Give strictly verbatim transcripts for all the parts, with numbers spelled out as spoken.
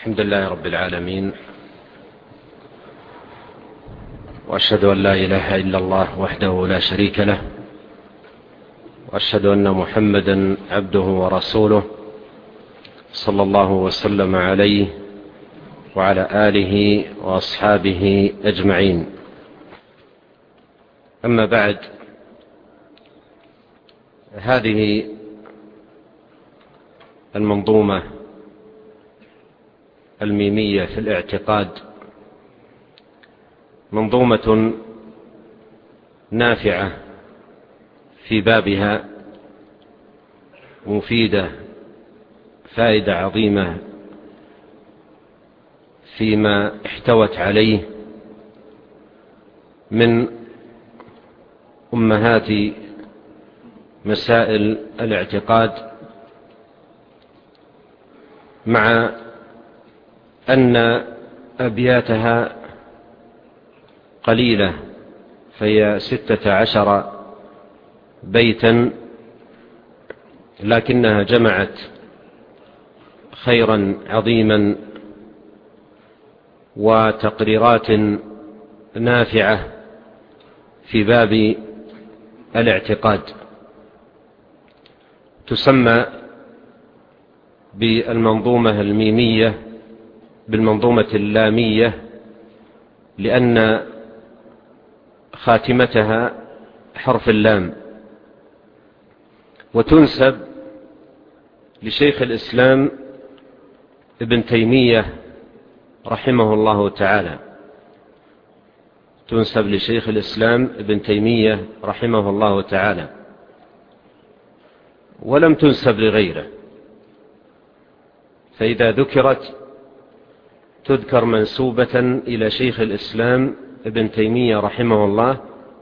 الحمد لله رب العالمين، وأشهد أن لا إله إلا الله وحده لا شريك له، وأشهد أن محمدا عبده ورسوله صلى الله وسلم عليه وعلى آله وأصحابه أجمعين. أما بعد، هذه المنظومة الميمية في الاعتقاد منظومة نافعة في بابها، مفيدة فائدة عظيمة فيما احتوت عليه من أمهات مسائل الاعتقاد، مع أن أبياتها قليلة، فهي ستة عشر بيتا، لكنها جمعت خيرا عظيما وتقريرات نافعة في باب الاعتقاد. تسمى بالمنظومة الميمية بالمنظومة اللامية، لأن خاتمتها حرف اللام، وتنسب لشيخ الإسلام ابن تيمية رحمه الله تعالى تنسب لشيخ الإسلام ابن تيمية رحمه الله تعالى ولم تنسب لغيره، فإذا ذكرت تذكر منسوبة إلى شيخ الإسلام ابن تيمية رحمه الله،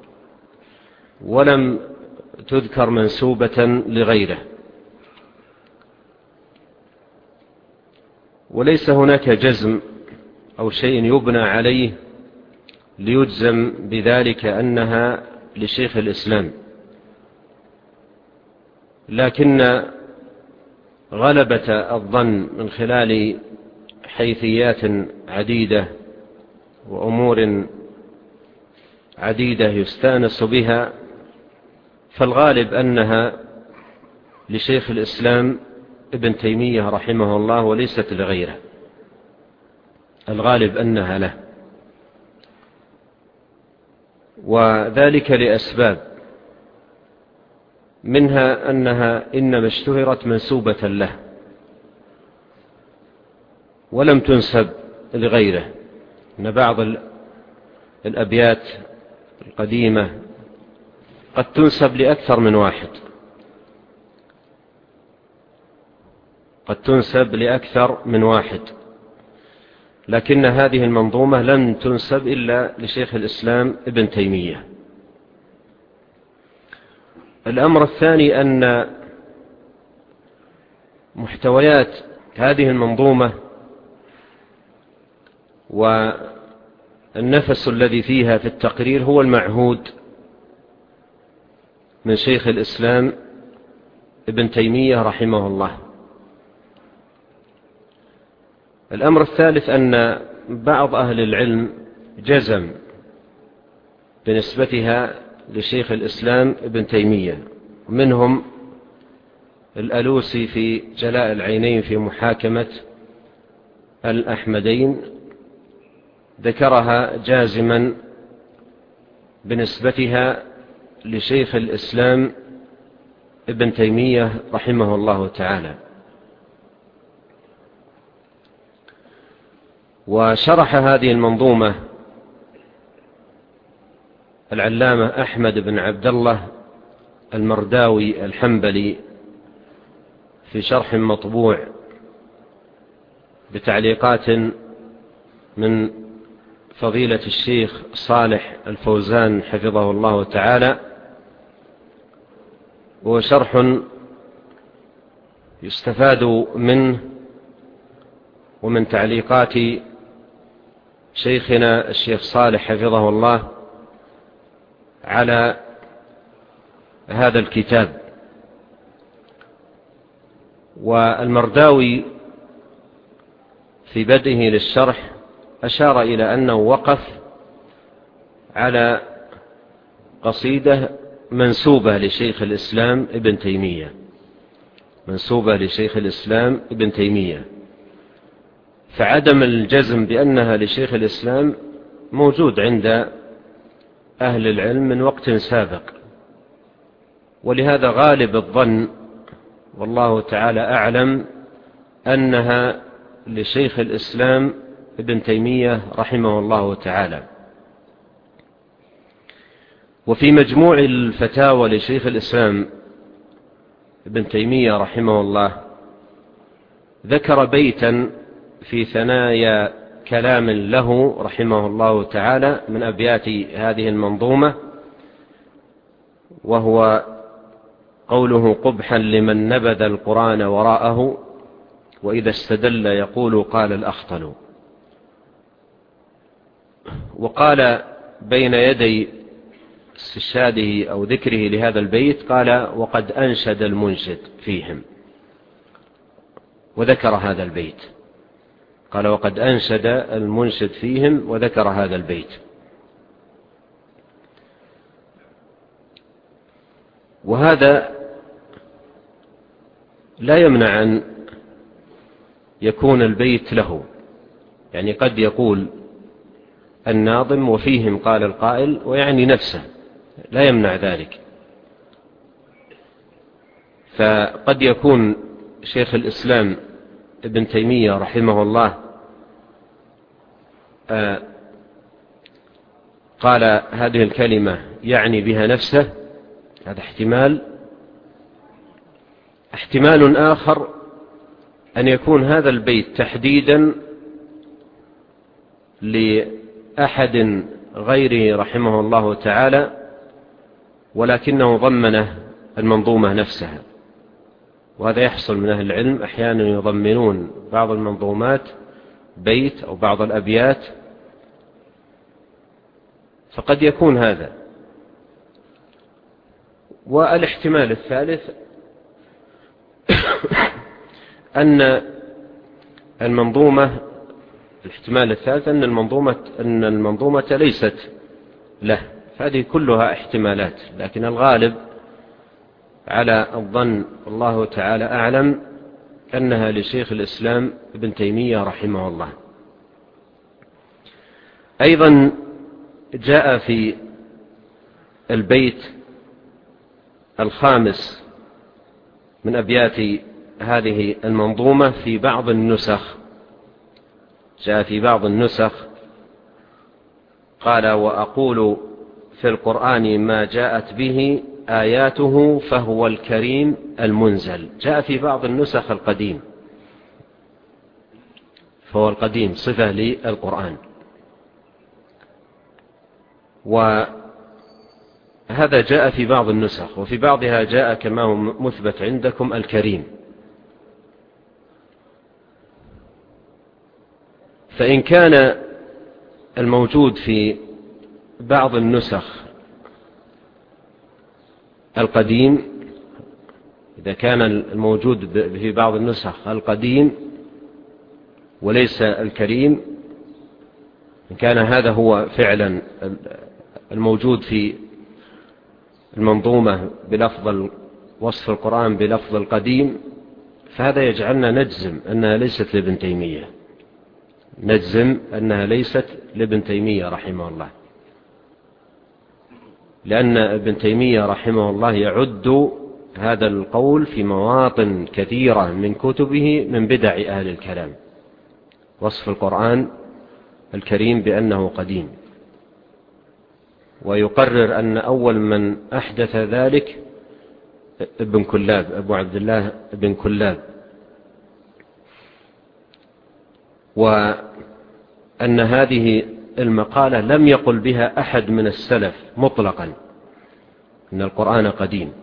ولم تذكر منسوبة لغيره. وليس هناك جزم أو شيء يبنى عليه ليجزم بذلك أنها لشيخ الإسلام، لكن غلبة الظن من خلال حيثيات عديدة وأمور عديدة يستأنس بها، فالغالب أنها لشيخ الإسلام ابن تيمية رحمه الله وليست لغيره، الغالب أنها له، وذلك لأسباب، منها أنها إنما اشتهرت منسوبة له ولم تنسب لغيره، إن بعض الأبيات القديمة قد تنسب لأكثر من واحد قد تنسب لأكثر من واحد لكن هذه المنظومة لم تنسب إلا لشيخ الإسلام ابن تيمية. الأمر الثاني أن محتويات هذه المنظومة والنفس الذي فيها في التقرير هو المعهود من شيخ الإسلام ابن تيمية رحمه الله. الأمر الثالث أن بعض أهل العلم جزم بنسبتها لشيخ الإسلام ابن تيمية، منهم الألوسي في جلاء العينين في محاكمة الأحمدين، ذكرها جازما بنسبتها لشيخ الإسلام ابن تيمية رحمه الله تعالى. وشرح هذه المنظومة العلامة أحمد بن عبد الله المرداوي الحنبلي في شرح مطبوع بتعليقات من فضيلة الشيخ صالح الفوزان حفظه الله تعالى، وهو شرح يستفاد منه ومن تعليقات شيخنا الشيخ صالح حفظه الله على هذا الكتاب. والمرداوي في بدئه للشرح أشار إلى أنه وقف على قصيدة منسوبة لشيخ الإسلام ابن تيمية منسوبة لشيخ الإسلام ابن تيمية فعدم الجزم بأنها لشيخ الإسلام موجود عند أهل العلم من وقت سابق، ولهذا غالب الظن والله تعالى أعلم أنها لشيخ الإسلام ابن تيمية رحمه الله تعالى. وفي مجموع الفتاوى لشيخ الإسلام ابن تيمية رحمه الله ذكر بيتا في ثنايا كلام له رحمه الله تعالى من أبيات هذه المنظومة، وهو قوله: قبحا لمن نبذ القرآن وراءه وإذا استدل يقول قال الأخطل. وقال بين يدي استشهاده أو ذكره لهذا البيت قال: وقد أنشد المنشد فيهم، وذكر هذا البيت. قال: وقد أنشد المنشد فيهم، وذكر هذا البيت. وهذا لا يمنع أن يكون البيت له، يعني قد يقول الناظم وفيهم قال القائل ويعني نفسه، لا يمنع ذلك. فقد يكون شيخ الإسلام ابن تيمية رحمه الله قال هذه الكلمة يعني بها نفسه، هذا احتمال. احتمال آخر أن يكون هذا البيت تحديدا لأحد غيره رحمه الله تعالى، ولكنه ضمنه المنظومة نفسها. وهذا يحصل من أهل العلم، أحيانا يضمنون بعض المنظومات بيت أو بعض الأبيات، فقد يكون هذا. والاحتمال الثالث أن المنظومة الاحتمال الثالث أن المنظومة أن المنظومة ليست له. هذه كلها احتمالات، لكن الغالب على الظن الله تعالى أعلم أنها لشيخ الإسلام ابن تيمية رحمه الله. أيضا جاء في البيت الخامس من أبيات هذه المنظومة في بعض النسخ، جاء في بعض النسخ قال: وأقول في القرآن ما جاءت به آياته فهو الكريم المنزل. جاء في بعض النسخ القديم، فهو القديم صفة للقرآن. وهذا جاء في بعض النسخ، وفي بعضها جاء كما هو مثبت عندكم الكريم. فإن كان الموجود في بعض النسخ القديم، إذا كان الموجود في بعض النسخ القديم وليس الكريم، إن كان هذا هو فعلا الموجود في المنظومة بلفظ وصف القرآن بلفظ القديم، فهذا يجعلنا نجزم أنها ليست لابن تيمية، نجزم أنها ليست لابن تيمية رحمه الله، لأن ابن تيمية رحمه الله يعد هذا القول في مواطن كثيرة من كتبه من بدع أهل الكلام، وصف القرآن الكريم بأنه قديم. ويقرر أن أول من أحدث ذلك ابن كلاب، أبو عبد الله ابن كلاب، وأن هذه المقالة لم يقل بها أحد من السلف مطلقا أن القرآن قديم.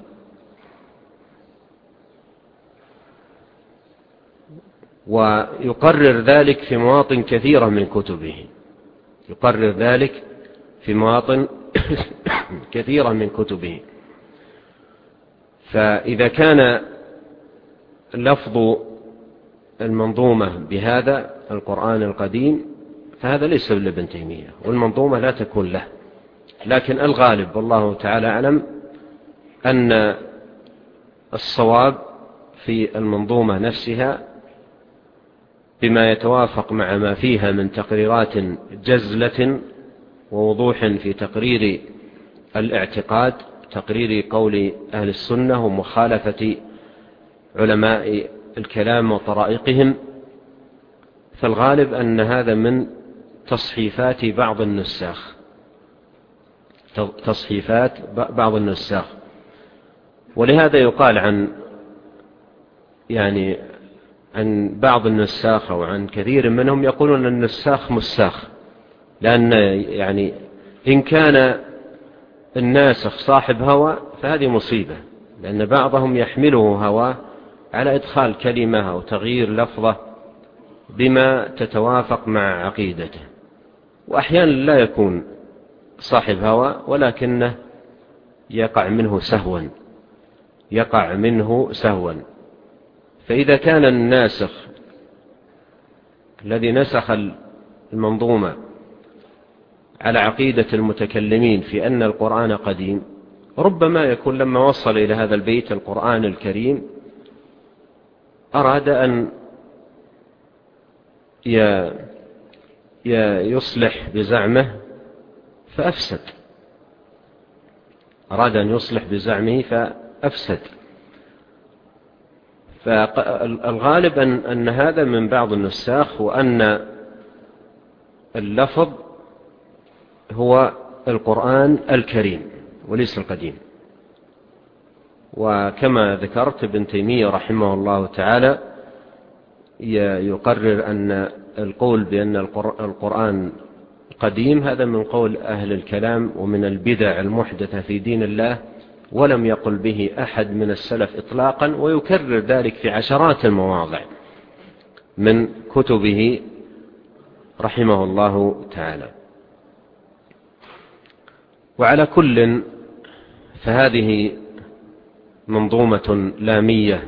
ويقرر ذلك في مواطن كثيرة من كتبه، يقرر ذلك في مواطن كثيرة من كتبه. فإذا كان لفظ المنظومة بهذا القرآن القديم فهذا ليس لابن تيمية، والمنظومة لا تكون له. لكن الغالب والله تعالى أعلم أن الصواب في المنظومة نفسها بما يتوافق مع ما فيها من تقريرات جزلة ووضوح في تقرير الاعتقاد، تقرير قول أهل السنة ومخالفة علماء الكلام وطرائقهم، فالغالب أن هذا من تصحيفات بعض النساخ تصحيفات بعض النساخ ولهذا يقال عن يعني عن بعض النساخ أو عن كثير منهم يقولون أن النساخ مساخ، لأن يعني إن كان الناسخ صاحب هوى فهذه مصيبة، لأن بعضهم يحمله هوى على إدخال كلمة أو تغيير لفظة بما تتوافق مع عقيدته، وأحيانا لا يكون صاحب هوى ولكنه يقع منه سهوا يقع منه سهوا فإذا كان الناسخ الذي نسخ المنظومة على عقيدة المتكلمين في أن القرآن قديم، ربما يكون لما وصل إلى هذا البيت القرآن الكريم أراد أن يصلح بزعمه فأفسد أراد أن يصلح بزعمه فأفسد. فالغالب أن, أن هذا من بعض النساخ، وأن اللفظ هو القرآن الكريم وليس القديم. وكما ذكرت ابن تيمية رحمه الله تعالى يقرر أن القول بأن القرآن قديم هذا من قول أهل الكلام ومن البدع المحدثة في دين الله، ولم يقل به أحد من السلف إطلاقا، ويكرر ذلك في عشرات المواضع من كتبه رحمه الله تعالى. وعلى كل فهذه منظومة لامية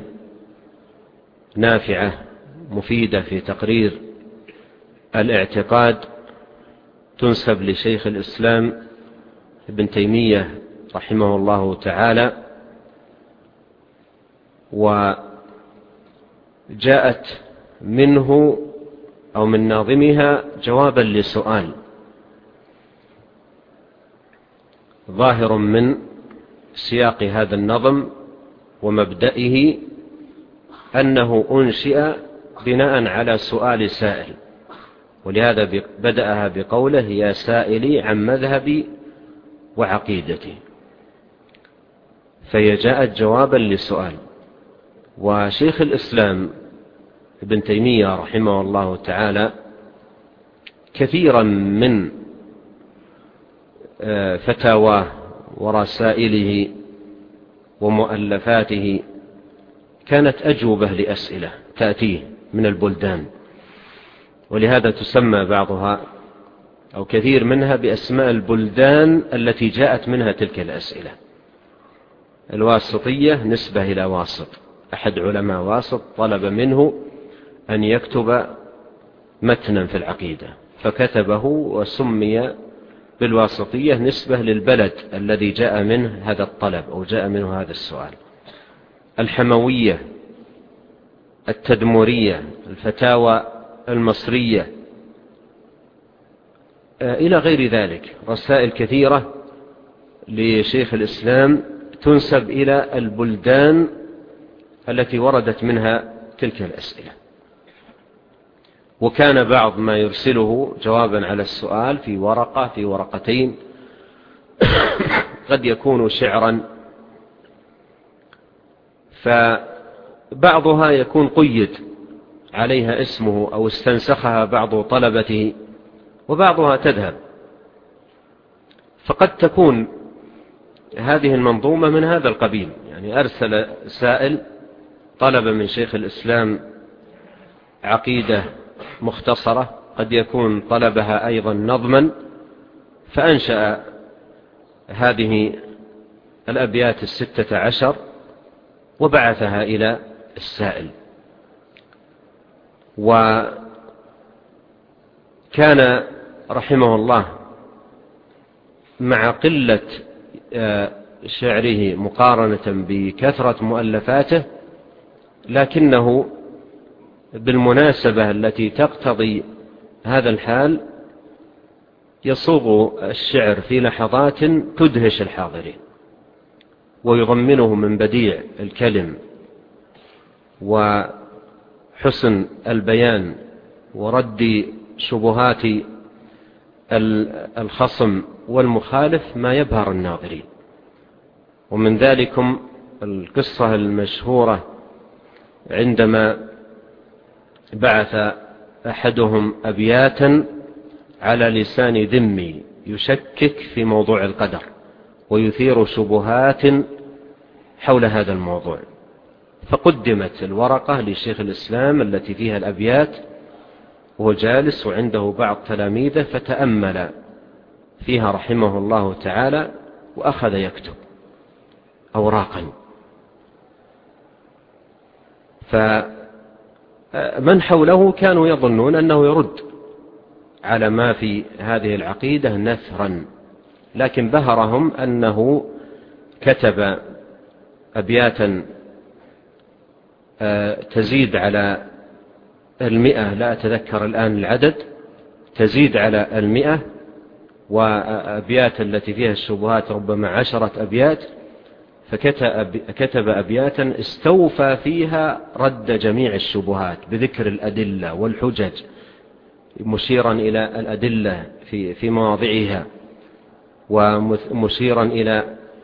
نافعة مفيدة في تقرير الاعتقاد، تنسب لشيخ الإسلام ابن تيمية رحمه الله تعالى، وجاءت منه أو من ناظمها جوابا لسؤال ظاهر من سياق هذا النظم ومبدئه أنه أنشئ بناء على سؤال سائل، ولهذا بدأها بقوله يا سائلي عن مذهبي وعقيدتي، فهي جاءت جوابا لسؤال. وشيخ الإسلام ابن تيمية رحمه الله تعالى كثيرا من فتاواه ورسائله ومؤلفاته كانت أجوبة لأسئلة تأتيه من البلدان، ولهذا تسمى بعضها أو كثير منها بأسماء البلدان التي جاءت منها تلك الأسئلة. الواسطية نسبة إلى واسط، أحد علماء واسط طلب منه أن يكتب متنا في العقيدة فكتبه وسمي بالواسطية نسبة للبلد الذي جاء منه هذا الطلب أو جاء منه هذا السؤال. الحموية، التدمرية، الفتاوى المصرية، إلى غير ذلك، رسائل كثيرة لشيخ الإسلام تنسب إلى البلدان التي وردت منها تلك الأسئلة. وكان بعض ما يرسله جوابا على السؤال في ورقة في ورقتين قد يكون شعرا، فبعضها يكون قيد عليها اسمه أو استنسخها بعض طلبته، وبعضها تذهب. فقد تكون هذه المنظومة من هذا القبيل، يعني أرسل سائل طلب من شيخ الإسلام عقيدة مختصرة، قد يكون طلبها أيضا نظما، فأنشأ هذه الأبيات الستة عشر وبعثها إلى السائل. وكان رحمه الله مع قلة شعره مقارنة بكثرة مؤلفاته، لكنه بالمناسبة التي تقتضي هذا الحال يصوغ الشعر في لحظات تدهش الحاضرين، ويضمنه من بديع الكلم وحسن البيان ورد شبهات الخصم والمخالف ما يبهر الناظرين. ومن ذلكم القصة المشهورة عندما بعث أحدهم أبياتا على لسان ذمي يشكك في موضوع القدر ويثير شبهات حول هذا الموضوع، فقدمت الورقة لشيخ الإسلام التي فيها الأبيات وهو جالس وعنده بعض تلاميذه، فتأمل فيها رحمه الله تعالى وأخذ يكتب أوراقا. فمن حوله كانوا يظنون أنه يرد على ما في هذه العقيدة نثرا، لكن بهرهم أنه كتب أبياتا تزيد على المئة، لا أتذكر الآن العدد، تزيد على المئة، وأبيات التي فيها الشبهات ربما عشرة أبيات، فكتب أبياتا استوفى فيها رد جميع الشبهات بذكر الأدلة والحجج، مشيرا إلى الأدلة في في مواضعها، ومشيرا إلى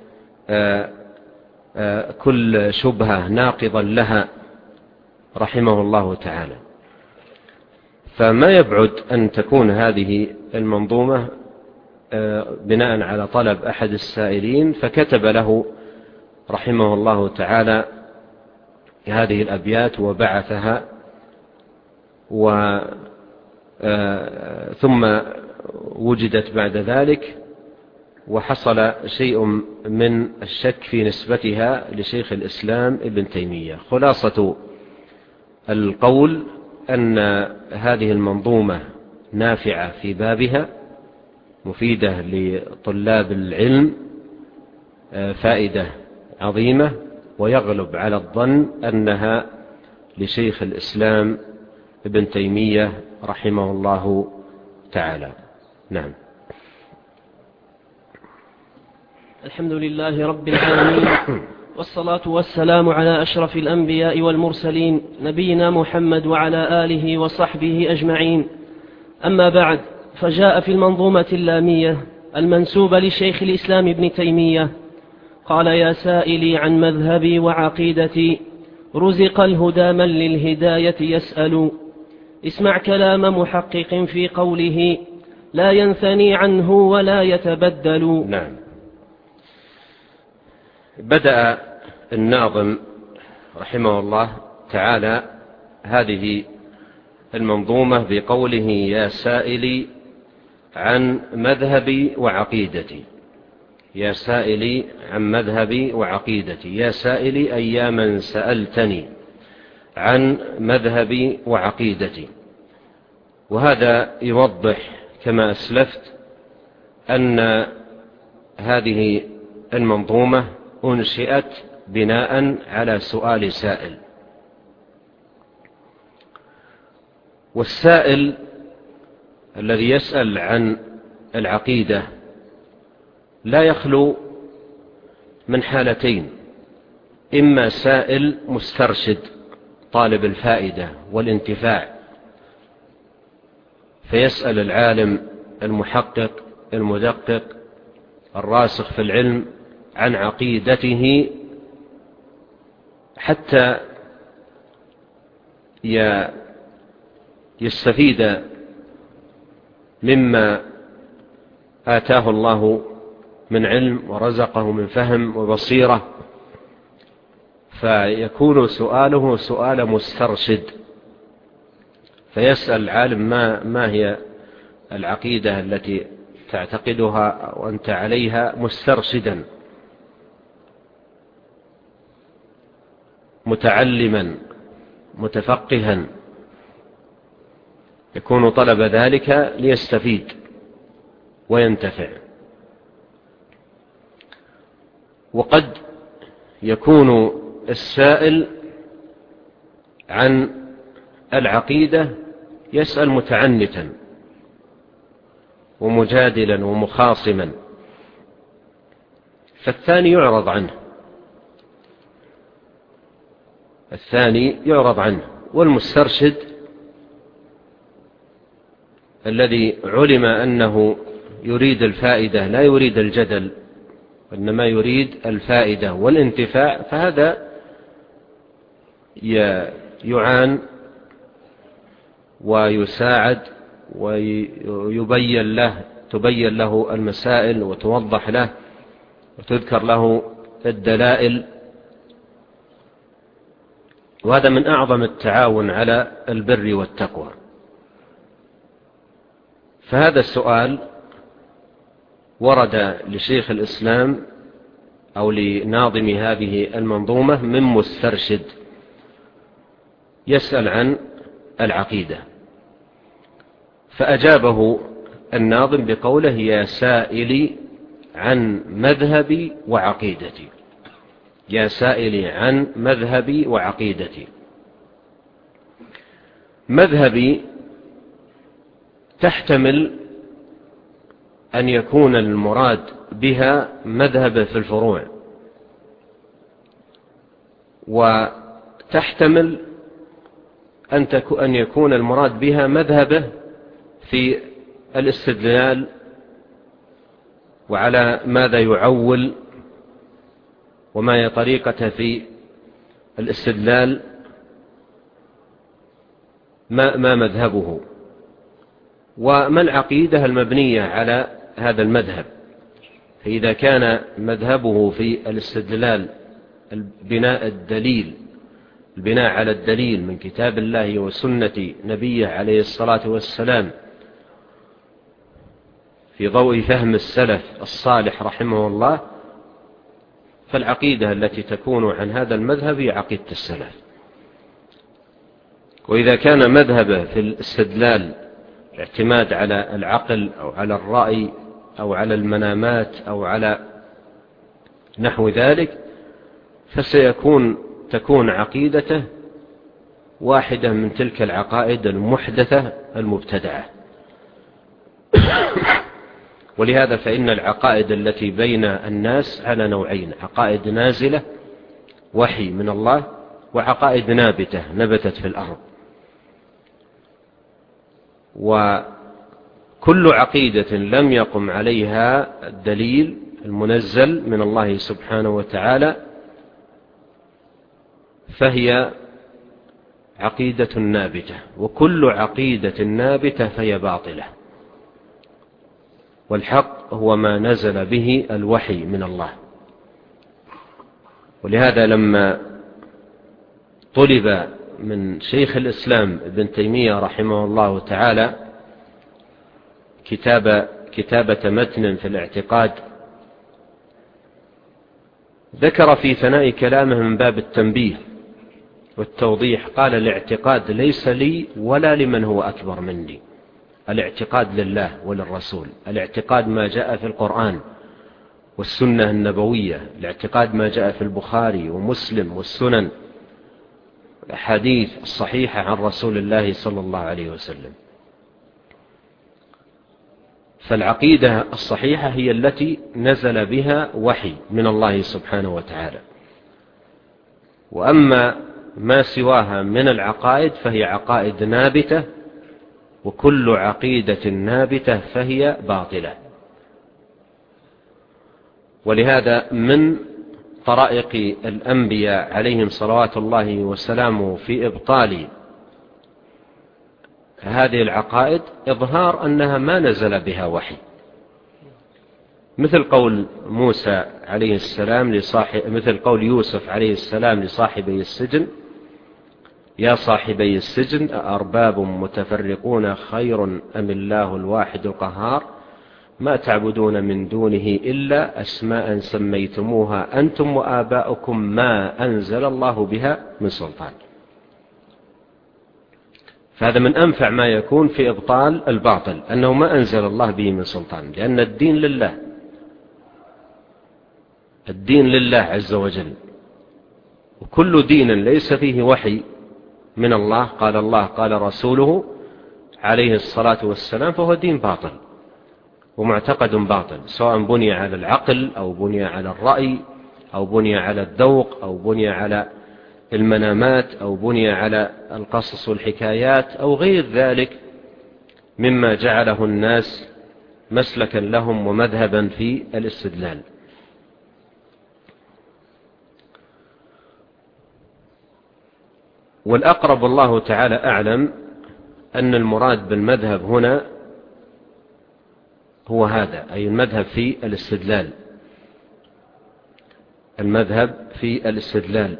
كل شبهة ناقضا لها رحمه الله تعالى. فما يبعد أن تكون هذه المنظومة بناء على طلب أحد السائلين، فكتب له رحمه الله تعالى هذه الأبيات وبعثها، و ثم وجدت بعد ذلك وحصل شيء من الشك في نسبتها لشيخ الإسلام ابن تيمية. خلاصة القول أن هذه المنظومة نافعة في بابها، مفيدة لطلاب العلم فائدة عظيمة، ويغلب على الظن أنها لشيخ الإسلام ابن تيمية رحمه الله تعالى. نعم. الحمد لله رب العالمين، والصلاة والسلام على أشرف الأنبياء والمرسلين، نبينا محمد وعلى آله وصحبه أجمعين. أما بعد، فجاء في المنظومة اللامية المنسوبة لشيخ الإسلام ابن تيمية قال: يا سائلي عن مذهبي وعقيدتي، رزق الهدى من للهداية يسأل. اسمع كلام محقق في قوله لا ينثني عنه ولا يتبدل. نعم. بدأ الناظم رحمه الله تعالى هذه المنظومة بقوله: يا سائلي عن مذهبي وعقيدتي. يا سائلي عن مذهبي وعقيدتي، يا سائلي أي يا من سألتني عن مذهبي وعقيدتي. وهذا يوضح كما أسلفت أن هذه المنظومة أنشئت بناء على سؤال سائل، والسائل الذي يسأل عن العقيدة لا يخلو من حالتين: إما سائل مسترشد طالب الفائدة والانتفاع، فيسأل العالم المحقق المدقق الراسخ في العلم عن عقيدته حتى يستفيد مما آتاه الله من علم ورزقه من فهم وبصيرة، فيكون سؤاله سؤال مسترشد، فيسأل العالم ما, ما هي العقيدة التي تعتقدها وأنت عليها مسترشدا متعلما متفقها يكون طلب ذلك ليستفيد وينتفع. وقد يكون السائل عن العقيدة يسأل متعنتا ومجادلا ومخاصما، فالثاني يعرض عنه الثاني يعرض عنه والمسترشد الذي علم أنه يريد الفائدة لا يريد الجدل وإنما يريد الفائدة والانتفاع، فهذا يعان ويساعد ويبين له تبين له المسائل وتوضح له وتذكر له الدلائل، وهذا من أعظم التعاون على البر والتقوى. فهذا السؤال ورد لشيخ الإسلام أو لناظم هذه المنظومة من مسترشد يسأل عن العقيدة، فأجابه الناظم بقوله: يا سائلي عن مذهبي وعقيدتي يا سائلي عن مذهبي وعقيدتي. مذهبي تحتمل أن يكون المراد بها مذهب في الفروع، وتحتمل أن يكون المراد بها مذهبه في الاستدلال وعلى ماذا يعول وما هي طريقته في الاستدلال، ما, ما مذهبه وما العقيدة المبنية على هذا المذهب. فإذا كان مذهبه في الاستدلال البناء الدليل البناء على الدليل من كتاب الله وسنة نبيه عليه الصلاة والسلام في ضوء فهم السلف الصالح رحمه الله، فالعقيدة التي تكون عن هذا المذهب هي عقيدة السلف. وإذا كان مذهبه في الاستدلال الاعتماد على العقل أو على الرأي أو على المنامات أو على نحو ذلك، فسيكون تكون عقيدته واحدة من تلك العقائد المحدثة المبتدعة. ولهذا فإن العقائد التي بين الناس على نوعين: عقائد نازلة وحي من الله، وعقائد نابتة نبتت في الأرض. وكل عقيدة لم يقم عليها الدليل المنزل من الله سبحانه وتعالى فهي عقيدة نابتة، وكل عقيدة نابتة فهي باطلة، والحق هو ما نزل به الوحي من الله. ولهذا لما طلب من شيخ الإسلام ابن تيمية رحمه الله تعالى كتاب كتابة متن في الاعتقاد، ذكر في ثناء كلامه من باب التنبيه والتوضيح، قال: الاعتقاد ليس لي ولا لمن هو أكبر مني، الاعتقاد لله وللرسول، الاعتقاد ما جاء في القرآن والسنة النبوية، الاعتقاد ما جاء في البخاري ومسلم والسنن الأحاديث الصحيحة عن رسول الله صلى الله عليه وسلم. فالعقيدة الصحيحة هي التي نزل بها وحي من الله سبحانه وتعالى، وأما ما سواها من العقائد فهي عقائد نابتة، وكل عقيدة نابتة فهي باطلة. ولهذا من طرائق الأنبياء عليهم صلوات الله وسلامه في إبطال هذه العقائد إظهار أنها ما نزل بها وحي، مثل قول موسى عليه السلام لصاحب مثل قول يوسف عليه السلام لصاحبي السجن: يا صاحبي السجن أأرباب متفرقون خير أم الله الواحد القهار ما تعبدون من دونه إلا أسماء سميتموها أنتم وآباؤكم ما أنزل الله بها من سلطان. فهذا من أنفع ما يكون في إبطال الباطل، أنه ما أنزل الله به من سلطان، لأن الدين لله، الدين لله عز وجل، وكل دين ليس فيه وحي من الله قال الله قال رسوله عليه الصلاة والسلام فهو دين باطل ومعتقد باطل، سواء بني على العقل أو بني على الرأي أو بني على الذوق أو بني على المنامات أو بني على القصص والحكايات أو غير ذلك مما جعله الناس مسلكا لهم ومذهبا في الاستدلال. والأقرب الله تعالى أعلم أن المراد بالمذهب هنا هو هذا، أي المذهب في الاستدلال، المذهب في الاستدلال.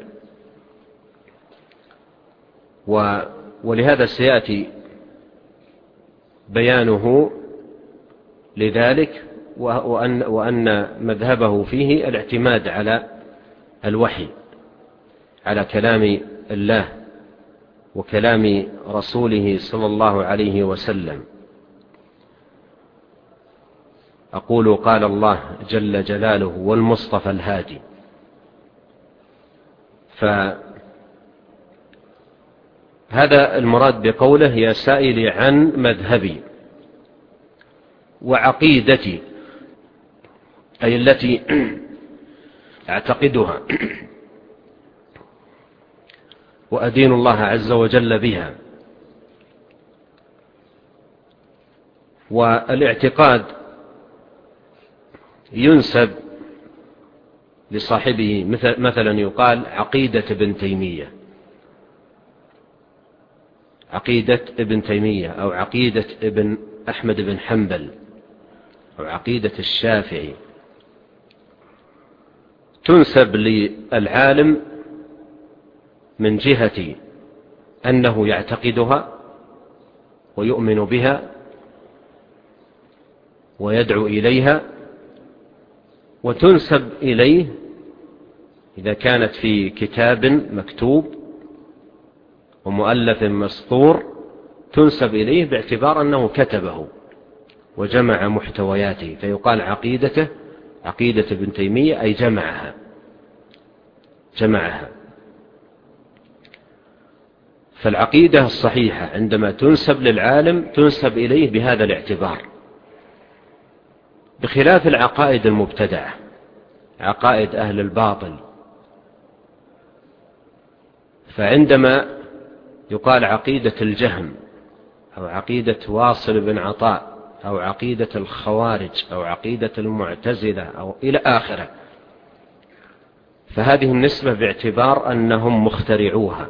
ولهذا سيأتي بيانه لذلك، وأن, وأن مذهبه فيه الاعتماد على الوحي، على كلام الله وكلام رسوله صلى الله عليه وسلم. أقول قال الله جل جلاله والمصطفى الهادي. فهذا المراد بقوله يا سائلي عن مذهبي وعقيدتي، أي التي أعتقدها وأدين الله عز وجل بها. والاعتقاد ينسب لصاحبه، مثلا يقال عقيدة ابن تيمية، عقيدة ابن تيمية أو عقيدة ابن أحمد بن حنبل أو عقيدة الشافعي، تنسب للعالم من جهة أنه يعتقدها ويؤمن بها ويدعو إليها، وتنسب إليه إذا كانت في كتاب مكتوب ومؤلف مسطور، تنسب إليه باعتبار أنه كتبه وجمع محتوياته، فيقال عقيدته عقيدة ابن تيمية أي جمعها جمعها. فالعقيدة الصحيحة عندما تنسب للعالم تنسب إليه بهذا الاعتبار، بخلاف العقائد المبتدعة، عقائد أهل الباطل. فعندما يقال عقيدة الجهم أو عقيدة واصل بن عطاء أو عقيدة الخوارج أو عقيدة المعتزلة أو إلى آخره، فهذه النسبة باعتبار أنهم مخترعوها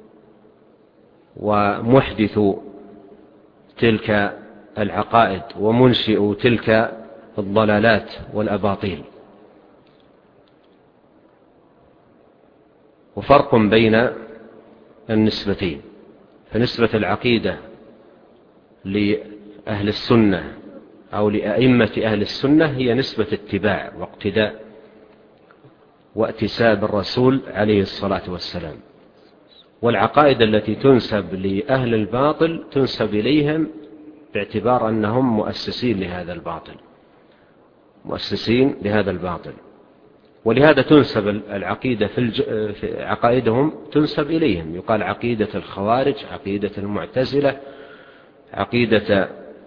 ومحدثوا تلك العقائد ومنشئوا تلك الضلالات والأباطيل. وفرق بين النسبتين، فنسبة العقيدة لأهل السنة أو لأئمة أهل السنة هي نسبة اتباع واقتداء واتساب الرسول عليه الصلاة والسلام، والعقائد التي تنسب لأهل الباطل تنسب إليهم باعتبار أنهم مؤسسين لهذا الباطل مؤسسين لهذا الباطل ولهذا تنسب العقيدة في, الج... في عقائدهم تنسب إليهم، يقال عقيدة الخوارج، عقيدة المعتزلة، عقيدة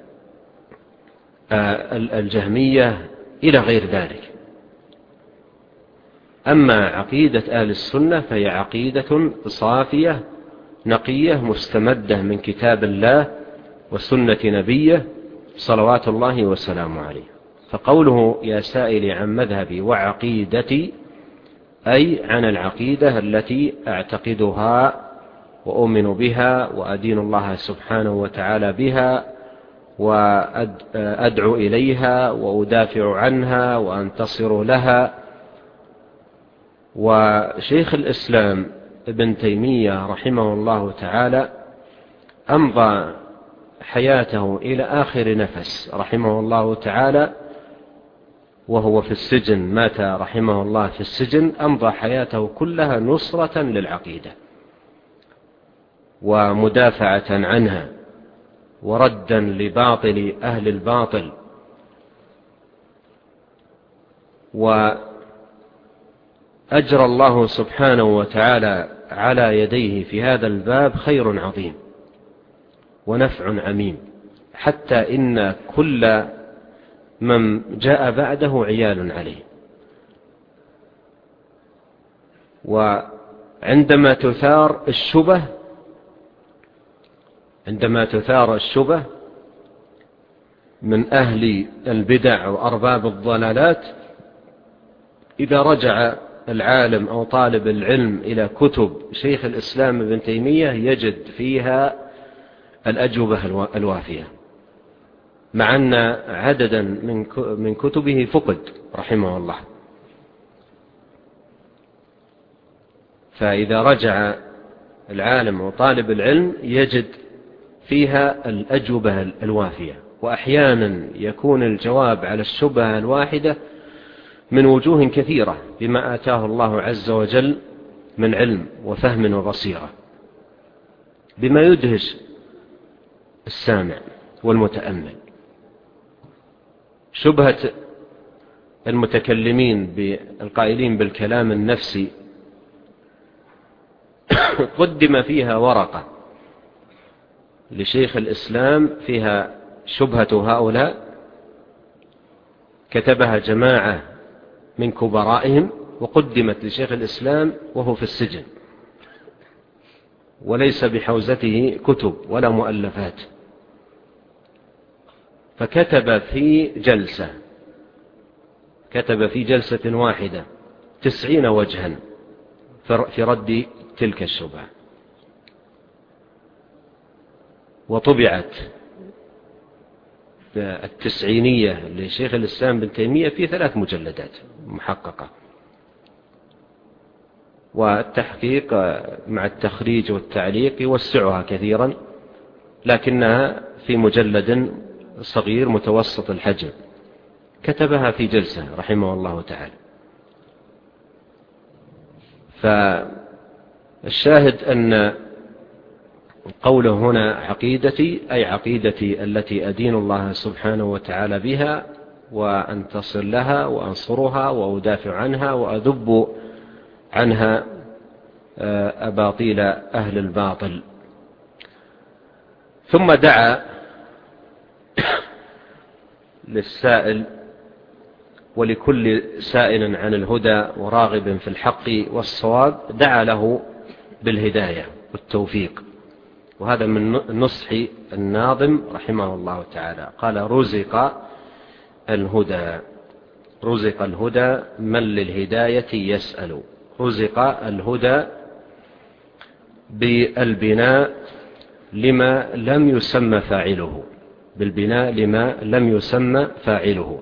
الجهمية إلى غير ذلك. أما عقيدة أهل السنة فهي عقيدة صافية نقية مستمدة من كتاب الله وسنة نبيه صلوات الله وسلامه عليه. فقوله يا سائلي عن مذهبي وعقيدتي أي عن العقيدة التي أعتقدها وأؤمن بها وأدين الله سبحانه وتعالى بها وأدعو إليها وأدافع عنها وأنتصر لها. وشيخ الإسلام ابن تيمية رحمه الله تعالى أمضى حياته إلى آخر نفس رحمه الله تعالى وهو في السجن، مات رحمه الله في السجن، أمضى حياته كلها نصرة للعقيدة ومدافعة عنها وردا لباطل أهل الباطل. وأجرى الله سبحانه وتعالى على يديه في هذا الباب خير عظيم ونفع عميم، حتى إن كل من جاء بعده عيال عليه. وعندما تثار الشبه عندما تثار الشبه من أهل البدع وأرباب الضلالات، إذا رجع العالم أو طالب العلم إلى كتب شيخ الإسلام ابن تيمية يجد فيها الأجوبة الوافية، مع أن عددا من كتبه فقد رحمه الله. فإذا رجع العالم وطالب العلم يجد فيها الأجوبة الوافية، وأحيانا يكون الجواب على الشبهة الواحدة من وجوه كثيرة بما آتاه الله عز وجل من علم وفهم وبصيرة، بما يدهش السامع والمتأمل. شبهة المتكلمين بالقائلين بالكلام النفسي قدم فيها ورقة لشيخ الإسلام فيها شبهة هؤلاء، كتبها جماعة من كبرائهم وقدمت لشيخ الإسلام وهو في السجن، وليس بحوزته كتب ولا مؤلفات. فكتب في جلسة كتب في جلسة واحدة تسعين وجها في رد تلك الشبهة، وطبعت التسعينية لشيخ الإسلام بن تيمية في ثلاث مجلدات محققة، والتحقيق مع التخريج والتعليق يوسعها كثيرا، لكنها في مجلد صغير متوسط الحجم، كتبها في جلسة رحمه الله تعالى. فالشاهد أن قوله هنا عقيدتي، أي عقيدتي التي أدين الله سبحانه وتعالى بها وأنتصر لها وأنصرها وأدافع عنها وأذب عنها أباطيل أهل الباطل. ثم دعا للسائل ولكل سائل عن الهدى وراغب في الحق والصواب، دعا له بالهداية والتوفيق. وهذا من نصح الناظم رحمه الله تعالى، قال رزق الهدى رزق الهدى من للهداية يسأل. رزق الهدى بالبناء لما لم يسمى فاعله بالبناء لما لم يسمى فاعله.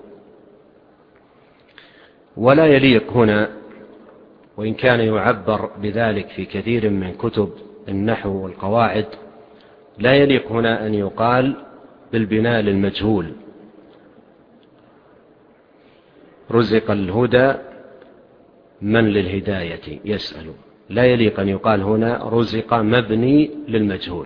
ولا يليق هنا، وإن كان يعبر بذلك في كثير من كتب النحو والقواعد، لا يليق هنا أن يقال بالبناء للمجهول. رزق الهدى من للهداية يسأل، لا يليق أن يقال هنا رزق مبني للمجهول،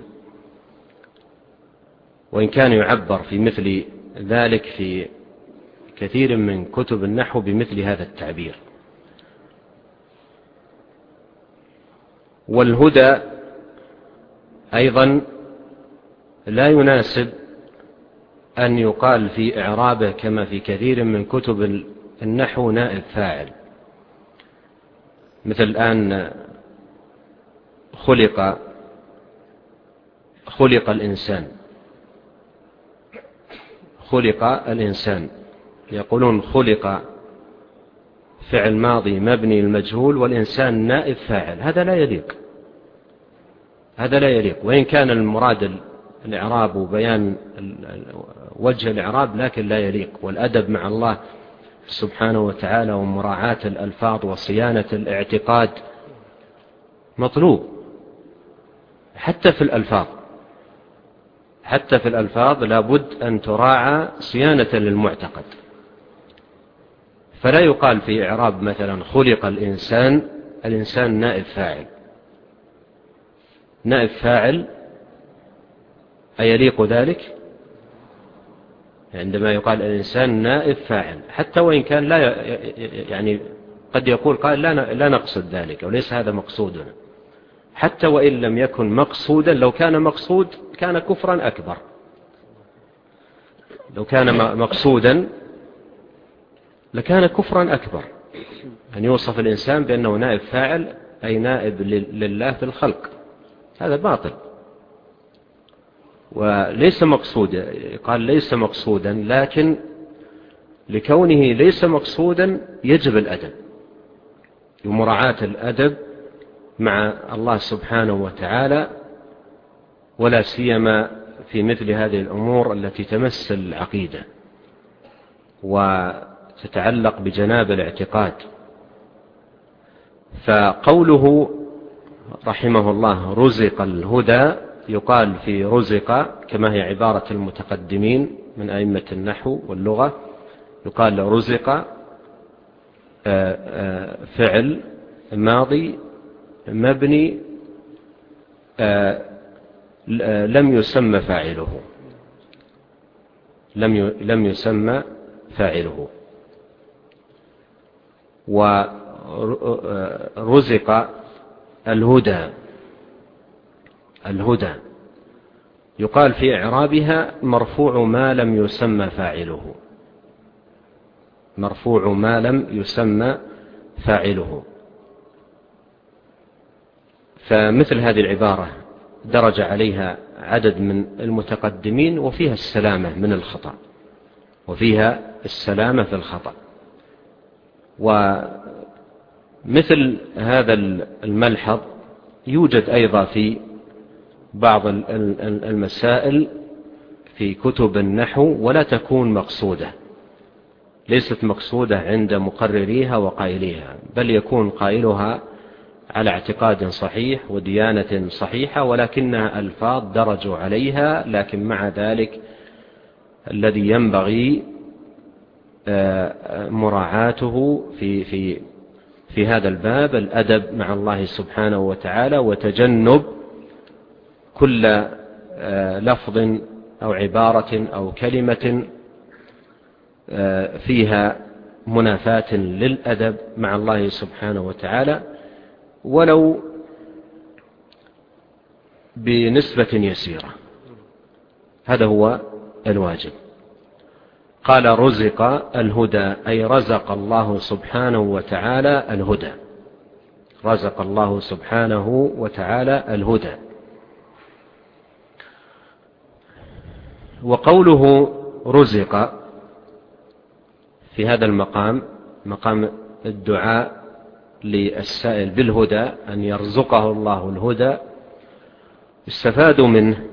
وإن كان يعبر في مثل ذلك في كثير من كتب النحو بمثل هذا التعبير. والهدى أيضا لا يناسب أن يقال في إعرابه كما في كثير من كتب النحو نائب فاعل، مثل الآن خلق خلق الإنسان خلق الإنسان يقولون خلق فعل ماضي مبني المجهول والإنسان نائب فاعل، هذا لا يليق هذا لا يليق وإن كان المراد الإعراب وبيان وجه الإعراب، لكن لا يليق. والأدب مع الله سبحانه وتعالى ومراعاة الألفاظ وصيانة الاعتقاد مطلوب حتى في الألفاظ حتى في الألفاظ لابد أن تراعى صيانة للمعتقد. فلا يقال في إعراب مثلا خلق الإنسان الإنسان نائب فاعل، نائب فاعل أيليق ذلك؟ عندما يقال الإنسان نائب فاعل، حتى وإن كان لا يعني قد يقول قال لا لا نقصد ذلك وليس هذا مقصودنا، حتى وإن لم يكن مقصودا، لو كان مقصود كان كفرا أكبر. لو كان مقصودا لكان كفرا أكبر أن يوصف الإنسان بأنه نائب فاعل أي نائب لله في الخلق، هذا باطل وليس مقصودا. قال ليس مقصودا، لكن لكونه ليس مقصودا يجب الأدب ومراعاة الأدب مع الله سبحانه وتعالى، ولا سيما في مثل هذه الأمور التي تمس العقيدة وتتعلق بجناب الاعتقاد. فقوله رحمه الله رزق الهدى، يقال في رزق كما هي عبارة المتقدمين من أئمة النحو واللغة، يقال رزق فعل ماضي مبني لم يسمى فاعله، لم لم يسمى فاعله. ورزق الهدى، الهدى يقال في إعرابها مرفوع ما لم يسمى فاعله، مرفوع ما لم يسمى فاعله. فمثل هذه العبارة درج عليها عدد من المتقدمين وفيها السلامة من الخطأ، وفيها السلامة في الخطأ. ومثل هذا الملحظ يوجد أيضا في بعض المسائل في كتب النحو ولا تكون مقصودة، ليست مقصودة عند مقرريها وقائليها، بل يكون قائلها على اعتقاد صحيح وديانة صحيحة، ولكنها ألفاظ درجوا عليها. لكن مع ذلك الذي ينبغي مراعاته في في في هذا الباب الأدب مع الله سبحانه وتعالى، وتجنب كل لفظ أو عبارة أو كلمة فيها منافاة للأدب مع الله سبحانه وتعالى، ولو بنسبة يسيرة. هذا هو الواجب. قال رزق الهدى أي رزق الله سبحانه وتعالى الهدى، رزق الله سبحانه وتعالى الهدى. وقوله رزق في هذا المقام، مقام الدعاء للسائل بالهدى أن يرزقه الله الهدى، استفاد منه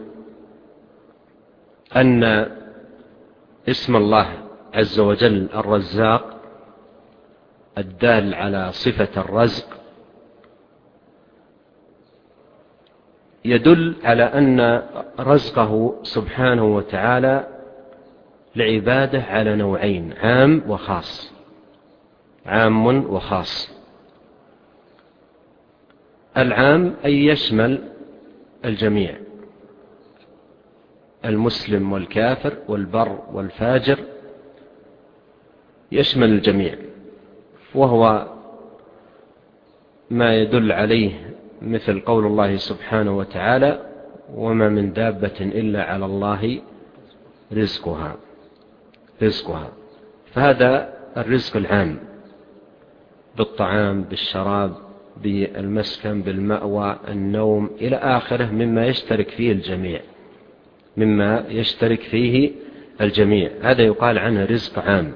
أن اسم الله عز وجل الرزاق الدال على صفة الرزق يدل على أن رزقه سبحانه وتعالى لعباده على نوعين، عام وخاص، عام وخاص. العام أي يشمل الجميع، المسلم والكافر والبر والفاجر، يشمل الجميع، وهو ما يدل عليه مثل قول الله سبحانه وتعالى وما من دابة إلا على الله رزقها، رزقها. فهذا الرزق العام بالطعام بالشراب بالمسكن بالمأوى النوم إلى آخره، مما يشترك فيه الجميع، مما يشترك فيه الجميع، هذا يقال عنه رزق عام.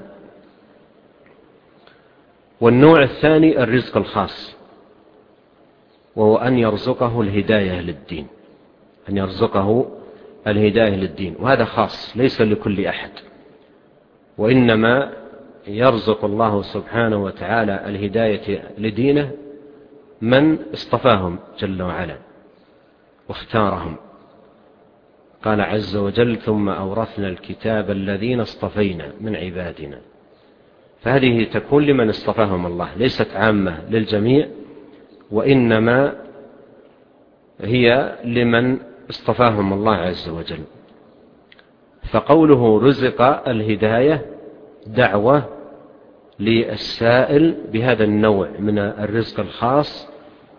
والنوع الثاني الرزق الخاص، وهو أن يرزقه الهداية للدين، أن يرزقه الهداية للدين، وهذا خاص ليس لكل أحد، وإنما يرزق الله سبحانه وتعالى الهداية لدينه من اصطفاهم جل وعلا واختارهم. قال عز وجل ثم أورثنا الكتاب الذين اصطفينا من عبادنا، فهذه تكون لمن اصطفاهم الله، ليست عامة للجميع، وإنما هي لمن اصطفاهم الله عز وجل. فقوله رزق الهداية دعوة للسائل بهذا النوع من الرزق الخاص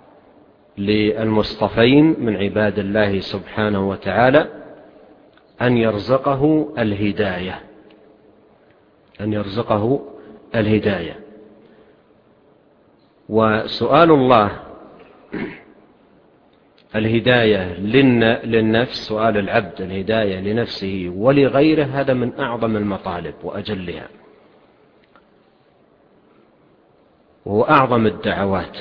للمصطفين من عباد الله سبحانه وتعالى أن يرزقه الهداية أن يرزقه الهداية. وسؤال الله الهداية للنفس، سؤال العبد الهداية لنفسه ولغيره، هذا من أعظم المطالب وأجلها، وهو أعظم الدعوات.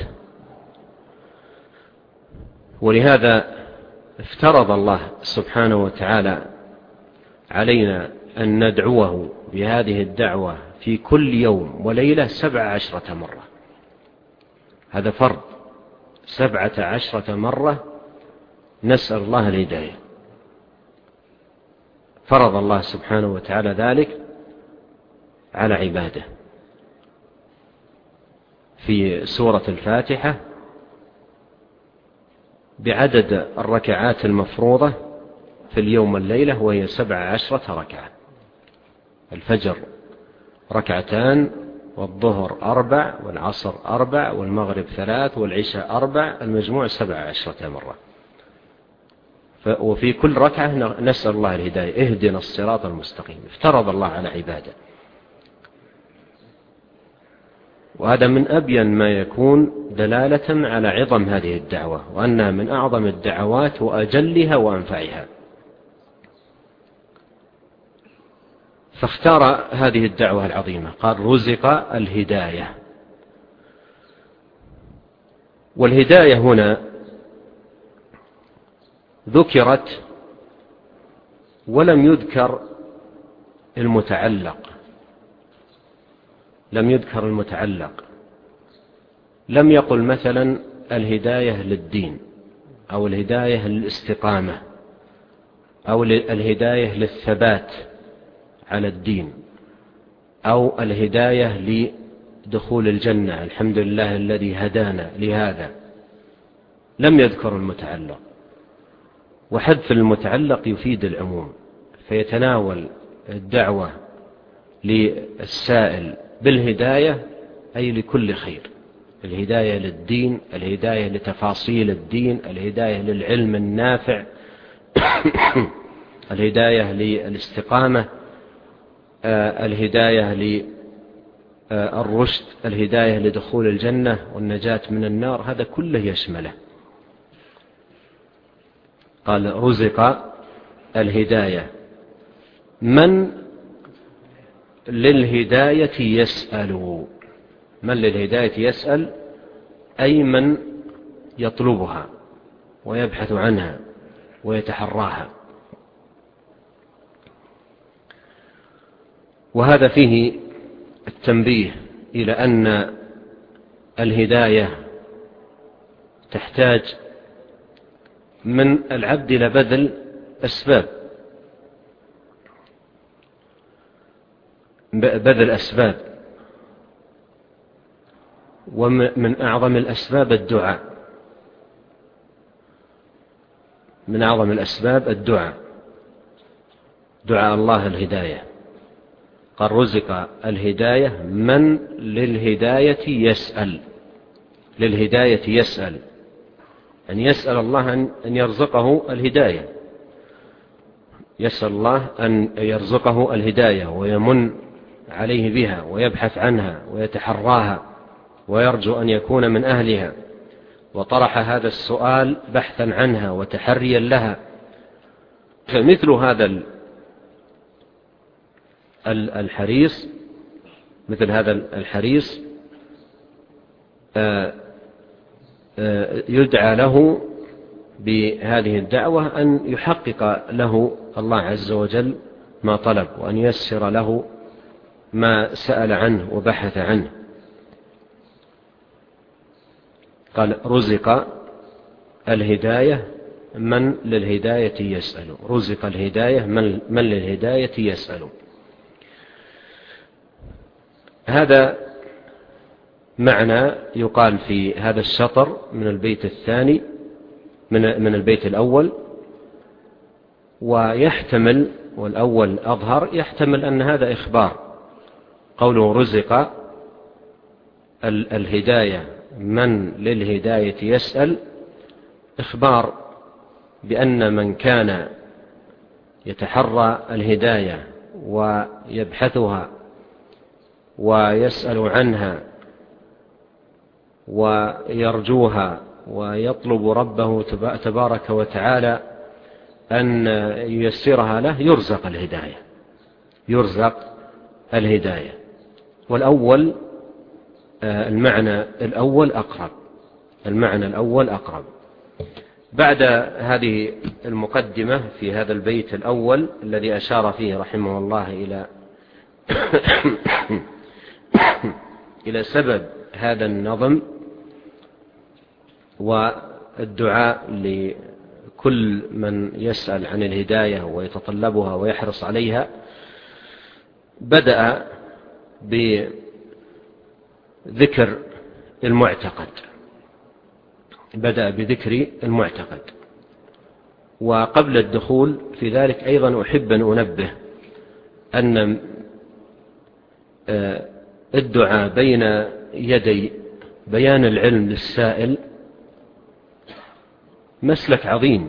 ولهذا افترض الله سبحانه وتعالى علينا أن ندعوه بهذه الدعوة في كل يوم وليلة سبع عشرة مرة. هذا فرض، سبعة عشرة مرة نسأل الله الهداية. فرض الله سبحانه وتعالى ذلك على عباده في سورة الفاتحة بعدد الركعات المفروضة في اليوم والليلة، وهي سبع عشرة ركعة. الفجر ركعتان، والظهر أربع، والعصر أربع، والمغرب ثلاث، والعشاء أربع، المجموع سبع عشرة مرة. وفي كل ركعة نسأل الله الهداية، اهدنا الصراط المستقيم. افترض الله على عباده، وهذا من أبين ما يكون دلالة على عظم هذه الدعوة، وأنها من أعظم الدعوات وأجلها وأنفعها. فاختار هذه الدعوة العظيمة، قال رزق الهداية. والهداية هنا ذكرت ولم يذكر المتعلق، لم يذكر المتعلق لم يقل مثلا الهداية للدين، أو الهداية للاستقامة، أو الهداية للثبات على الدين، أو الهداية لدخول الجنة، الحمد لله الذي هدانا لهذا. لم يذكر المتعلق، وحذف المتعلق يفيد العموم، فيتناول الدعوة للسائل بالهداية أي لكل خير، الهداية للدين، الهداية لتفاصيل الدين، الهداية للعلم النافع، الهداية للاستقامة، الهداية للرشد، الهداية لدخول الجنة والنجاة من النار، هذا كله يشمله. قال رزق الهداية. من للهداية يسأل، من للهداية يسأل أي من يطلبها ويبحث عنها ويتحراها. وهذا فيه التنبيه إلى أن الهداية تحتاج من العبد إلى بذل أسباب، بذل أسباب، ومن أعظم الأسباب الدعاء، من أعظم الأسباب الدعاء، دعاء الله الهداية. قال رزق الهداية من للهداية يسأل، للهداية يسأل، أن يسأل الله أن يرزقه الهداية، يسأل الله أن يرزقه الهداية ويمن عليه بها ويبحث عنها ويتحراها ويرجو أن يكون من أهلها، وطرح هذا السؤال بحثا عنها وتحريا لها. فمثل هذا الحريص، مثل هذا الحريص يدعى له بهذه الدعوة أن يحقق له الله عز وجل ما طلب، وأن ييسر له ما سأل عنه وبحث عنه. قال رزق الهداية من للهداية يسأل، رزق الهداية من, من للهداية يسأل. هذا معنى يقال في هذا الشطر من البيت الثاني من من البيت الأول، ويحتمل، والأول أظهر، يحتمل أن هذا إخبار. قوله رزق الهداية من للهداية يسأل، إخبار بأن من كان يتحرى الهداية ويبحثها ويسأل عنها ويرجوها ويطلب ربه تبارك وتعالى أن ييسرها له، يرزق الهداية، يرزق الهداية. والأول المعنى الأول أقرب، المعنى الأول أقرب. بعد هذه المقدمة في هذا البيت الأول الذي أشار فيه رحمه الله إلى إلى سبب هذا النظم والدعاء لكل من يسأل عن الهداية ويتطلبها ويحرص عليها، بدأ بذكر المعتقد، بدأ بذكر المعتقد. وقبل الدخول في ذلك أيضا أحب أن أنبه أن الدعاء بين يدي بيان العلم للسائل مسلك عظيم،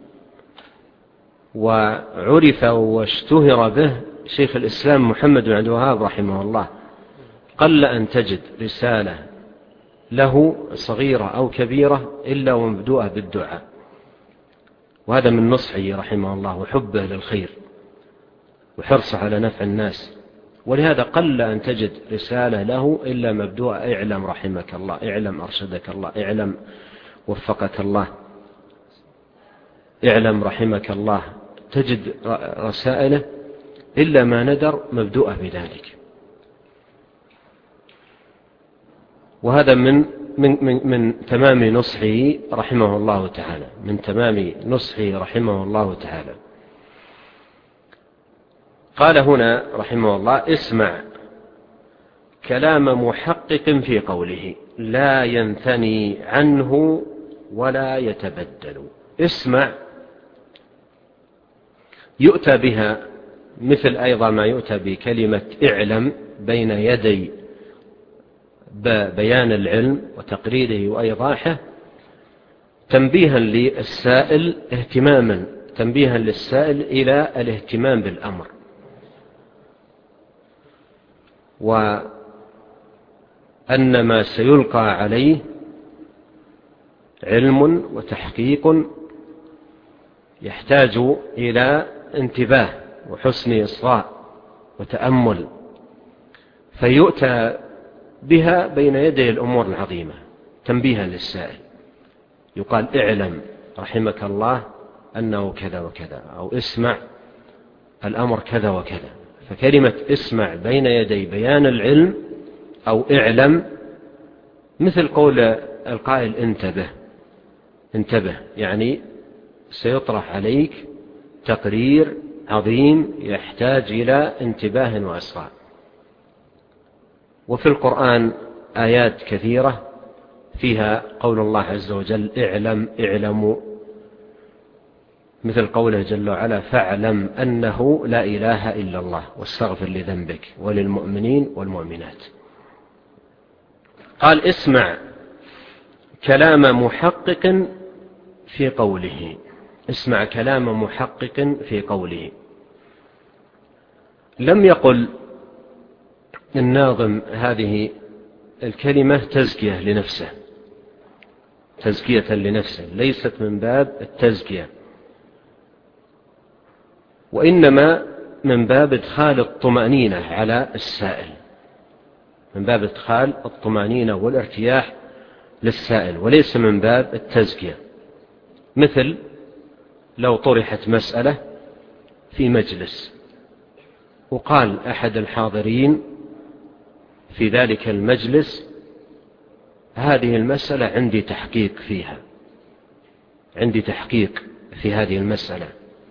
وعرف واشتهر به شيخ الإسلام محمد بن عبد الوهاب رحمه الله. قل أن تجد رسالة له صغيرة أو كبيرة إلا ومبدوءة بالدعاء، وهذا من نصحه رحمه الله وحبه للخير وحرصه على نفع الناس. ولهذا قل أن تجد رسالة له إلا مبدوءة: اعلم رحمك الله، اعلم أرشدك الله، اعلم وفقك الله، اعلم رحمك الله. تجد رسائله إلا ما ندر مبدوءة بذلك. وهذا من من من, من تمام نصحه رحمه الله تعالى، من تمام نصحه رحمه الله تعالى. قال هنا رحمه الله: اسمع كلام محقق في قوله لا ينثني عنه ولا يتبدل. اسمع يؤتى بها مثل أيضا ما يؤتى بكلمة اعلم بين يدي بيان العلم وتقريره وإيضاحه، تنبيها للسائل اهتماما، تنبيها للسائل إلى الاهتمام بالأمر، وأن ما سيلقى عليه علم وتحقيق يحتاج إلى انتباه وحسن إصغاء وتأمل، فيؤتى بها بين يدي الأمور العظيمة تنبيها للسائل. يقال اعلم رحمك الله أنه كذا وكذا، أو اسمع الأمر كذا وكذا. فكلمة اسمع بين يدي بيان العلم أو اعلم مثل قول القائل انتبه، انتبه يعني سيطرح عليك تقرير عظيم يحتاج إلى انتباه وإصغاء. وفي القرآن آيات كثيرة فيها قول الله عز وجل اعلم اعلموا، مثل قوله جل وعلا فاعلم أنه لا إله إلا الله واستغفر لذنبك وللمؤمنين والمؤمنات. قال اسمع كلام محقق في قوله، اسمع كلام محقق في قوله. لم يقل الناظم هذه الكلمة تزكية لنفسه، تزكية لنفسه، ليست من باب التزكية، وإنما من باب إدخال الطمأنينة على السائل، من باب إدخال الطمأنينة والارتياح للسائل، وليس من باب التزكية. مثل لو طرحت مسألة في مجلس وقال أحد الحاضرين في ذلك المجلس هذه المسألة عندي تحقيق فيها، عندي تحقيق في هذه المسألة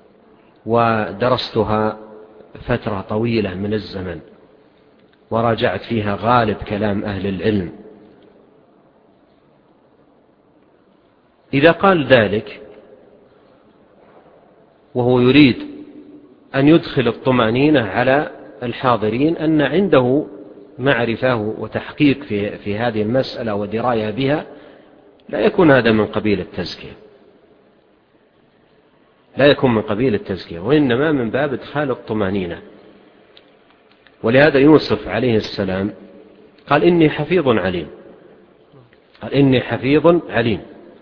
ودرستها فترة طويلة من الزمن وراجعت فيها غالب كلام أهل العلم. إذا قال ذلك وهو يريد أن يدخل الطمأنينة على الحاضرين أن عنده معرفة وتحقيق في, في هذه المسألة ودراية بها، لا يكون هذا من قبيل التزكية، لا يكون من قبيل التزكية، وإنما من باب إدخال الطمأنينة. ولهذا يوسف عليه السلام قال إني حفيظ عليم، قال إني حفيظ عليم.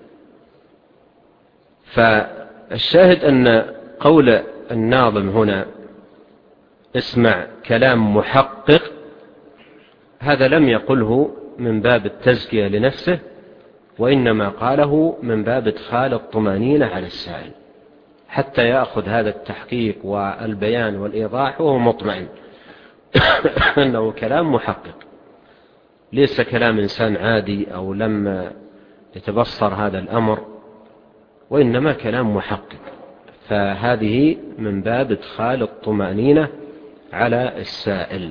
فالشاهد أن قول الناظم هنا اسمع كلام محقق، هذا لم يقله من باب التزكية لنفسه، وإنما قاله من باب إدخال الطمأنينة على السائل حتى يأخذ هذا التحقيق والبيان والإيضاح وهو مطمئن أنه كلام محقق، ليس كلام إنسان عادي أو لم يتبصر هذا الأمر، وإنما كلام محقق. فهذه من باب إدخال الطمأنينة على السائل.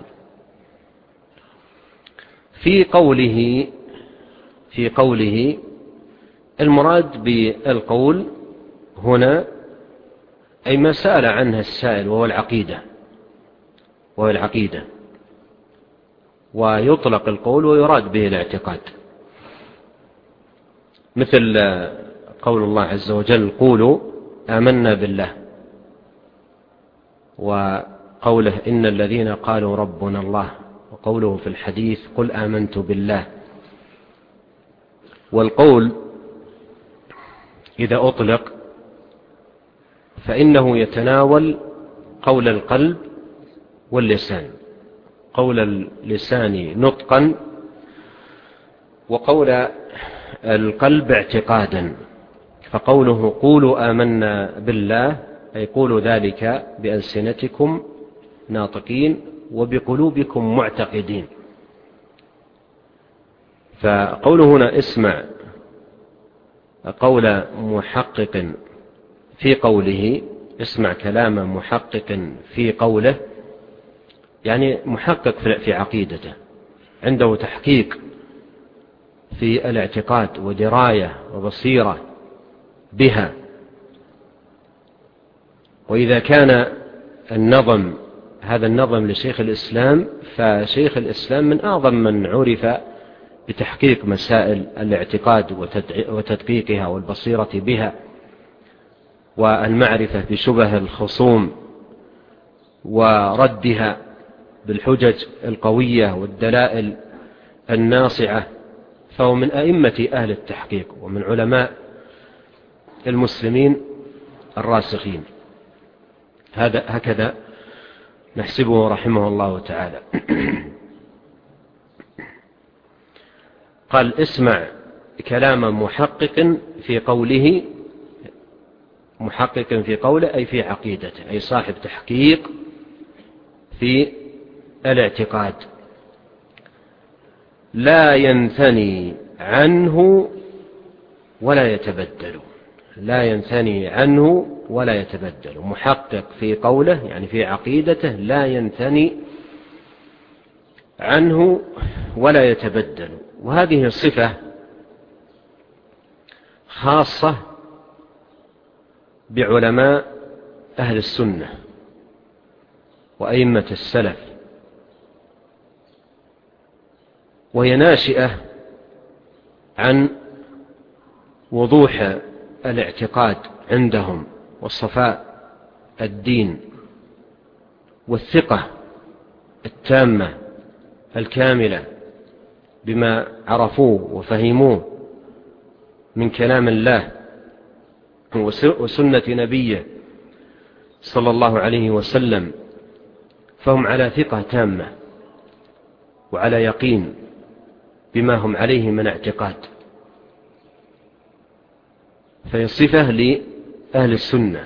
في قوله في قوله المراد بالقول هنا أي ما سأل عنها السائل وهو العقيدة وهو العقيدة ويطلق القول ويراد به الاعتقاد، مثل قول الله عز وجل قولوا آمنا بالله، وقوله إن الذين قالوا ربنا الله، وقوله في الحديث قل آمنت بالله. والقول إذا أطلق فإنه يتناول قول القلب واللسان، قول اللسان نطقا وقول القلب اعتقادا. فقوله قولوا آمنا بالله أي قولوا ذلك بألسنتكم ناطقين وبقلوبكم معتقدين. فقوله هنا اسمع قول محقق في قوله، اسمع كلام محقق في قوله، يعني محقق في عقيدته، عنده تحقيق في الاعتقاد ودراية وبصيرة بها. وإذا كان النظم هذا النظم لشيخ الإسلام، فشيخ الإسلام من أعظم من عرف بتحقيق مسائل الاعتقاد وتدقيقها والبصيرة بها والمعرفة بشبه الخصوم وردها بالحجج القوية والدلائل الناصعة، فهو من أئمة أهل التحقيق ومن علماء المسلمين الراسخين. هذا هكذا نحسبه رحمه الله تعالى. قال اسمع كلام محقق في قوله، محقق في قوله أي في عقيدته، أي صاحب تحقيق في الاعتقاد، لا ينثني عنه ولا يتبدل، لا ينثني عنه ولا يتبدل. محقق في قوله يعني في عقيدته لا ينثني عنه ولا يتبدل. وهذه صفة خاصة بعلماء أهل السنة وأئمة السلف، وهي ناشئة عن وضوح الاعتقاد عندهم والصفاء الدين والثقة التامة الكاملة بما عرفوه وفهموه من كلام الله وسنة نبيه صلى الله عليه وسلم، فهم على ثقة تامة وعلى يقين بما هم عليه من اعتقاد. فهي صفة لأهل السنة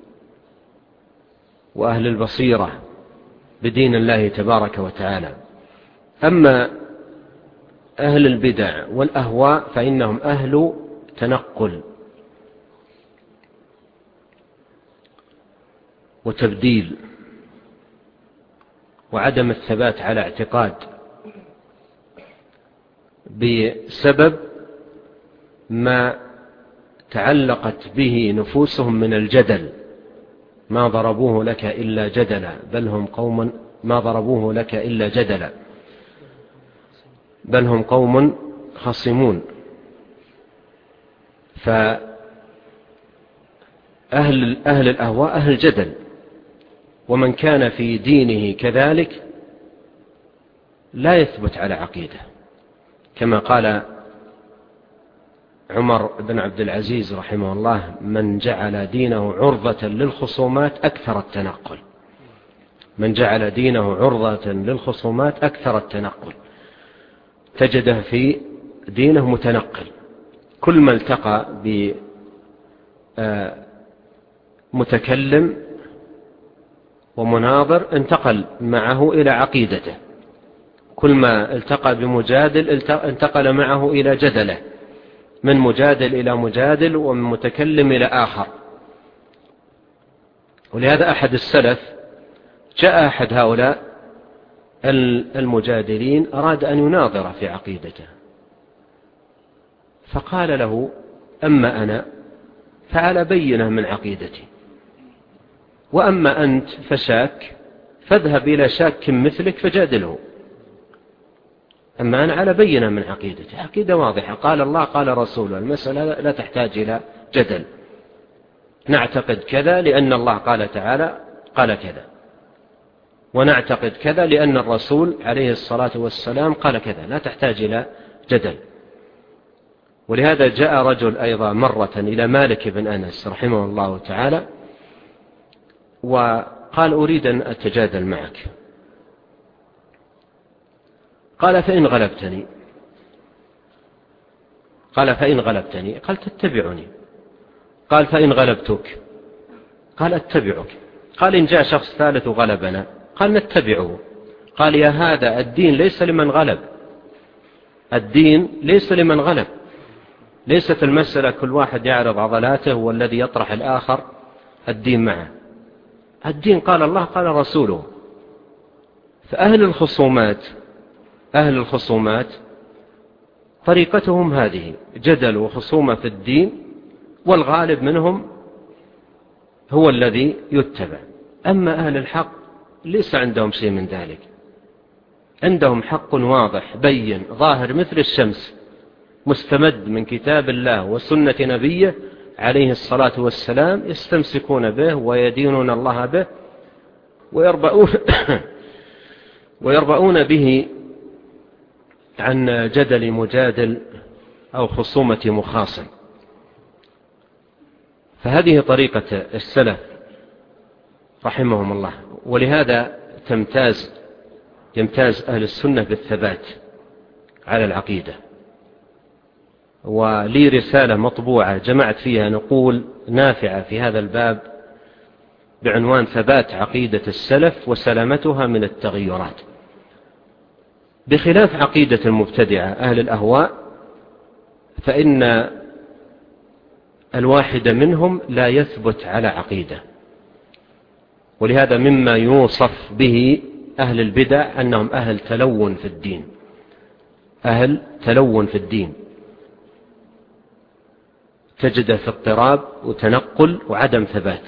وأهل البصيرة بدين الله تبارك وتعالى. أما أهل البدع والأهواء فإنهم أهل تنقل وتبديل وعدم الثبات على اعتقاد بسبب ما تعلقت به نفوسهم من الجدل. ما ضربوه لك إلا جدلا بل هم قوم ما ضربوه لك إلا جدلا بل هم قوم خصمون. فأهل أهل الأهواء أهل جدل، ومن كان في دينه كذلك لا يثبت على عقيدة، كما قال عمر بن عبد العزيز رحمه الله: من جعل دينه عرضة للخصومات أكثر التنقل. من جعل دينه عرضة للخصومات أكثر التنقل، تجده في دينه متنقل. كل ما التقى بمتكلم ومناظر انتقل معه إلى عقيدته، كل ما التقى بمجادل انتقل معه إلى جدله، من مجادل إلى مجادل ومن متكلم إلى آخر. ولهذا أحد السلف جاء أحد هؤلاء المجادلين أراد أن يناظر في عقيدته، فقال له: أما أنا فعلى بينة من عقيدتي، وأما أنت فشاك فاذهب إلى شاك مثلك فجادله. أما أنا على بينة من عقيدتي، عقيدة واضحة، قال الله قال رسوله، المسألة لا تحتاج إلى جدل. نعتقد كذا لأن الله قال تعالى قال كذا، ونعتقد كذا لأن الرسول عليه الصلاة والسلام قال كذا، لا تحتاج إلى جدل. ولهذا جاء رجل أيضا مرة إلى مالك بن أنس رحمه الله تعالى وقال: أريد أن أتجادل معك. قال: فإن غلبتني. قال: فإن غلبتني. قال: تتبعني. قال: فإن غلبتك. قال: أتبعك. قال: إن جاء شخص ثالث وغلبنا. قال: نتبعه. قال: يا هذا الدين ليس لمن غلب، الدين ليس لمن غلب، ليست المسألة كل واحد يعرض عضلاته والذي يطرح الآخر الدين معه. الدين قال الله قال رسوله. فأهل الخصومات أهل الخصومات طريقتهم هذه، جدل وخصومة في الدين، والغالب منهم هو الذي يتبع. أما أهل الحق ليس عندهم شيء من ذلك، عندهم حق واضح بين ظاهر مثل الشمس، مستمد من كتاب الله وسنة نبيه عليه الصلاة والسلام، يستمسكون به ويدينون الله به ويربؤون, ويربؤون به عن جدل مجادل أو خصومة مخاصم. فهذه طريقة السلف رحمهم الله. ولهذا تمتاز يمتاز أهل السنة بالثبات على العقيدة. ولي رسالة مطبوعة جمعت فيها نقول نافعة في هذا الباب بعنوان ثبات عقيدة السلف وسلامتها من التغيرات، بخلاف عقيدة المبتدعة أهل الأهواء، فإن الواحد منهم لا يثبت على عقيدة. ولهذا مما يوصف به أهل البدع أنهم أهل تلون في الدين، أهل تلون في الدين، تجد في اضطراب وتنقل وعدم ثبات.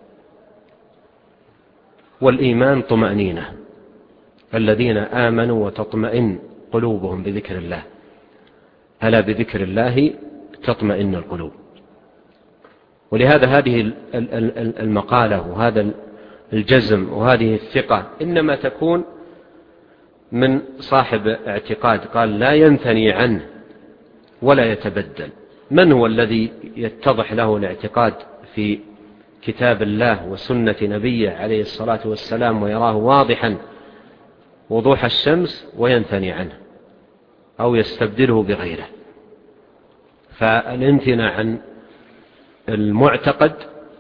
والإيمان طمأنينة، الذين آمنوا وتطمئن قلوبهم بذكر الله، ألا بذكر الله تطمئن القلوب. ولهذا هذه المقالة وهذا الجزم وهذه الثقة إنما تكون من صاحب اعتقاد قال لا ينثني عنه ولا يتبدل. من هو الذي يتضح له الاعتقاد في كتاب الله وسنة نبيه عليه الصلاة والسلام ويراه واضحا وضوح الشمس وينثني عنه أو يستبدله بغيره؟ فالامتناع عن المعتقد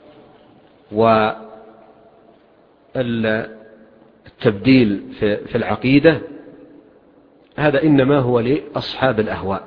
والتبديل في العقيدة هذا إنما هو لأصحاب الأهواء.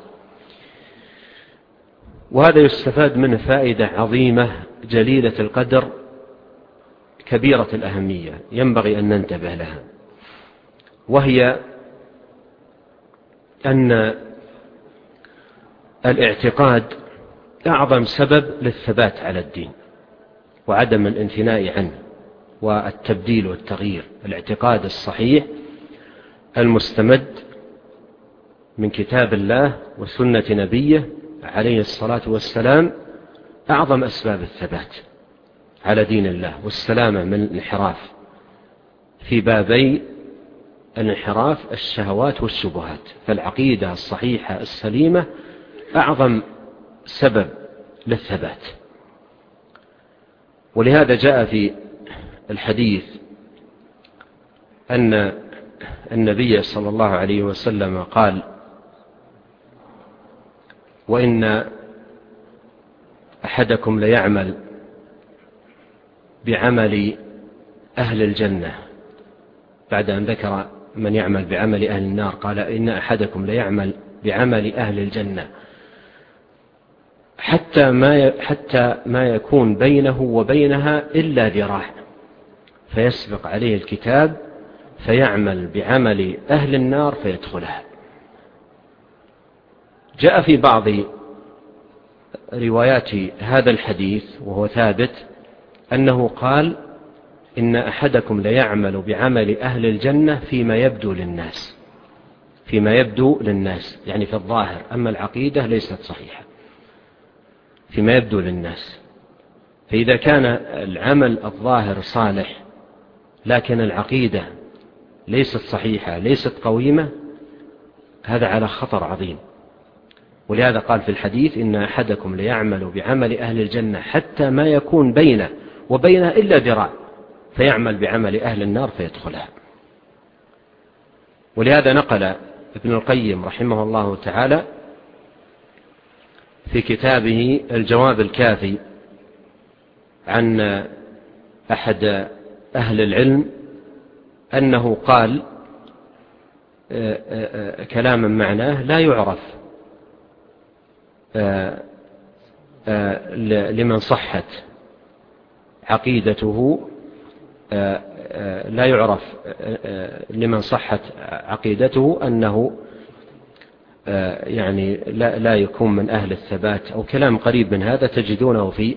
وهذا يستفاد منه فائدة عظيمة جليلة القدر كبيرة الأهمية ينبغي أن ننتبه لها، وهي أن الاعتقاد أعظم سبب للثبات على الدين وعدم الانثناء عنه والتبديل والتغيير. الاعتقاد الصحيح المستمد من كتاب الله وسنة نبيه عليه الصلاة والسلام أعظم أسباب الثبات على دين الله والسلامة من الانحراف في بابي الانحراف الشهوات والشبهات. فالعقيدة الصحيحة السليمة أعظم سبب للثبات. ولهذا جاء في الحديث أن النبي صلى الله عليه وسلم قال: وإن أحدكم ليعمل بعمل أهل الجنة، بعد أن ذكر من يعمل بعمل أهل النار قال: إن أحدكم ليعمل بعمل أهل الجنة حتى ما حتى ما يكون بينه وبينها إلا ذراع، فيسبق عليه الكتاب فيعمل بعمل أهل النار فيدخلها. جاء في بعض روايات هذا الحديث وهو ثابت أنه قال: إن أحدكم ليعمل بعمل أهل الجنة فيما يبدو للناس، فيما يبدو للناس يعني في الظاهر، أما العقيدة ليست صحيحة، فيما يبدو للناس. فإذا كان العمل الظاهر صالح لكن العقيدة ليست صحيحة ليست قويمة، هذا على خطر عظيم. ولهذا قال في الحديث: إن أحدكم ليعمل بعمل أهل الجنة حتى ما يكون بينه وبينها إلا ذراع، فيعمل بعمل أهل النار فيدخلها. ولهذا نقل ابن القيم رحمه الله تعالى في كتابه الجواب الكافي عن أحد أهل العلم أنه قال كلاما معناه لا يعرف لمن صحت عقيدته لا يعرف لمن صحت عقيدته أنه يعني لا, لا يكون من أهل الثبات، أو كلام قريب من هذا تجدونه في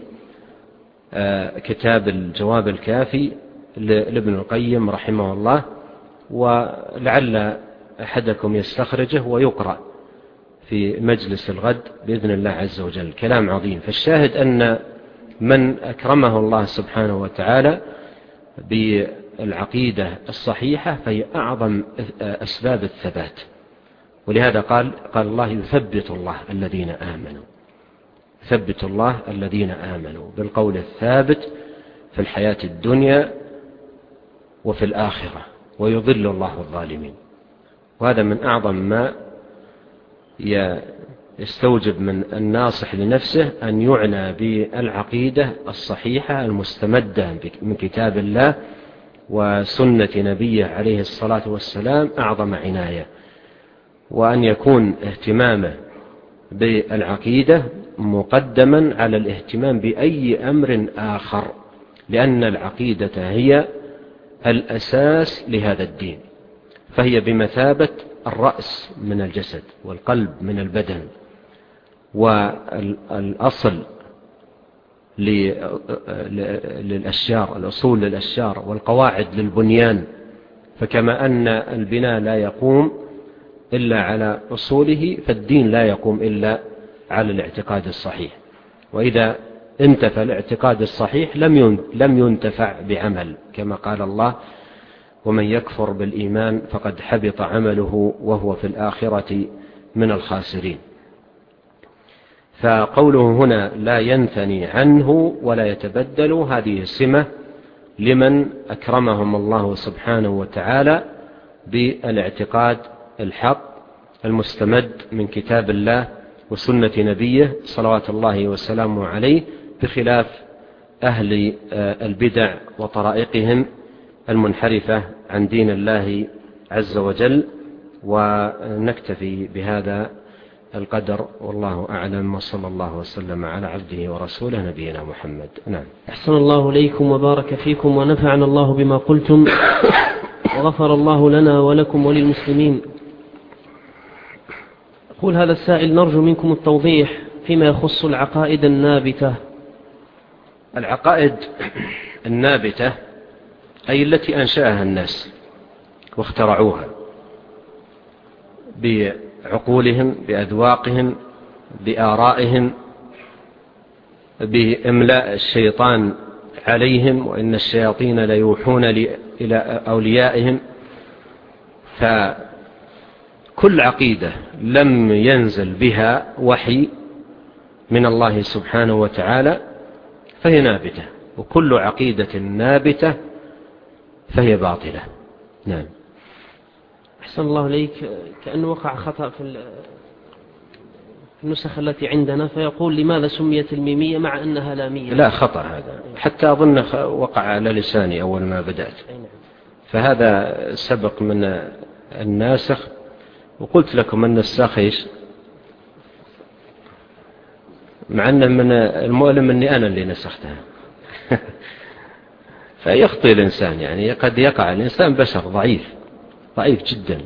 كتاب الجواب الكافي لابن القيم رحمه الله، ولعل أحدكم يستخرجه ويقرأ في مجلس الغد بإذن الله عز وجل. كلام عظيم. فالشاهد أن من أكرمه الله سبحانه وتعالى بالعقيدة الصحيحة فهي أعظم أسباب الثبات. ولهذا قال قال الله: يثبت الله الذين آمنوا، يثبت الله الذين آمنوا بالقول الثابت في الحياة الدنيا وفي الآخرة، ويضل الله الظالمين. وهذا من أعظم ما يستوجب من الناصح لنفسه أن يعنى بالعقيدة الصحيحة المستمدة من كتاب الله وسنة نبيه عليه الصلاة والسلام أعظم عناية، وأن يكون اهتمامه بالعقيدة مقدما على الاهتمام بأي أمر آخر، لأن العقيدة هي الأساس لهذا الدين، فهي بمثابة الرأس من الجسد والقلب من البدن، والأصل للأشجار، الأصول للأشجار والقواعد للبنيان. فكما أن البناء لا يقوم إلا على أصوله، فالدين لا يقوم إلا على الاعتقاد الصحيح. وإذا انتفى الاعتقاد الصحيح لم ينتفع بعمل، كما قال الله: ومن يكفر بالإيمان فقد حبط عمله وهو في الآخرة من الخاسرين. فقوله هنا لا ينثني عنه ولا يتبدل، هذه سمة لمن أكرمهم الله سبحانه وتعالى بالاعتقاد الحق المستمد من كتاب الله وسنة نبيه صلوات الله وسلامه عليه، بخلاف أهل البدع وطرائقهم المنحرفة عن دين الله عز وجل. ونكتفي بهذا القدر، والله أعلم، وصلى الله وسلم على عبده ورسوله نبينا محمد. نعم. أحسن الله إليكم وبارك فيكم ونفعنا الله بما قلتم وغفر الله لنا ولكم وللمسلمين. يقول هذا السائل: نرجو منكم التوضيح فيما يخص العقائد النابتة. العقائد النابتة أي التي أنشأها الناس واخترعوها بعقولهم، بأذواقهم، بآرائهم، بإملاء الشيطان عليهم، وإن الشياطين ليوحون إلى أوليائهم. فكل عقيدة لم ينزل بها وحي من الله سبحانه وتعالى فهي نابتة، وكل عقيدة نابتة فهي باطلة. نعم. أحسن الله إليك. كأنه وقع خطأ في النسخ التي عندنا، فيقول لماذا سميت الميمية مع أنها لامية؟ لا، خطأ هذا، حتى أظن وقع على لساني أول ما بدأت، فهذا سبق من الناسخ. وقلت لكم أن النساخ إيش؟ مع أن من المؤلم أني أنا اللي نسختها. فيخطئ الإنسان، يعني قد يقع الإنسان بشر ضعيف ضعيف جدا،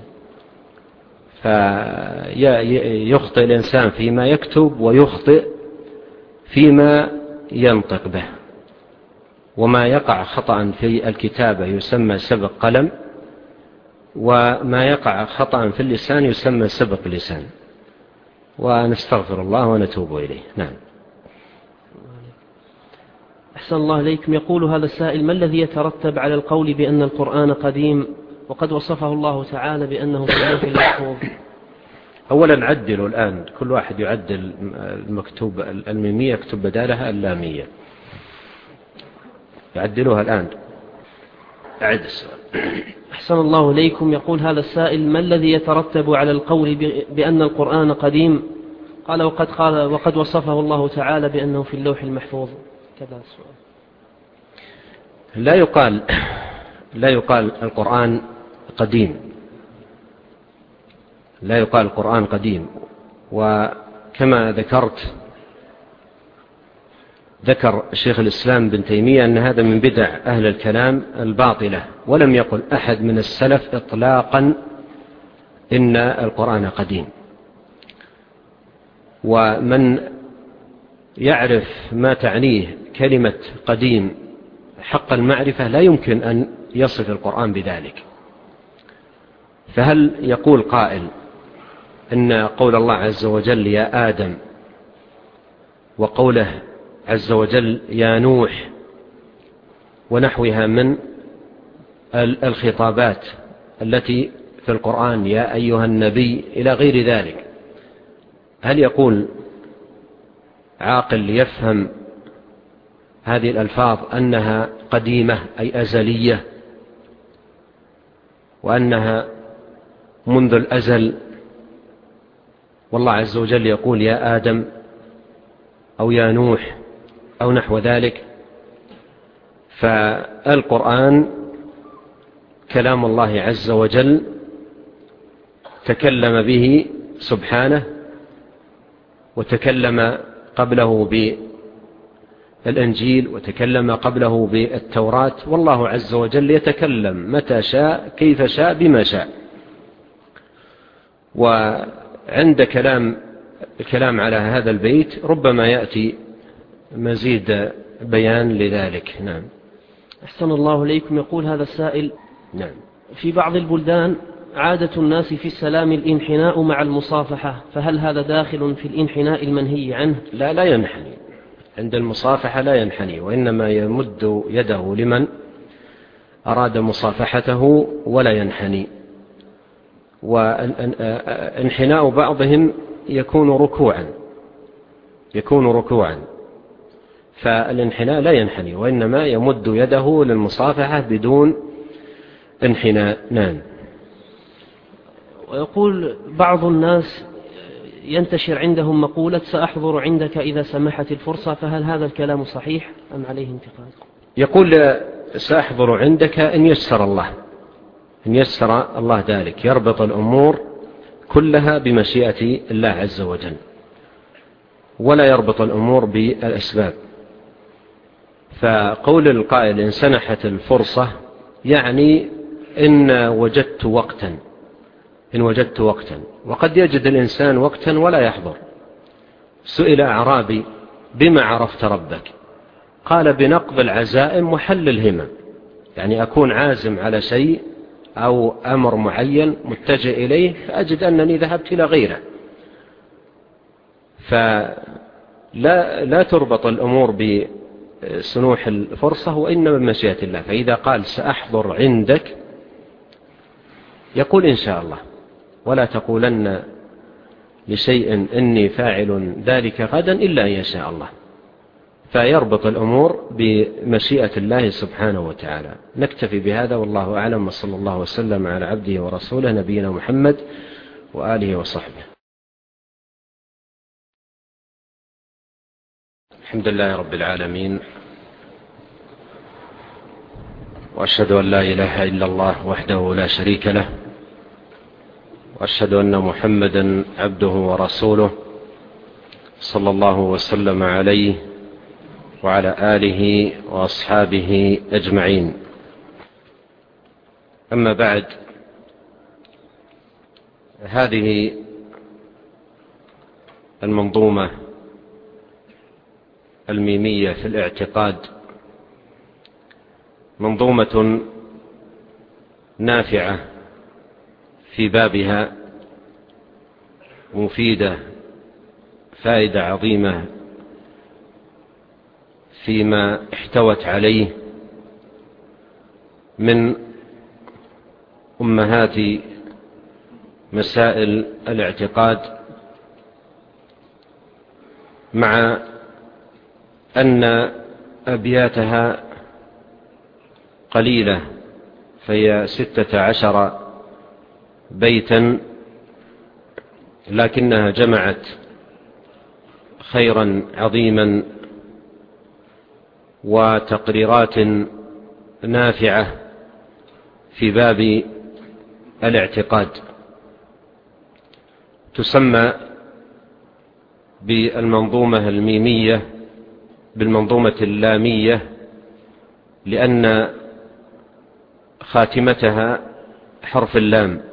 فيخطئ الإنسان فيما يكتب ويخطئ فيما ينطق به. وما يقع خطأ في الكتابة يسمى سبق قلم، وما يقع خطأ في اللسان يسمى سبق لسان، ونستغفر الله ونتوب إليه. نعم. أحسن الله إليكم. يقول هذا السائل: ما الذي يترتب على القول بأن القرآن قديم وقد وصفه الله تعالى بأنه في اللوح المحفوظ؟ أولا عدلوا الآن، كل واحد يعدل المكتوب الميمية يكتب بدالها اللامية، يعدلوها الآن. أعد السؤال. أحسن الله إليكم. يقول هذا السائل: ما الذي يترتب على القول بأن القرآن قديم؟ قال وقد, قال وقد وصفه الله تعالى بأنه في اللوح المحفوظ. كذا السؤال. لا يقال لا يقال القرآن قديم، لا يقال القرآن قديم. وكما ذكرت ذكر شيخ الإسلام بن تيمية أن هذا من بدع أهل الكلام الباطلة، ولم يقل أحد من السلف إطلاقا إن القرآن قديم. ومن يعرف ما تعنيه كلمة قديم حق المعرفة لا يمكن أن يصف القرآن بذلك. فهل يقول قائل إن قول الله عز وجل يا آدم وقوله عز وجل يا نوح ونحوها من الخطابات التي في القرآن يا أيها النبي إلى غير ذلك، هل يقول عاقل يفهم هذه الألفاظ أنها قديمة أي أزلية، وأنها منذ الأزل؟ والله عز وجل يقول يا آدم أو يا نوح أو نحو ذلك. فالقرآن كلام الله عز وجل تكلم به سبحانه، وتكلم قبله بالإنجيل، وتكلم قبله بالتوراة، والله عز وجل يتكلم متى شاء كيف شاء بما شاء. وعند كلام الكلام على هذا البيت ربما يأتي مزيد بيان لذلك. نعم. أحسن الله إليكم. يقول هذا السائل: نعم. في بعض البلدان عادة الناس في السلام الانحناء مع المصافحة، فهل هذا داخل في الانحناء المنهي عنه؟ لا لا ينحني عند المصافحة، لا ينحني، وإنما يمد يده لمن أراد مصافحته ولا ينحني. وانحناء بعضهم يكون ركوعا يكون ركوعا فالانحناء لا ينحني، وإنما يمد يده للمصافحة بدون انحناء. نعم. ويقول بعض الناس ينتشر عندهم مقولة سأحضر عندك إذا سمحت الفرصة، فهل هذا الكلام صحيح أم عليه انتقاد؟ يقول سأحضر عندك إن يسر الله إن يسر الله ذلك، يربط الأمور كلها بمشيئة الله عز وجل، ولا يربط الأمور بالأسباب. فقول القائل إن سنحت الفرصة يعني إن وجدت وقتا إن وجدت وقتا وقد يجد الإنسان وقتا ولا يحضر، سئل أعرابي: بما عرفت ربك؟ قال: بنقض العزائم وحل الهمم، يعني أكون عازم على شيء أو أمر معين متجه إليه فأجد أنني ذهبت إلى غيره. فلا لا تربط الأمور بسنوح الفرصة، وإنما بمشيئة الله. فإذا قال سأحضر عندك يقول إن شاء الله، ولا تقولن لشيء إني فاعل ذلك غدا إلا أن يشاء الله. فيربط الأمور بمشيئة الله سبحانه وتعالى. نكتفي بهذا والله أعلم، وصلى الله وسلم على عبده ورسوله نبينا محمد وآله وصحبه. الحمد لله رب العالمين، وأشهد أن لا إله إلا الله وحده لا شريك له، وأشهد أن محمدا عبده ورسوله صلى الله وسلم عليه وعلى آله وأصحابه أجمعين. أما بعد، هذه المنظومة الميمية في الاعتقاد منظومة نافعة في بابها، مفيدة فائدة عظيمة فيما احتوت عليه من أمهات مسائل الاعتقاد، مع أن أبياتها قليلة، فهي ستة عشر بيتا، لكنها جمعت خيرا عظيما وتقريرات نافعة في باب الاعتقاد. تسمى بالمنظومة الميمية بالمنظومة اللامية، لأن خاتمتها حرف اللام،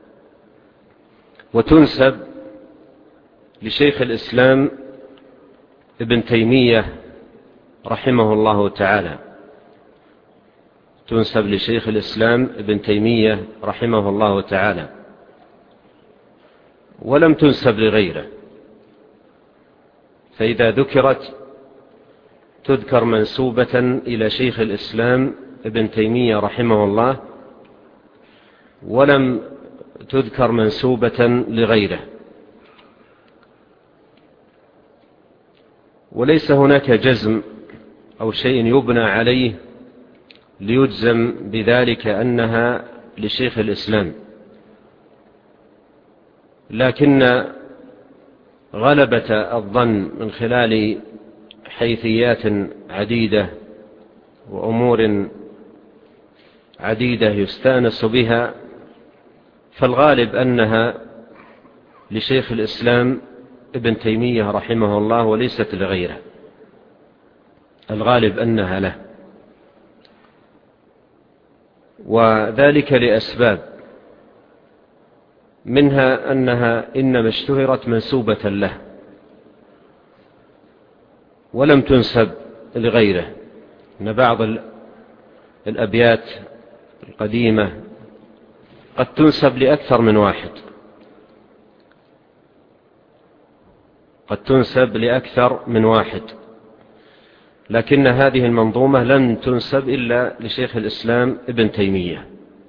وتنسب لشيخ الإسلام ابن تيمية رحمه الله تعالى. تنسب لشيخ الإسلام ابن تيمية رحمه الله تعالى، ولم تنسب لغيره. فإذا ذكرت تذكر منسوبة إلى شيخ الإسلام ابن تيمية رحمه الله، ولم تذكر منسوبة لغيره. وليس هناك جزم أو شيء يبنى عليه ليجزم بذلك أنها لشيخ الإسلام، لكن غلبة الظن من خلال حيثيات عديدة وأمور عديدة يستأنس بها، فالغالب أنها لشيخ الإسلام ابن تيمية رحمه الله وليست لغيره. الغالب أنها له، وذلك لأسباب، منها أنها إنما اشتهرت منسوبة له ولم تنسب لغيره. إن بعض الأبيات القديمة قد تنسب لأكثر من واحد، قد تنسب لأكثر من واحد، لكن هذه المنظومة لم تنسب إلا لشيخ الإسلام ابن تيمية.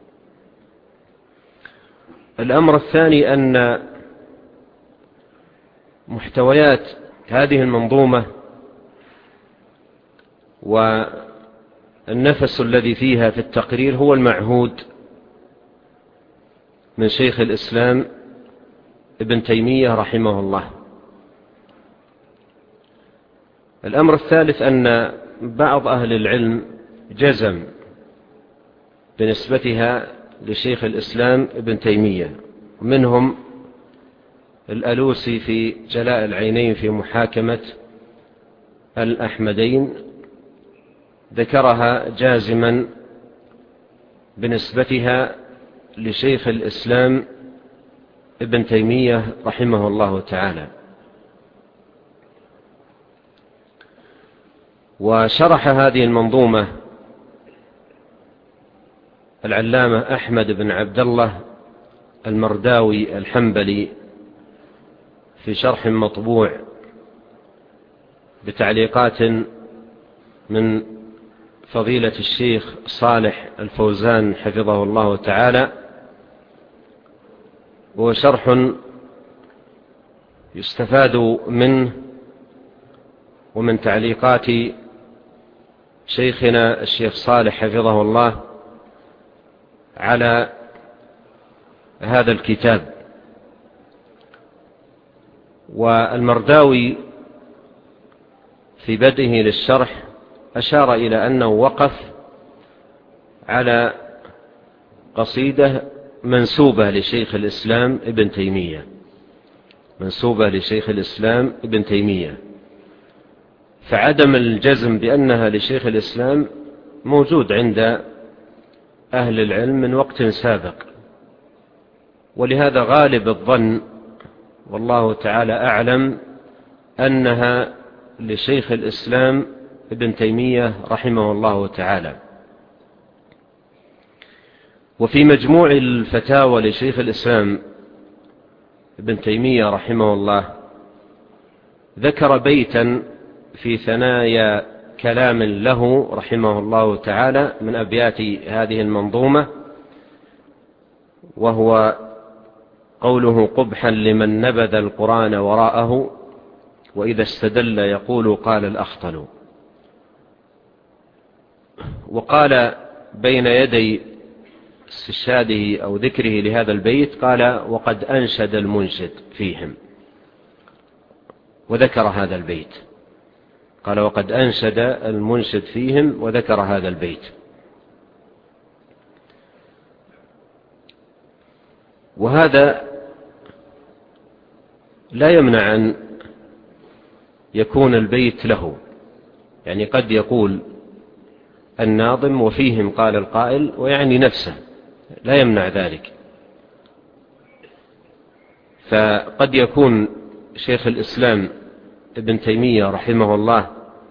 الأمر الثاني أن محتويات هذه المنظومة والنفس الذي فيها في التقرير هو المعهود من شيخ الإسلام ابن تيمية رحمه الله. الأمر الثالث أن بعض أهل العلم جزم بنسبتها لشيخ الإسلام ابن تيمية، منهم الألوسي في جلاء العينين في محاكمة الأحمدين، ذكرها جازما بنسبتها لشيخ الإسلام ابن تيمية رحمه الله تعالى. وشرح هذه المنظومة العلامة أحمد بن عبد الله المرداوي الحنبلي في شرح مطبوع بتعليقات من فضيلة الشيخ صالح الفوزان حفظه الله تعالى، وهو شرح يستفاد منه ومن تعليقات شيخنا الشيخ صالح حفظه الله على هذا الكتاب. والمرداوي في بدئه للشرح أشار إلى أنه وقف على قصيدة منسوبة لشيخ الإسلام ابن تيمية منسوبة لشيخ الإسلام ابن تيمية فعدم الجزم بأنها لشيخ الإسلام موجود عند أهل العلم من وقت سابق، ولهذا غالب الظن والله تعالى أعلم أنها لشيخ الإسلام ابن تيمية رحمه الله تعالى. وفي مجموع الفتاوى لشيخ الإسلام ابن تيمية رحمه الله ذكر بيتا في ثنايا كلام له رحمه الله تعالى من أبيات هذه المنظومة، وهو قوله: قبحا لمن نبذ القرآن وراءه وإذا استدل يقول قال الأخطل. وقال بين يدي استشهاده أو ذكره لهذا البيت قال: وقد أنشد المنشد فيهم، وذكر هذا البيت. قال: وقد أنشد المنشد فيهم، وذكر هذا البيت. وهذا لا يمنع أن يكون البيت له، يعني قد يقول الناظم وفيهم قال القائل ويعني نفسه، لا يمنع ذلك. فقد يكون شيخ الإسلام ابن تيمية رحمه الله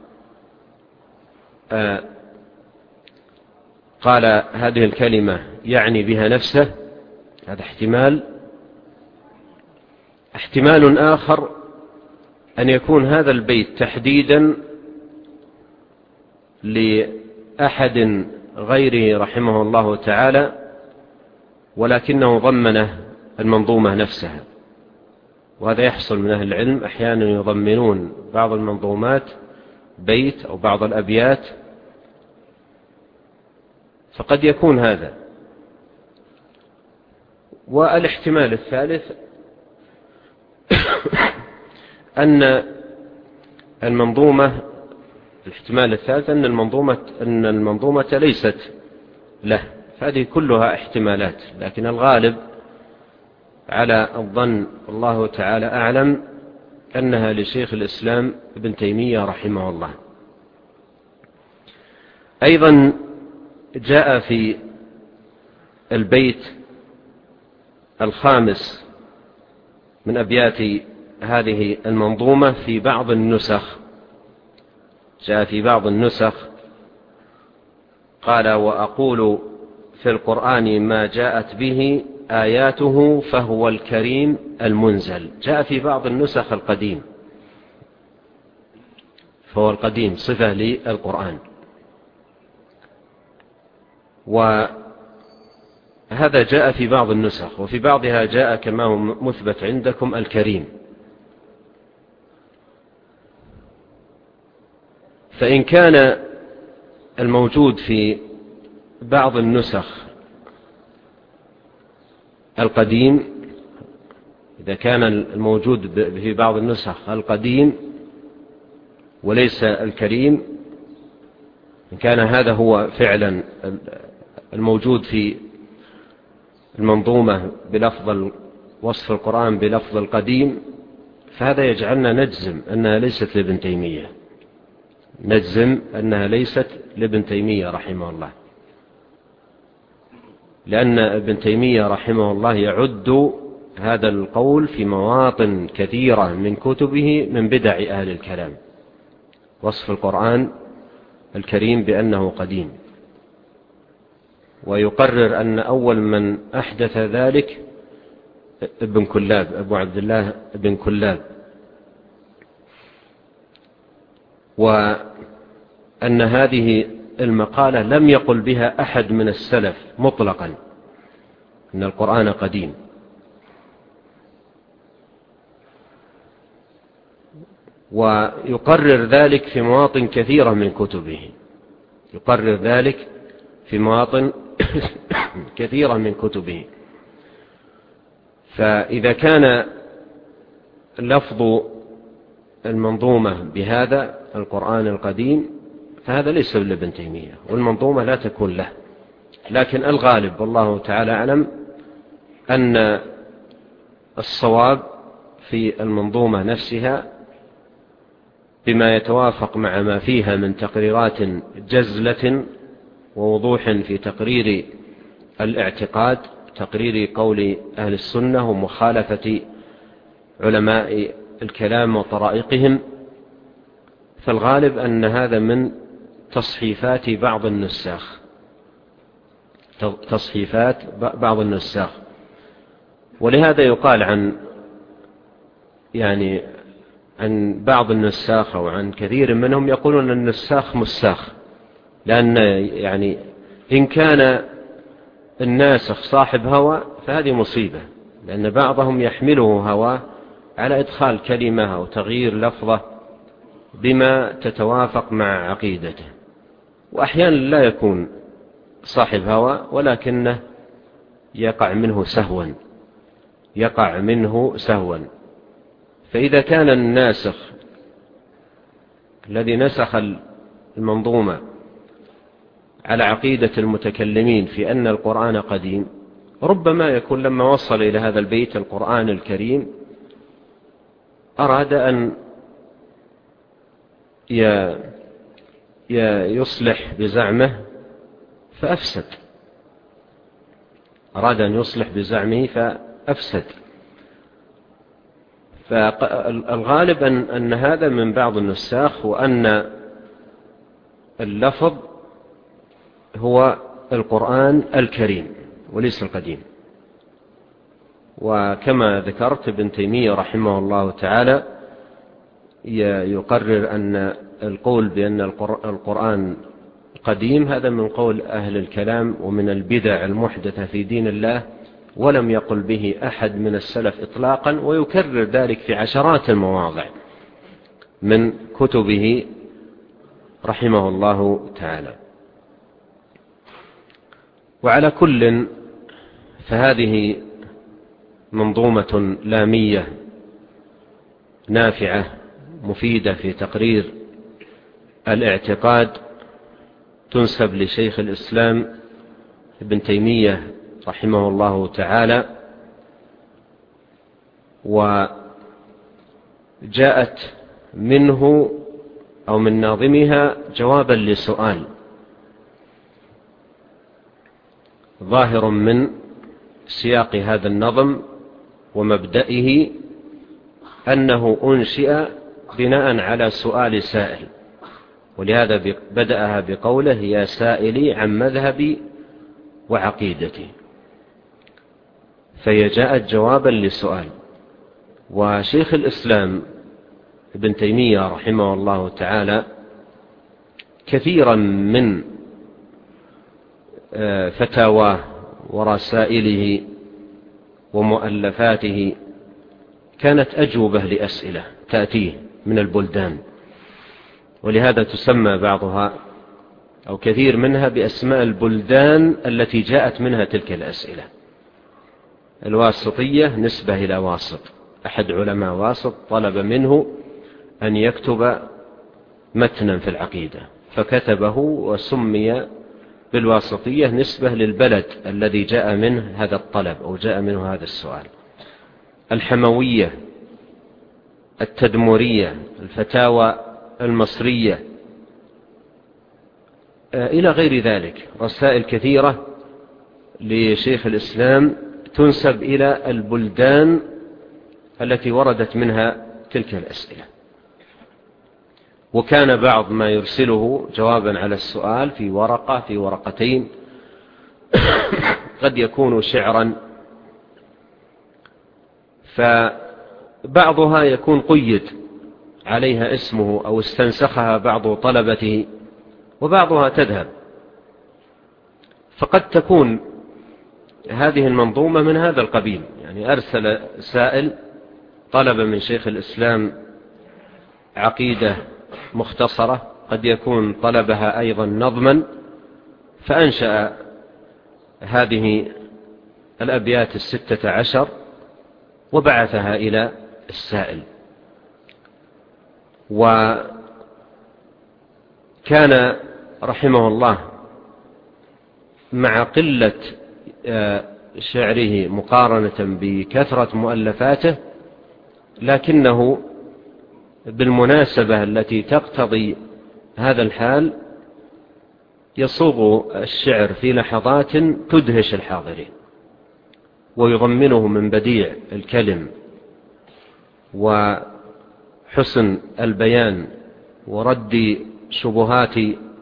قال هذه الكلمة يعني بها نفسه، هذا احتمال. احتمال آخر أن يكون هذا البيت تحديدا لأحد غيره رحمه الله تعالى، ولكنه ضمنه المنظومة نفسها. وهذا يحصل من أهل العلم، أحيانا يضمنون بعض المنظومات بيت أو بعض الأبيات، فقد يكون هذا. والاحتمال الثالث أن المنظومة الاحتمال الثالث أن المنظومة أن المنظومة ليست له. فهذه كلها احتمالات، لكن الغالب على الظن الله تعالى أعلم أنها لشيخ الإسلام ابن تيمية رحمه الله. أيضا جاء في البيت الخامس من أبيات هذه المنظومة في بعض النسخ، جاء في بعض النسخ قال: وأقول في القرآن ما جاءت به آياته فهو الكريم المنزل. جاء في بعض النسخ القديم، فهو القديم صفة للقرآن. وهذا جاء في بعض النسخ، وفي بعضها جاء كما هو مثبت عندكم الكريم. فإن كان الموجود في بعض النسخ القديم، إذا كان الموجود في بعض النسخ القديم وليس الكريم، إن كان هذا هو فعلا الموجود في المنظومة بلفظ وصف القرآن بلفظ القديم، فهذا يجعلنا نجزم أنها ليست لابن تيمية، نجزم أنها ليست لابن تيمية رحمه الله، لأن ابن تيمية رحمه الله يعد هذا القول في مواطن كثيرة من كتبه من بدع أهل الكلام. وصف القرآن الكريم بأنه قديم، ويقرر أن أول من أحدث ذلك ابن كلاب، أبو عبد الله ابن كلاب، وأن هذه المقالة لم يقل بها أحد من السلف مطلقا أن القرآن قديم. ويقرر ذلك في مواطن كثيرة من كتبه، يقرر ذلك في مواطن كثيرة من كتبه. فإذا كان لفظ المنظومة بهذا القرآن القديم فهذا ليس لابن تيمية، والمنظومة لا تكون له. لكن الغالب والله تعالى أعلم أن الصواب في المنظومة نفسها بما يتوافق مع ما فيها من تقريرات جزلة ووضوح في تقرير الاعتقاد، تقرير قول أهل السنة ومخالفة علماء الكلام وطرائقهم، فالغالب أن هذا من تصحيفات بعض النساخ، تصحيفات بعض النساخ. ولهذا يقال عن يعني عن بعض النساخ أو عن كثير منهم يقولون أن النساخ مساخ، لأن يعني إن كان الناسخ صاحب هوى فهذه مصيبة، لأن بعضهم يحمله هوى على إدخال كلمة أو تغيير لفظة بما تتوافق مع عقيدته، وأحيانا لا يكون صاحب هوى ولكنه يقع منه سهوا يقع منه سهوا فإذا كان الناسخ الذي نسخ المنظومة على عقيدة المتكلمين في أن القرآن قديم، ربما يكون لما وصل إلى هذا البيت القرآن الكريم أراد أن يصلح بزعمه فأفسد، أراد أن يصلح بزعمه فأفسد. فالغالب أن, أن هذا من بعض النساخ، وأن اللفظ هو القرآن الكريم وليس القديم. وكما ذكرت ابن تيمية رحمه الله تعالى يقرر أن القول بأن القرآن قديم هذا من قول أهل الكلام ومن البدع المحدثة في دين الله، ولم يقل به أحد من السلف إطلاقا، ويكرر ذلك في عشرات المواضع من كتبه رحمه الله تعالى. وعلى كل فهذه منظومة لامية نافعة مفيدة في تقرير الاعتقاد، تنسب لشيخ الإسلام ابن تيمية رحمه الله تعالى، وجاءت منه أو من ناظمها جوابا لسؤال ظاهر من سياق هذا النظم ومبدئه أنه أنشئ بناء على سؤال سائل، ولهذا بدأها بقوله يا سائلي عن مذهبي وعقيدتي، فهي جاءت جوابا لسؤال. وشيخ الإسلام ابن تيمية رحمه الله تعالى كثيرا من فتاواه ورسائله ومؤلفاته كانت أجوبة لأسئلة تأتيه من البلدان، ولهذا تسمى بعضها أو كثير منها بأسماء البلدان التي جاءت منها تلك الأسئلة. الواسطية نسبة إلى واسط، أحد علماء واسط طلب منه أن يكتب متنا في العقيدة فكتبه وسمي بالواسطية نسبة للبلد الذي جاء منه هذا الطلب أو جاء منه هذا السؤال. الحموية، التدمرية، الفتاوى المصرية، إلى غير ذلك، رسائل كثيرة لشيخ الإسلام تنسب إلى البلدان التي وردت منها تلك الأسئلة. وكان بعض ما يرسله جوابا على السؤال في ورقة في ورقتين قد يكون شعرا، فبعضها يكون قيد عليها اسمه أو استنسخها بعض طلبته، وبعضها تذهب. فقد تكون هذه المنظومة من هذا القبيل، يعني أرسل سائل طلب من شيخ الإسلام عقيدة مختصرة، قد يكون طلبها أيضا نظما، فأنشأ هذه الأبيات الستة عشر وبعثها إلى السائل. وكان رحمه الله مع قلة شعره مقارنة بكثرة مؤلفاته، لكنه بالمناسبة التي تقتضي هذا الحال يصوغ الشعر في لحظات تدهش الحاضرين، ويضمنه من بديع الكلم وحسن البيان ورد شبهات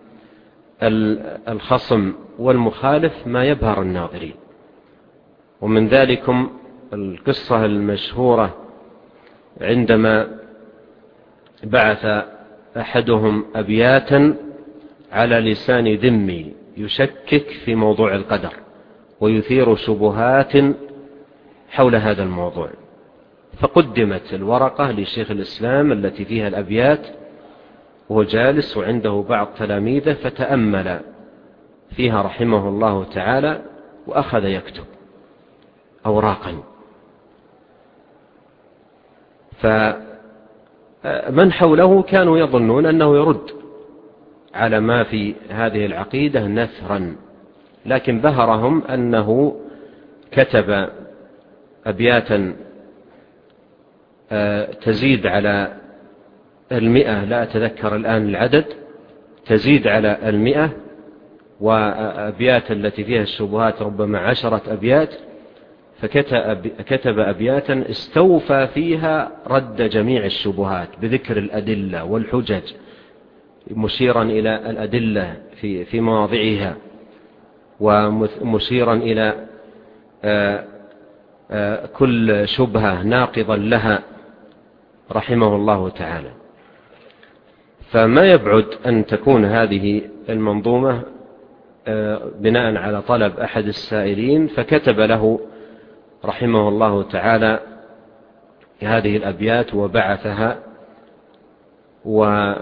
الخصم والمخالف ما يبهر الناظرين. ومن ذلكم القصة المشهورة عندما بعث أحدهم أبياتا على لسان ذمي يشكك في موضوع القدر ويثير شبهات حول هذا الموضوع، فقدمت الورقة لشيخ الإسلام التي فيها الأبيات وهو جالس وعنده بعض تلاميذه، فتأمل فيها رحمه الله تعالى وأخذ يكتب أوراقا. فمن حوله كانوا يظنون أنه يرد على ما في هذه العقيدة نثرا، لكن بهرهم أنه كتب أبياتا تزيد على المئة، لا أتذكر الآن العدد، تزيد على المئة، وأبيات التي فيها الشبهات ربما عشرة أبيات، فكتب أبياتا استوفى فيها رد جميع الشبهات بذكر الأدلة والحجج، مشيرا إلى الأدلة في في مواضعها، ومشيرا إلى كل شبهة ناقضا لها رحمه الله تعالى. فما يبعد أن تكون هذه المنظومة بناء على طلب أحد السائلين، فكتب له رحمه الله تعالى هذه الأبيات وبعثها، و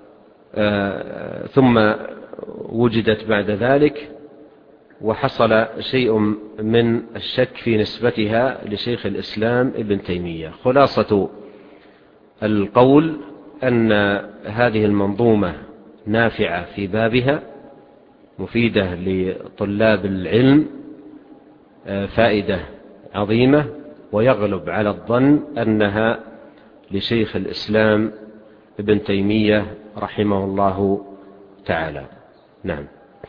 ثم وجدت بعد ذلك وحصل شيء من الشك في نسبتها لشيخ الإسلام ابن تيمية. خلاصة القول أن هذه المنظومة نافعة في بابها، مفيدة لطلاب العلم فائدة عظيمة، ويغلب على الظن أنها لشيخ الإسلام ابن تيمية رحمه الله تعالى. نعم.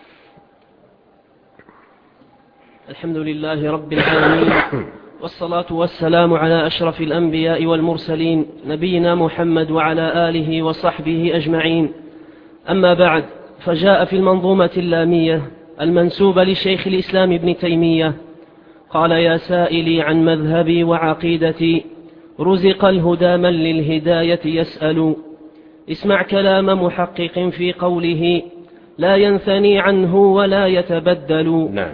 الحمد لله رب العالمين، والصلاة والسلام على أشرف الأنبياء والمرسلين نبينا محمد وعلى آله وصحبه أجمعين. أما بعد، فجاء في المنظومة اللامية المنسوبة لشيخ الإسلام ابن تيمية قال: يا سائلي عن مذهبي وعقيدتي، رزق الهدى من للهداية يسأل. اسمع كلام محقق في قوله لا ينثني عنه ولا يتبدل. نعم.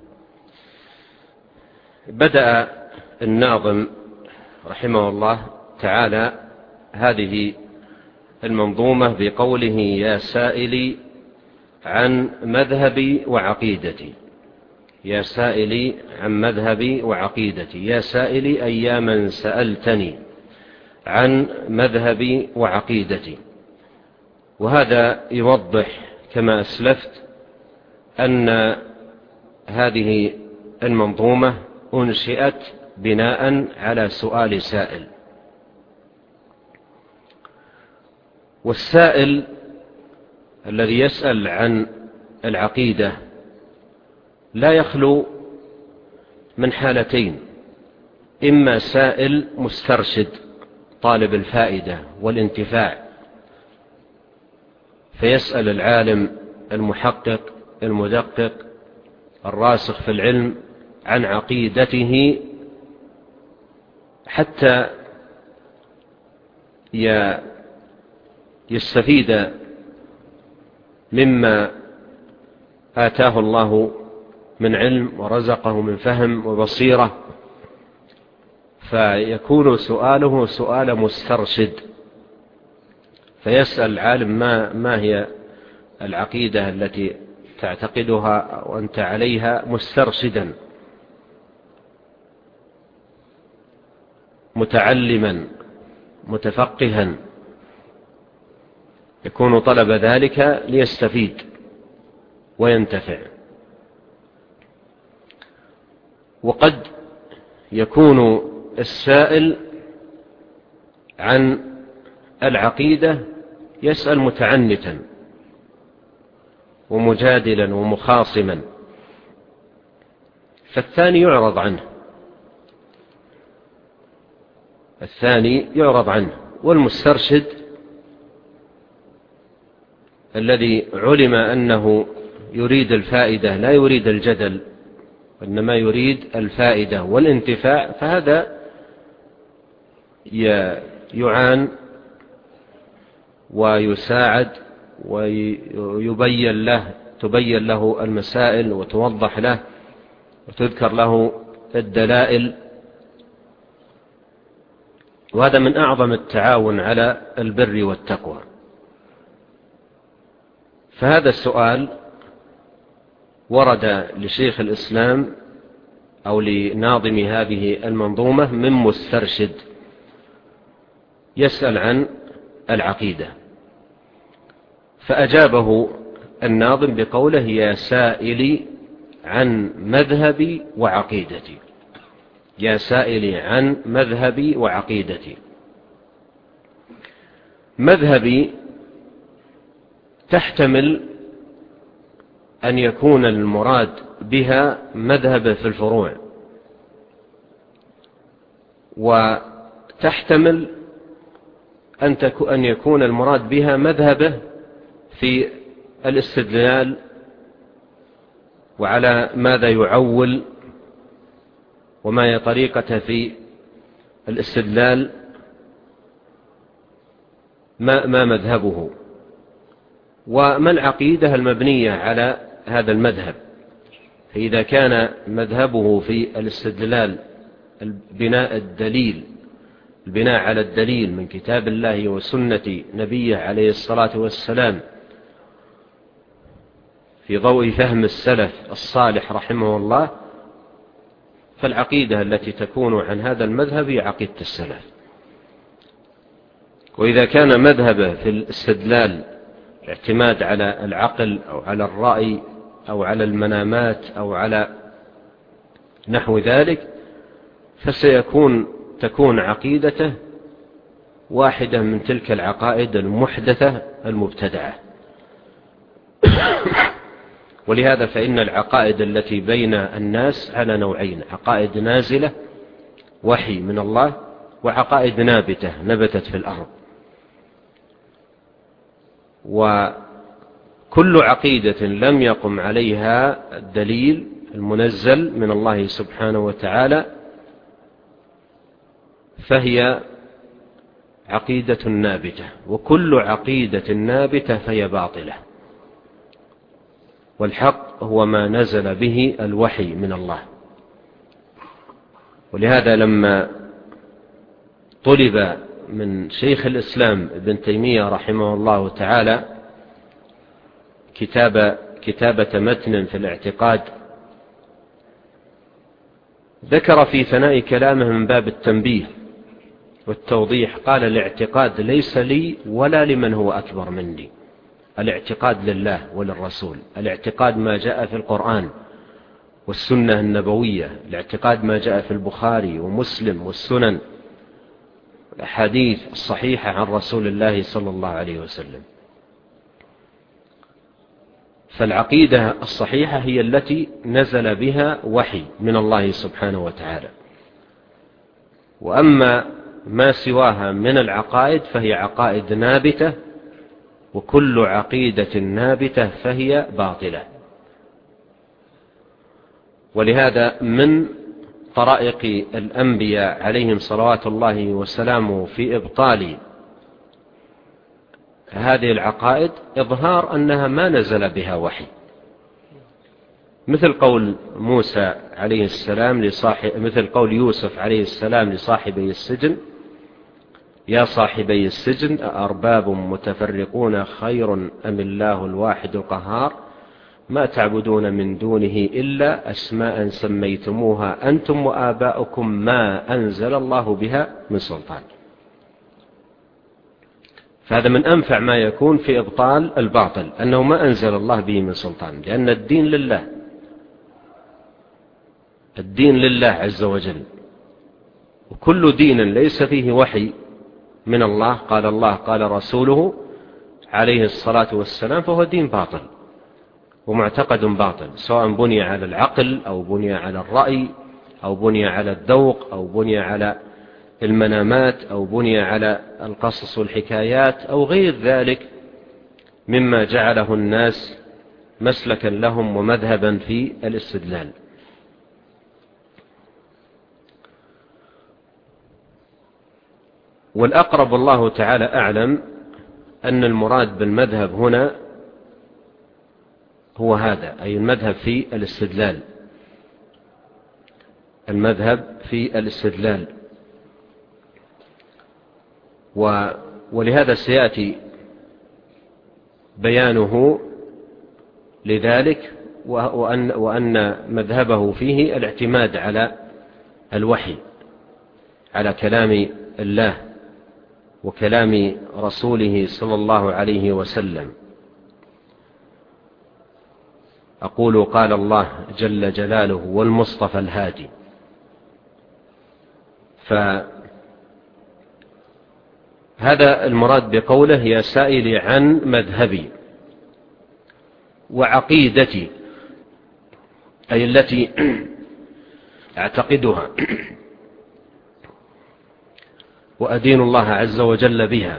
بدأ الناظم رحمه الله تعالى هذه المنظومة بقوله: يا سائلي عن مذهبي وعقيدتي. يا سائلي عن مذهبي وعقيدتي. يا سائلي أي يا من سألتني عن مذهبي وعقيدتي. وهذا يوضح كما أسلفت أن هذه المنظومة أنشئت بناء على سؤال سائل، والسائل الذي يسأل عن العقيدة لا يخلو من حالتين: إما سائل مسترشد طالب الفائدة والانتفاع، فيسأل العالم المحقق المدقق الراسخ في العلم عن عقيدته حتى يستفيد مما آتاه الله من علم ورزقه من فهم وبصيرة، فيكون سؤاله سؤال مسترشد، فيسأل العالم ما, ما هي العقيدة التي تعتقدها وأنت عليها مسترشدا متعلما متفقها، يكون طلب ذلك ليستفيد وينتفع. وقد يكون السائل عن العقيدة يسأل متعنتا ومجادلا ومخاصما، فالثاني يعرض عنه الثاني يعرض عنه والمسترشد الذي علم أنه يريد الفائدة لا يريد الجدل وإنما يريد الفائدة والانتفاع، فهذا يعان ويساعد ويبين له تبين له المسائل وتوضح له وتذكر له الدلائل، وهذا من أعظم التعاون على البر والتقوى. فهذا السؤال ورد لشيخ الإسلام أو لناظم هذه المنظومة من مسترشد يسأل عن العقيدة، فأجابه الناظم بقوله: يا سائلي عن مذهبي وعقيدتي يا سائلي عن مذهبي وعقيدتي. مذهبي تحتمل أن يكون المراد بها مذهب في الفروع، وتحتمل أن يكون المراد بها مذهبه في الاستدلال وعلى ماذا يعول وما هي طريقته في الاستدلال، ما, ما مذهبه وما العقيدة المبنية على هذا المذهب. فإذا كان مذهبه في الاستدلال البناء الدليل البناء على الدليل من كتاب الله وسنة نبيه عليه الصلاة والسلام في ضوء فهم السلف الصالح رحمه الله، فالعقيدة التي تكون عن هذا المذهب هي عقيدة السلف. وإذا كان مذهبه في الاستدلال اعتماد على العقل أو على الرأي أو على المنامات أو على نحو ذلك، فسيكون تكون عقيدته واحدة من تلك العقائد المحدثة المبتدعة. ولهذا فإن العقائد التي بين الناس على نوعين: عقائد نازلة وحي من الله، وعقائد نابتة نبتت في الأرض. وكل عقيدة لم يقم عليها الدليل المنزل من الله سبحانه وتعالى فهي عقيدة نابتة، وكل عقيدة نابتة فهي باطلة، والحق هو ما نزل به الوحي من الله. ولهذا لما طلب من شيخ الإسلام ابن تيمية رحمه الله تعالى كتاب كتابة متن في الاعتقاد، ذكر في ثناء كلامه من باب التنبيه والتوضيح، قال: الاعتقاد ليس لي ولا لمن هو أكبر مني، الاعتقاد لله وللرسول، الاعتقاد ما جاء في القرآن والسنة النبوية، الاعتقاد ما جاء في البخاري ومسلم والسنن الأحاديث الصحيحة عن رسول الله صلى الله عليه وسلم. فالعقيدة الصحيحة هي التي نزل بها وحي من الله سبحانه وتعالى، وأما ما سواها من العقائد فهي عقائد نابتة وكل عقيدة نابتة فهي باطلة. ولهذا من طرائق الأنبياء عليهم صلوات الله وسلامه في إبطال هذه العقائد إظهار أنها ما نزل بها وحي، مثل قول موسى عليه السلام لصاحب مثل قول يوسف عليه السلام لصاحبي السجن: يا صاحبي السجن أأرباب متفرقون خير أم الله الواحد القهار ما تعبدون من دونه إلا أسماء سميتموها أنتم وآباؤكم ما أنزل الله بها من سلطان. فهذا من أنفع ما يكون في إبطال الباطل، أنه ما أنزل الله به من سلطان، لأن الدين لله، الدين لله عز وجل، وكل دين ليس فيه وحي من الله قال الله قال رسوله عليه الصلاة والسلام فهو دين باطل ومعتقد باطل، سواء بني على العقل أو بني على الرأي أو بني على الذوق أو بني على المنامات أو بني على القصص والحكايات أو غير ذلك مما جعله الناس مسلكا لهم ومذهبا في الاستدلال. والأقرب الله تعالى أعلم أن المراد بالمذهب هنا هو هذا، أي المذهب في الاستدلال، المذهب في الاستدلال. ولهذا سيأتي بيانه لذلك، وأن, وأن مذهبه فيه الاعتماد على الوحي، على كلام الله وكلام رسوله صلى الله عليه وسلم. أقول قال الله جل جلاله والمصطفى الهادي. فهذا المراد بقوله يا سائلي عن مذهبي وعقيدتي، أي التي أعتقدها وأدين الله عز وجل بها.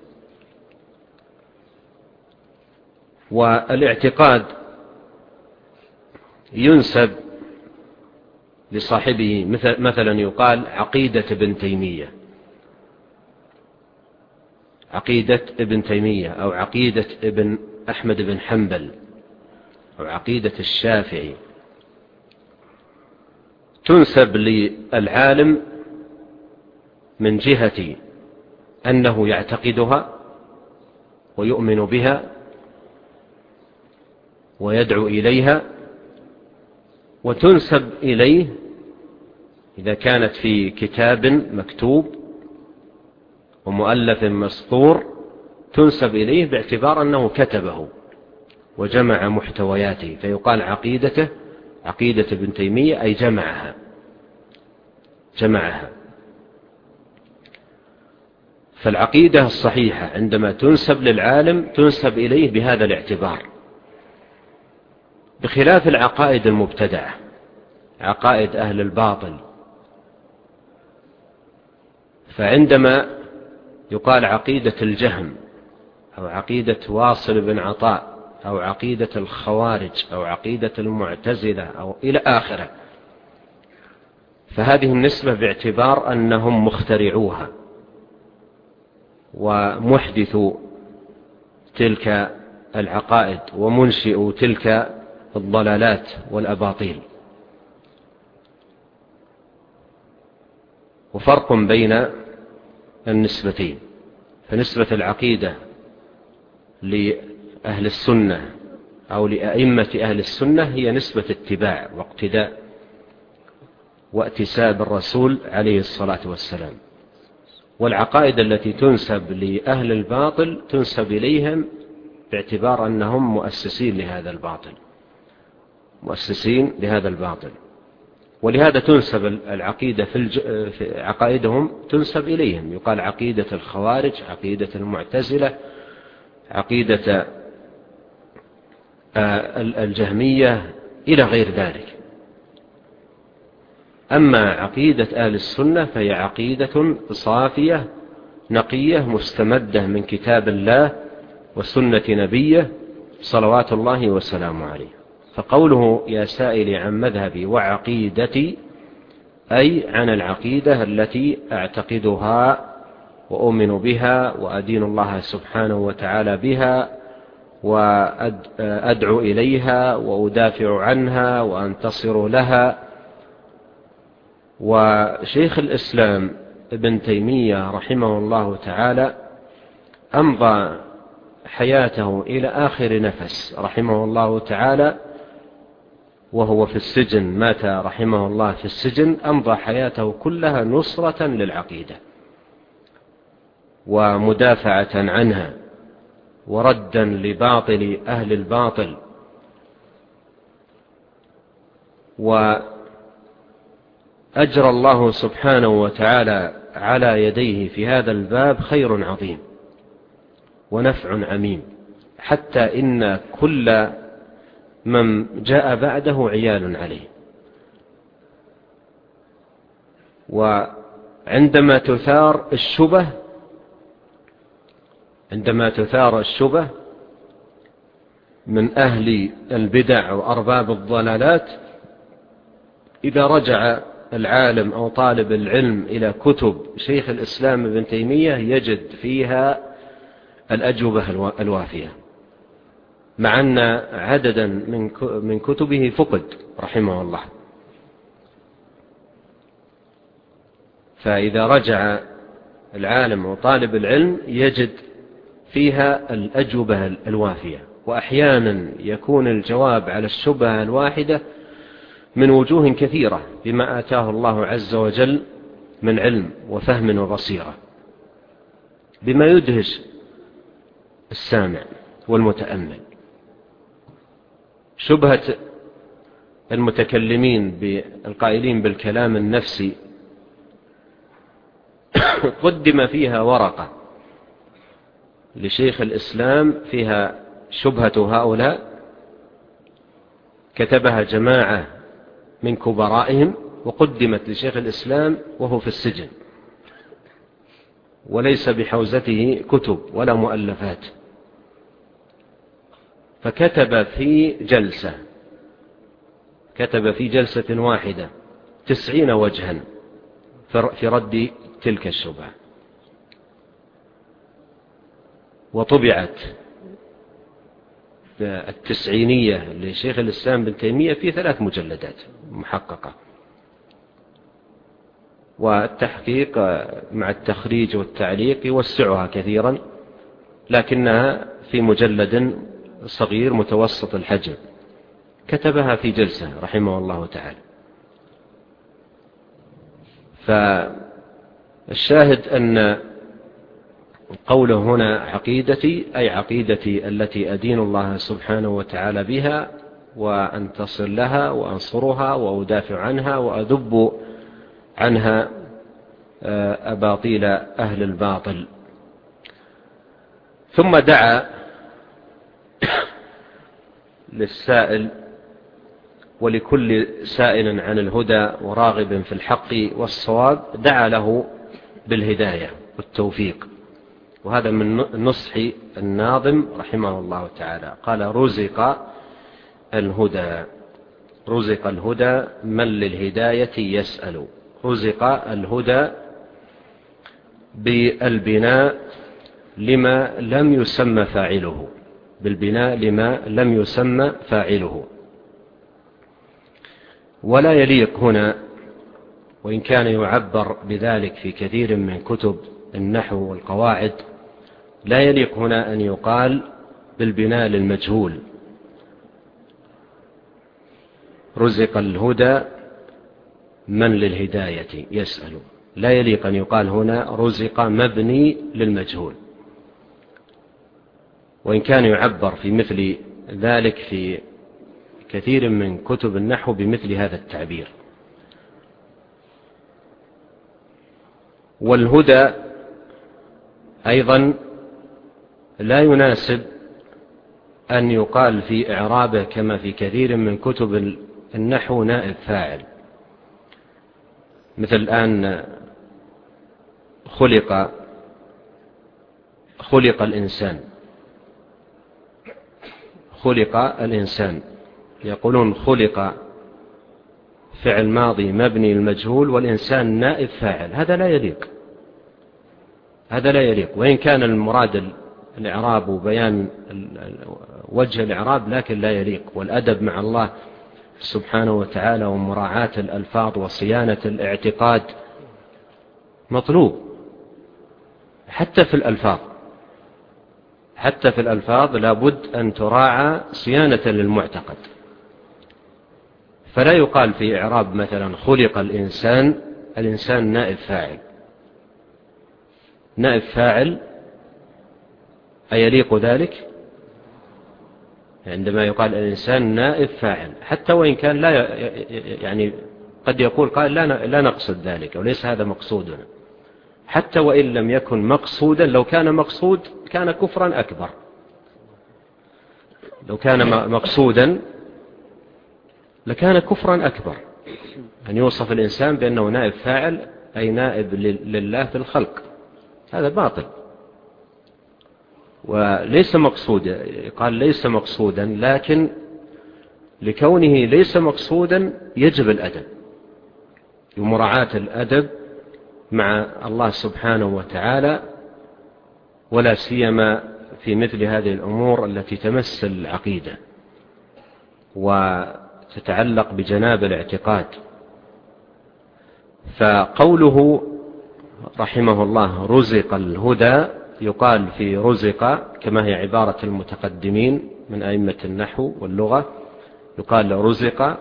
والاعتقاد ينسب لصاحبه، مثل مثلا يقال عقيدة ابن تيمية، عقيدة ابن تيمية أو عقيدة ابن أحمد بن حنبل أو عقيدة الشافعي، تنسب للعالم من جهة أنه يعتقدها ويؤمن بها ويدعو إليها، وتنسب إليه إذا كانت في كتاب مكتوب ومؤلف مسطور، تنسب إليه باعتبار أنه كتبه وجمع محتوياته، فيقال عقيدته عقيدة ابن تيمية أي جمعها جمعها. فالعقيدة الصحيحة عندما تنسب للعالم تنسب إليه بهذا الاعتبار، بخلاف العقائد المبتدعة، عقائد أهل الباطل. فعندما يقال عقيدة الجهم أو عقيدة واصل بن عطاء أو عقيدة الخوارج أو عقيدة المعتزلة أو إلى آخره، فهذه النسبة باعتبار أنهم مخترعوها ومحدثوا تلك العقائد ومنشئوا تلك الضلالات والأباطيل. وفرق بين النسبتين، فنسبة العقيدة لأهل السنة أو لأئمة أهل السنة هي نسبة اتباع واقتداء واتساب الرسول عليه الصلاة والسلام، والعقائد التي تنسب لأهل الباطل تنسب إليهم باعتبار أنهم مؤسسين لهذا الباطل مؤسسين لهذا الباطل ولهذا تنسب العقيدة في, الج... في عقائدهم تنسب إليهم، يقال عقيدة الخوارج، عقيدة المعتزلة، عقيدة الجهمية إلى غير ذلك. أما عقيدة أهل السنة فهي عقيدة صافية نقية مستمدة من كتاب الله وسنة نبيه صلوات الله وسلامه عليه. فقوله يا سائلي عن مذهبي وعقيدتي أي عن العقيدة التي أعتقدها وأؤمن بها وأدين الله سبحانه وتعالى بها وأدعو إليها وأدافع عنها وأنتصر لها. وشيخ الإسلام ابن تيمية رحمه الله تعالى أمضى حياته إلى آخر نفس رحمه الله تعالى وهو في السجن، مات رحمه الله في السجن، أمضى حياته كلها نصرة للعقيدة ومدافعة عنها وردا لباطل أهل الباطل. وأجرى الله سبحانه وتعالى على يديه في هذا الباب خير عظيم ونفع عميم، حتى إن كل من جاء بعده عيال عليه. وعندما تثار الشبه عندما تثار الشبه من أهل البدع وأرباب الضلالات، إذا رجع العالم أو طالب العلم إلى كتب شيخ الإسلام ابن تيمية يجد فيها الأجوبة الوافية، مع أن عددا من كتبه فقد رحمه الله. فإذا رجع العالم وطالب العلم يجد فيها الأجوبة الوافية، وأحيانا يكون الجواب على الشبهة الواحدة من وجوه كثيرة بما آتاه الله عز وجل من علم وفهم وبصيرة، بما يدهش السامع والمتأمل. شبهة المتكلمين بالقائلين بالكلام النفسي قدم فيها ورقة لشيخ الإسلام فيها شبهة هؤلاء، كتبها جماعة من كبرائهم وقدمت لشيخ الإسلام وهو في السجن وليس بحوزته كتب ولا مؤلفات. فكتب في جلسة كتب في جلسة واحدة تسعين وجها في رد تلك الشبهة، وطبعت التسعينية لشيخ الإسلام بن تيمية في ثلاث مجلدات محققة، والتحقيق مع التخريج والتعليق يوسعها كثيرا، لكنها في مجلد صغير متوسط الحجم كتبها في جلسة رحمه الله تعالى. فالشاهد أن قوله هنا عقيدتي أي عقيدتي التي أدين الله سبحانه وتعالى بها وأنتصر لها وأنصرها وأدافع عنها وأذب عنها أباطيل أهل الباطل. ثم دعا للسائل ولكل سائل عن الهدى وراغب في الحق والصواب، دعا له بالهداية والتوفيق. وهذا من نصح الناظم رحمه الله تعالى، قال رزق الهدى رزق الهدى من للهداية يسأل. رزق الهدى بالبناء لما لم يسمى فاعله بالبناء لما لم يسمى فاعله. ولا يليق هنا، وإن كان يعبر بذلك في كثير من كتب النحو والقواعد، لا يليق هنا أن يقال بالبناء للمجهول. رزق الهدى من للهداية يسأل، لا يليق أن يقال هنا رزق مبني للمجهول، وإن كان يعبر في مثل ذلك في كثير من كتب النحو بمثل هذا التعبير. والهدى أيضا لا يناسب أن يقال في إعرابه كما في كثير من كتب النحو نائب فاعل، مثل الآن خلق خلق الإنسان، خلق الإنسان، يقولون خلق فعل ماضي مبني المجهول والإنسان نائب فاعل، هذا لا يليق، هذا لا يليق، وإن كان المراد الإعراب وبيان وجه الإعراب لكن لا يليق. والأدب مع الله سبحانه وتعالى ومراعاة الألفاظ وصيانة الاعتقاد مطلوب حتى في الألفاظ، حتى في الألفاظ لابد أن تراعى صيانة للمعتقد. فلا يقال في إعراب مثلا خلق الإنسان، الإنسان نائب فاعل، نائب فاعل أيليق ذلك؟ عندما يقال الإنسان نائب فاعل حتى وإن كان لا يعني قد يقول قال لا لا نقصد ذلك وليس هذا مقصودنا، حتى وإن لم يكن مقصودا، لو كان مقصود كان كفرا أكبر، لو كان مقصودا لكان كفرا أكبر أن يوصف الإنسان بأنه نائب فاعل أي نائب لله في الخلق، هذا باطل وليس مقصودا. قال ليس مقصودا، لكن لكونه ليس مقصودا يجب الأدب ومراعاة الأدب مع الله سبحانه وتعالى، ولا سيما في مثل هذه الأمور التي تمس العقيدة وتتعلق بجناب الاعتقاد. فقوله رحمه الله رزق الهدى، يقال في رزق كما هي عبارة المتقدمين من أئمة النحو واللغة، يقال رزق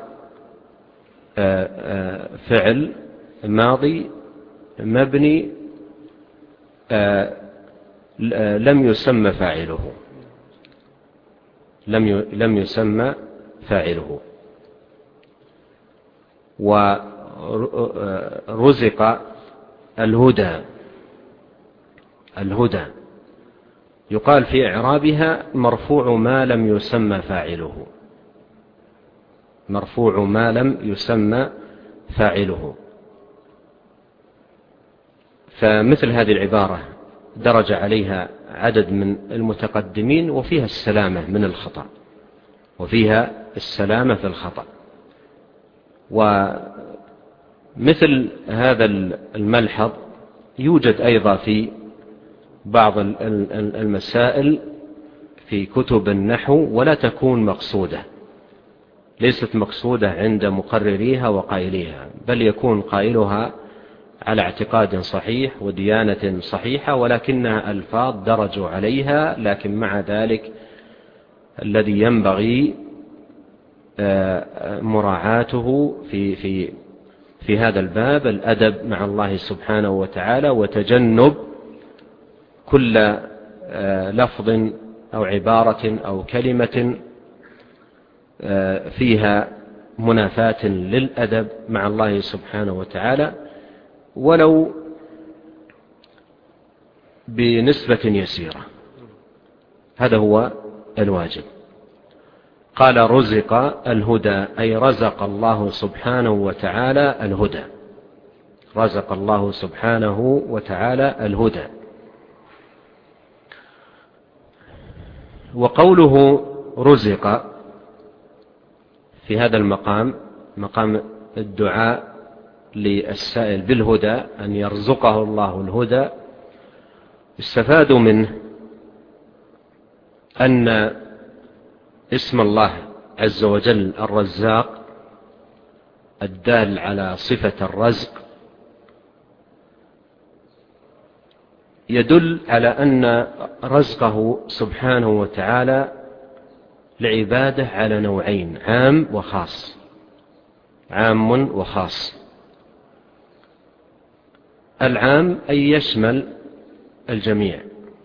فعل ماضي مبني لم يسمى فاعله، لم لم يسمى فاعله. ورزق الهدى، الهدى يقال في إعرابها مرفوع ما لم يسمى فاعله، مرفوع ما لم يسمى فاعله. فمثل هذه العبارة درج عليها عدد من المتقدمين وفيها السلامة من الخطأ، وفيها السلامة في الخطأ. ومثل هذا الملحظ يوجد أيضا في بعض المسائل في كتب النحو ولا تكون مقصودة، ليست مقصودة عند مقرريها وقائليها، بل يكون قائلها على اعتقاد صحيح وديانة صحيحة، ولكنها ألفاظ درجوا عليها، لكن مع ذلك الذي ينبغي مراعاته في في في هذا الباب الأدب مع الله سبحانه وتعالى، وتجنب كل لفظ أو عبارة أو كلمة فيها منافاة للأدب مع الله سبحانه وتعالى ولو بنسبة يسيرة، هذا هو الواجب. قال رزق الهدى أي رزق الله سبحانه وتعالى الهدى، رزق الله سبحانه وتعالى الهدى. وقوله رزق في هذا المقام، مقام الدعاء للسائل بالهدى أن يرزقه الله الهدى، استفاد منه أن اسم الله عز وجل الرزاق الدال على صفة الرزق يدل على أن رزقه سبحانه وتعالى لعباده على نوعين، عام وخاص، عام وخاص. العام أي يشمل الجميع،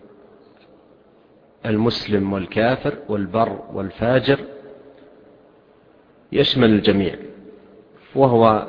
المسلم والكافر والبر والفاجر، يشمل الجميع، وهو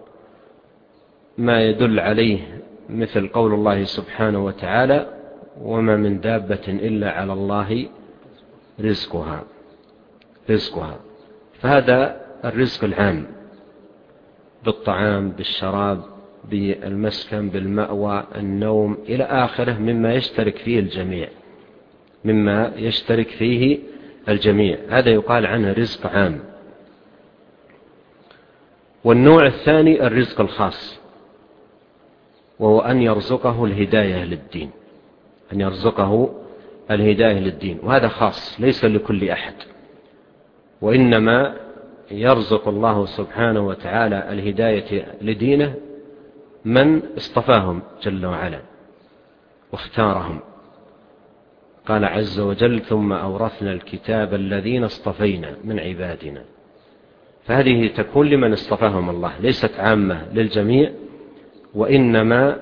ما يدل عليه مثل قول الله سبحانه وتعالى وما من دابة إلا على الله رزقها، رزقها. فهذا الرزق العام بالطعام بالشراب بالمسكن بالمأوى النوم إلى آخره، مما يشترك فيه الجميع، مما يشترك فيه الجميع، هذا يقال عنه رزق عام. والنوع الثاني الرزق الخاص، وهو أن يرزقه الهداية للدين، أن يرزقه الهداية للدين، وهذا خاص ليس لكل أحد، وإنما يرزق الله سبحانه وتعالى الهداية لدينه من اصطفاهم جل وعلا واختارهم. قال عز وجل: ثم أورثنا الكتاب الذين اصطفينا من عبادنا. فهذه تكون لمن اصطفاهم الله، ليست عامة للجميع، وإنما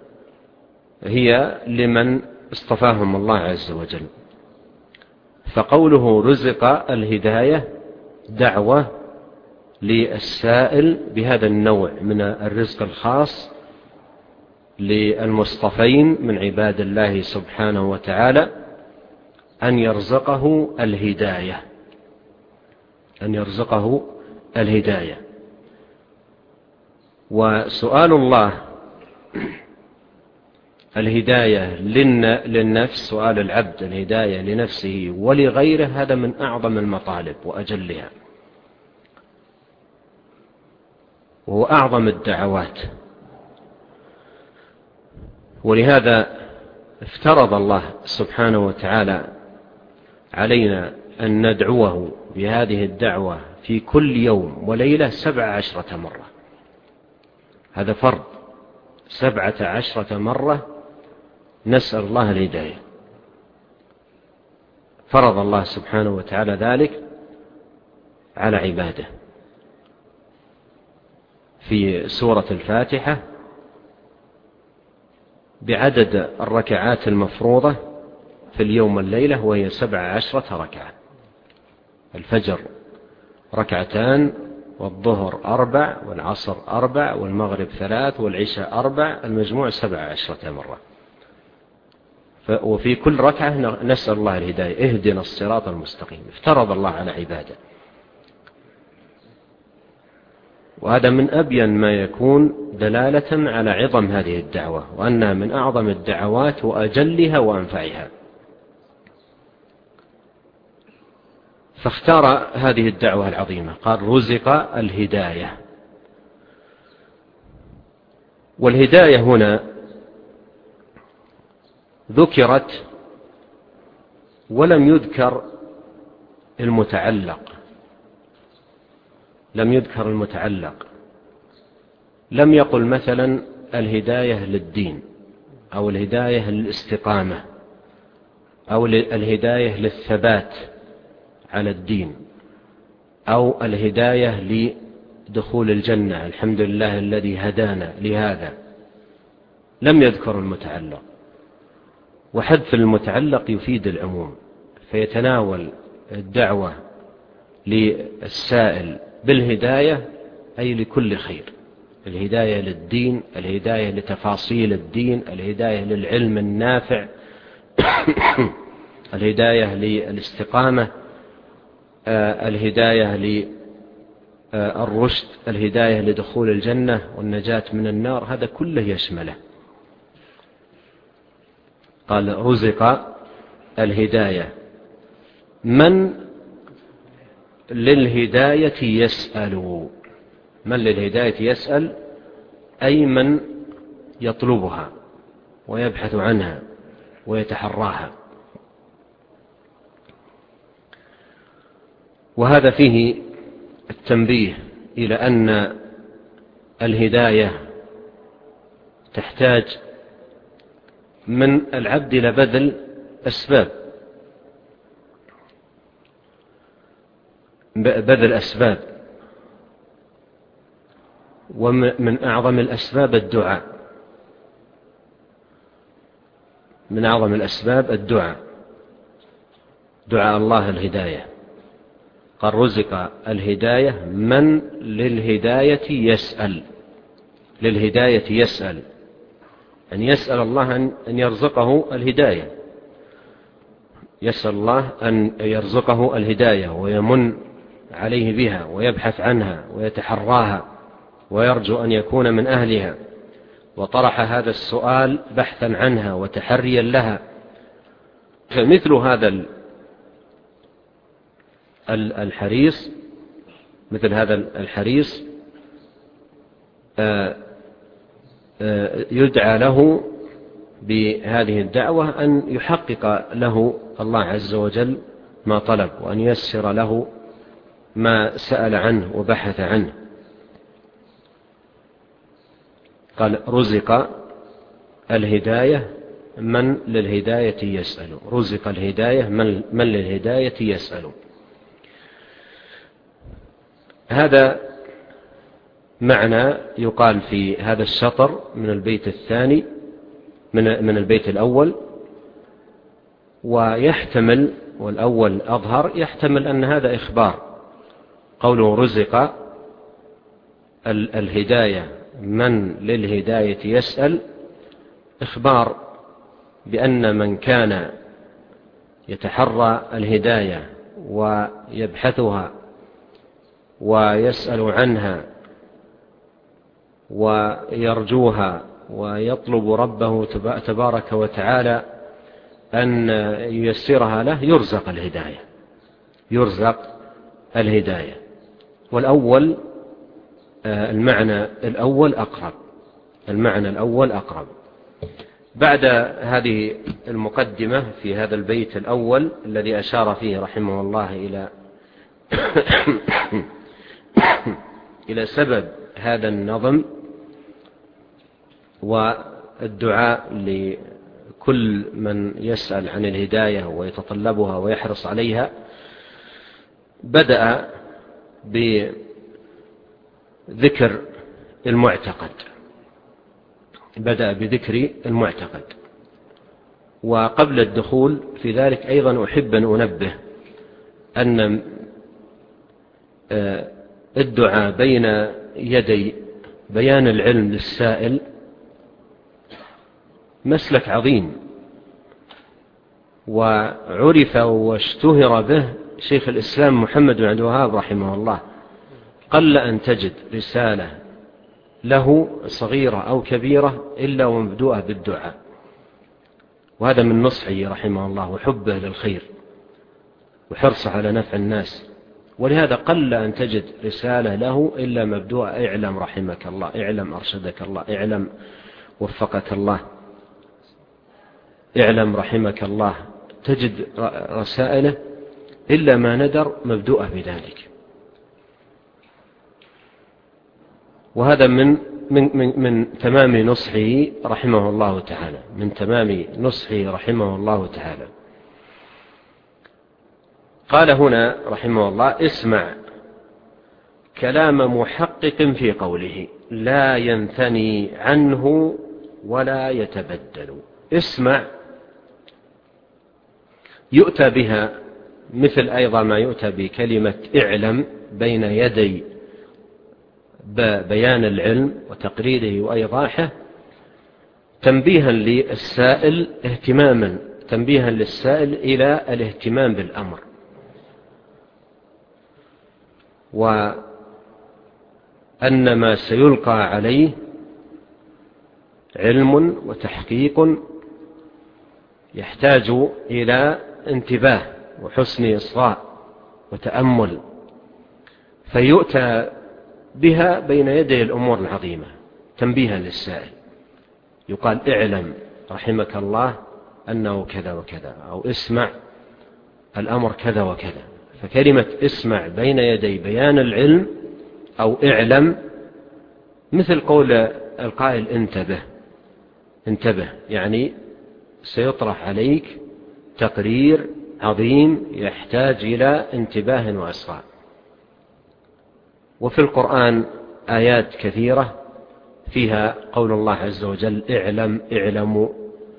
هي لمن اصطفاهم الله عز وجل. فقوله رزق الهداية دعوة للسائل بهذا النوع من الرزق الخاص للمصطفين من عباد الله سبحانه وتعالى أن يرزقه الهداية، أن يرزقه الهداية. وسؤال الله الهداية للنفس، سؤال العبد الهداية لنفسه ولغيره، هذا من أعظم المطالب وأجلها، وهو أعظم الدعوات. ولهذا افترض الله سبحانه وتعالى علينا أن ندعوه بهذه الدعوة في كل يوم وليلة سبع عشرة مرة. هذا فرض، سبعة عشرة مرة نسأل الله الهداية. فرض الله سبحانه وتعالى ذلك على عباده في سورة الفاتحة بعدد الركعات المفروضة في اليوم والليلة، وهي سبع عشرة ركعة. الفجر ركعتان، والظهر أربع، والعصر أربع، والمغرب ثلاث، والعشاء أربع، المجموع سبع عشرة مرة. وفي كل ركعة نسأل الله الهداية: اهدنا الصراط المستقيم. افترض الله على عباده، وهذا من أبين ما يكون دلالة على عظم هذه الدعوة، وأنها من أعظم الدعوات وأجلها وأنفعها. فاختار هذه الدعوة العظيمة، قال: رزق الهداية. والهداية هنا ذكرت ولم يذكر المتعلق، لم يذكر المتعلق. لم يقل مثلا الهداية للدين، أو الهداية للاستقامة، أو الهداية للثبات على الدين، أو الهداية لدخول الجنة، الحمد لله الذي هدانا لهذا. لم يذكر المتعلق، وحذف المتعلق يفيد العموم، فيتناول الدعوة للسائل بالهداية أي لكل خير: الهداية للدين، الهداية لتفاصيل الدين، الهداية للعلم النافع، الهداية للاستقامة، الهداية للرشد، الهداية لدخول الجنة والنجاة من النار. هذا كله يشمله. قال: رزق الهداية. من للهداية يسأل، من للهداية يسأل أي من يطلبها ويبحث عنها ويتحراها. وهذا فيه التنبيه إلى أن الهداية تحتاج من العبد إلى بذل أسباب، بذل أسباب، ومن أعظم الأسباب الدعاء، من أعظم الأسباب الدعاء، دعاء الله الهداية. قال: رزق الهداية من للهداية يسأل. للهداية يسأل، أن يسأل الله أن يرزقه الهداية، يسأل الله أن يرزقه الهداية ويمن عليه بها ويبحث عنها ويتحراها ويرجو أن يكون من أهلها، وطرح هذا السؤال بحثا عنها وتحريا لها. فمثل هذا الحريص مثل هذا الحريص يدعى له بهذه الدعوة أن يحقق له الله عز وجل ما طلب، وأن ييسر له ما سأل عنه وبحث عنه. قال رزق الهداية من للهداية يسأل، رزق الهداية من, من للهداية يسأل. هذا معنى يقال في هذا الشطر من البيت الثاني من, من البيت الأول، ويحتمل، والأول أظهر، يحتمل أن هذا إخبار. قوله رزق الهداية من للهداية يسأل إخبار بأن من كان يتحرى الهداية ويبحثها ويسأل عنها ويرجوها ويطلب ربه تبارك وتعالى أن ييسرها له يرزق الهداية، يرزق الهداية. والأول المعنى الأول أقرب، المعنى الأول أقرب. بعد هذه المقدمة في هذا البيت الأول الذي أشار فيه رحمه الله إلى إلى سبب هذا النظم والدعاء لكل من يسأل عن الهداية ويتطلبها ويحرص عليها، بدأ بذكر المعتقد، بدأ بذكر المعتقد. وقبل الدخول في ذلك أيضا أحب أن أنبه أن الدعاء بين يدي بيان العلم للسائل مسلك عظيم، وعرف واشتهر به شيخ الإسلام محمد بن عبد الوهاب رحمه الله. قل أن تجد رسالة له صغيرة أو كبيرة إلا ومبدوءة بالدعاء، وهذا من نصحه رحمه الله وحبه للخير وحرصه على نفع الناس. ولهذا قل أن تجد رسالة له إلا مبدوءة اعلم رحمك الله، اعلم أرشدك الله، اعلم وفقك الله، اعلم رحمك الله. تجد رسائله إلا ما ندر مبدوءة بذلك. وهذا من من من, من تمام نصحه رحمه الله تعالى، من تمام نصحه رحمه الله تعالى. قال هنا رحمه الله اسمع كلام محقق في قوله لا ينثني عنه ولا يتبدل. اسمع يؤتى بها مثل أيضا ما يؤتى بكلمة اعلم بين يدي بيان العلم وتقريره وإيضاحه، تنبيها للسائل اهتماما، تنبيها للسائل إلى الاهتمام بالأمر، وأن ما سيلقى عليه علم وتحقيق يحتاج إلى انتباه وحسن إصغاء وتأمل، فيؤتى بها بين يدي الأمور العظيمة تنبيها للسائل. يقال اعلم رحمك الله أنه كذا وكذا، أو اسمع الأمر كذا وكذا. فكلمة اسمع بين يدي بيان العلم أو اعلم مثل قول القائل انتبه، انتبه يعني سيطرح عليك تقرير عظيم يحتاج إلى انتباه وإصغاء. وفي القرآن آيات كثيرة فيها قول الله عز وجل اعلم اعلموا،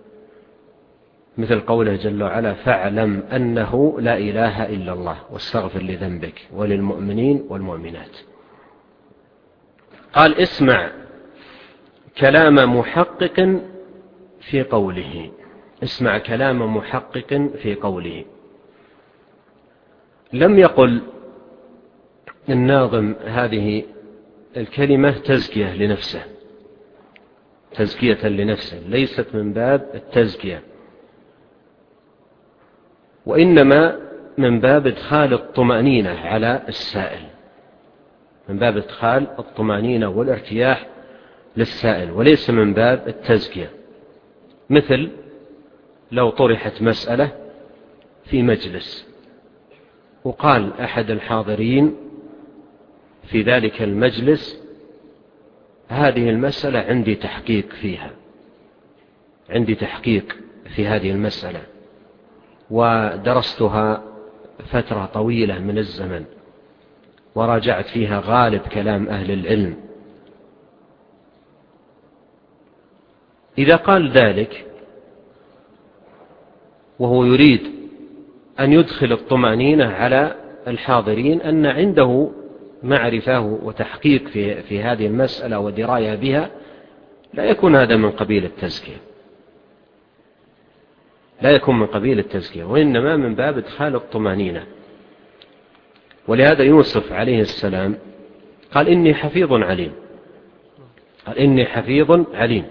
مثل قوله جل وعلا فاعلم أنه لا إله إلا الله واستغفر لذنبك وللمؤمنين والمؤمنات. قال اسمع كلام محقق في قوله، اسمع كلام محقق في قوله. لم يقل الناظم هذه الكلمة تزكية لنفسه، تزكية لنفسه، ليست من باب التزكية، وإنما من باب إدخال الطمأنينة على السائل، من باب إدخال الطمأنينة والارتياح للسائل، وليس من باب التزكية. مثل لو طرحت مسألة في مجلس وقال أحد الحاضرين في ذلك المجلس: هذه المسألة عندي تحقيق فيها، عندي تحقيق في هذه المسألة ودرستها فترة طويلة من الزمن وراجعت فيها غالب كلام أهل العلم. إذا قال ذلك وهو يريد أن يدخل الطمأنينة على الحاضرين أن عنده معرفة وتحقيق في, في هذه المسألة ودراية بها، لا يكون هذا من قبيل التزكية، لا يكون من قبيل التزكية، وإنما من باب إدخال الطمأنينة. ولهذا يوسف عليه السلام قال: إني حفيظ عليم، قال: إني حفيظ عليم.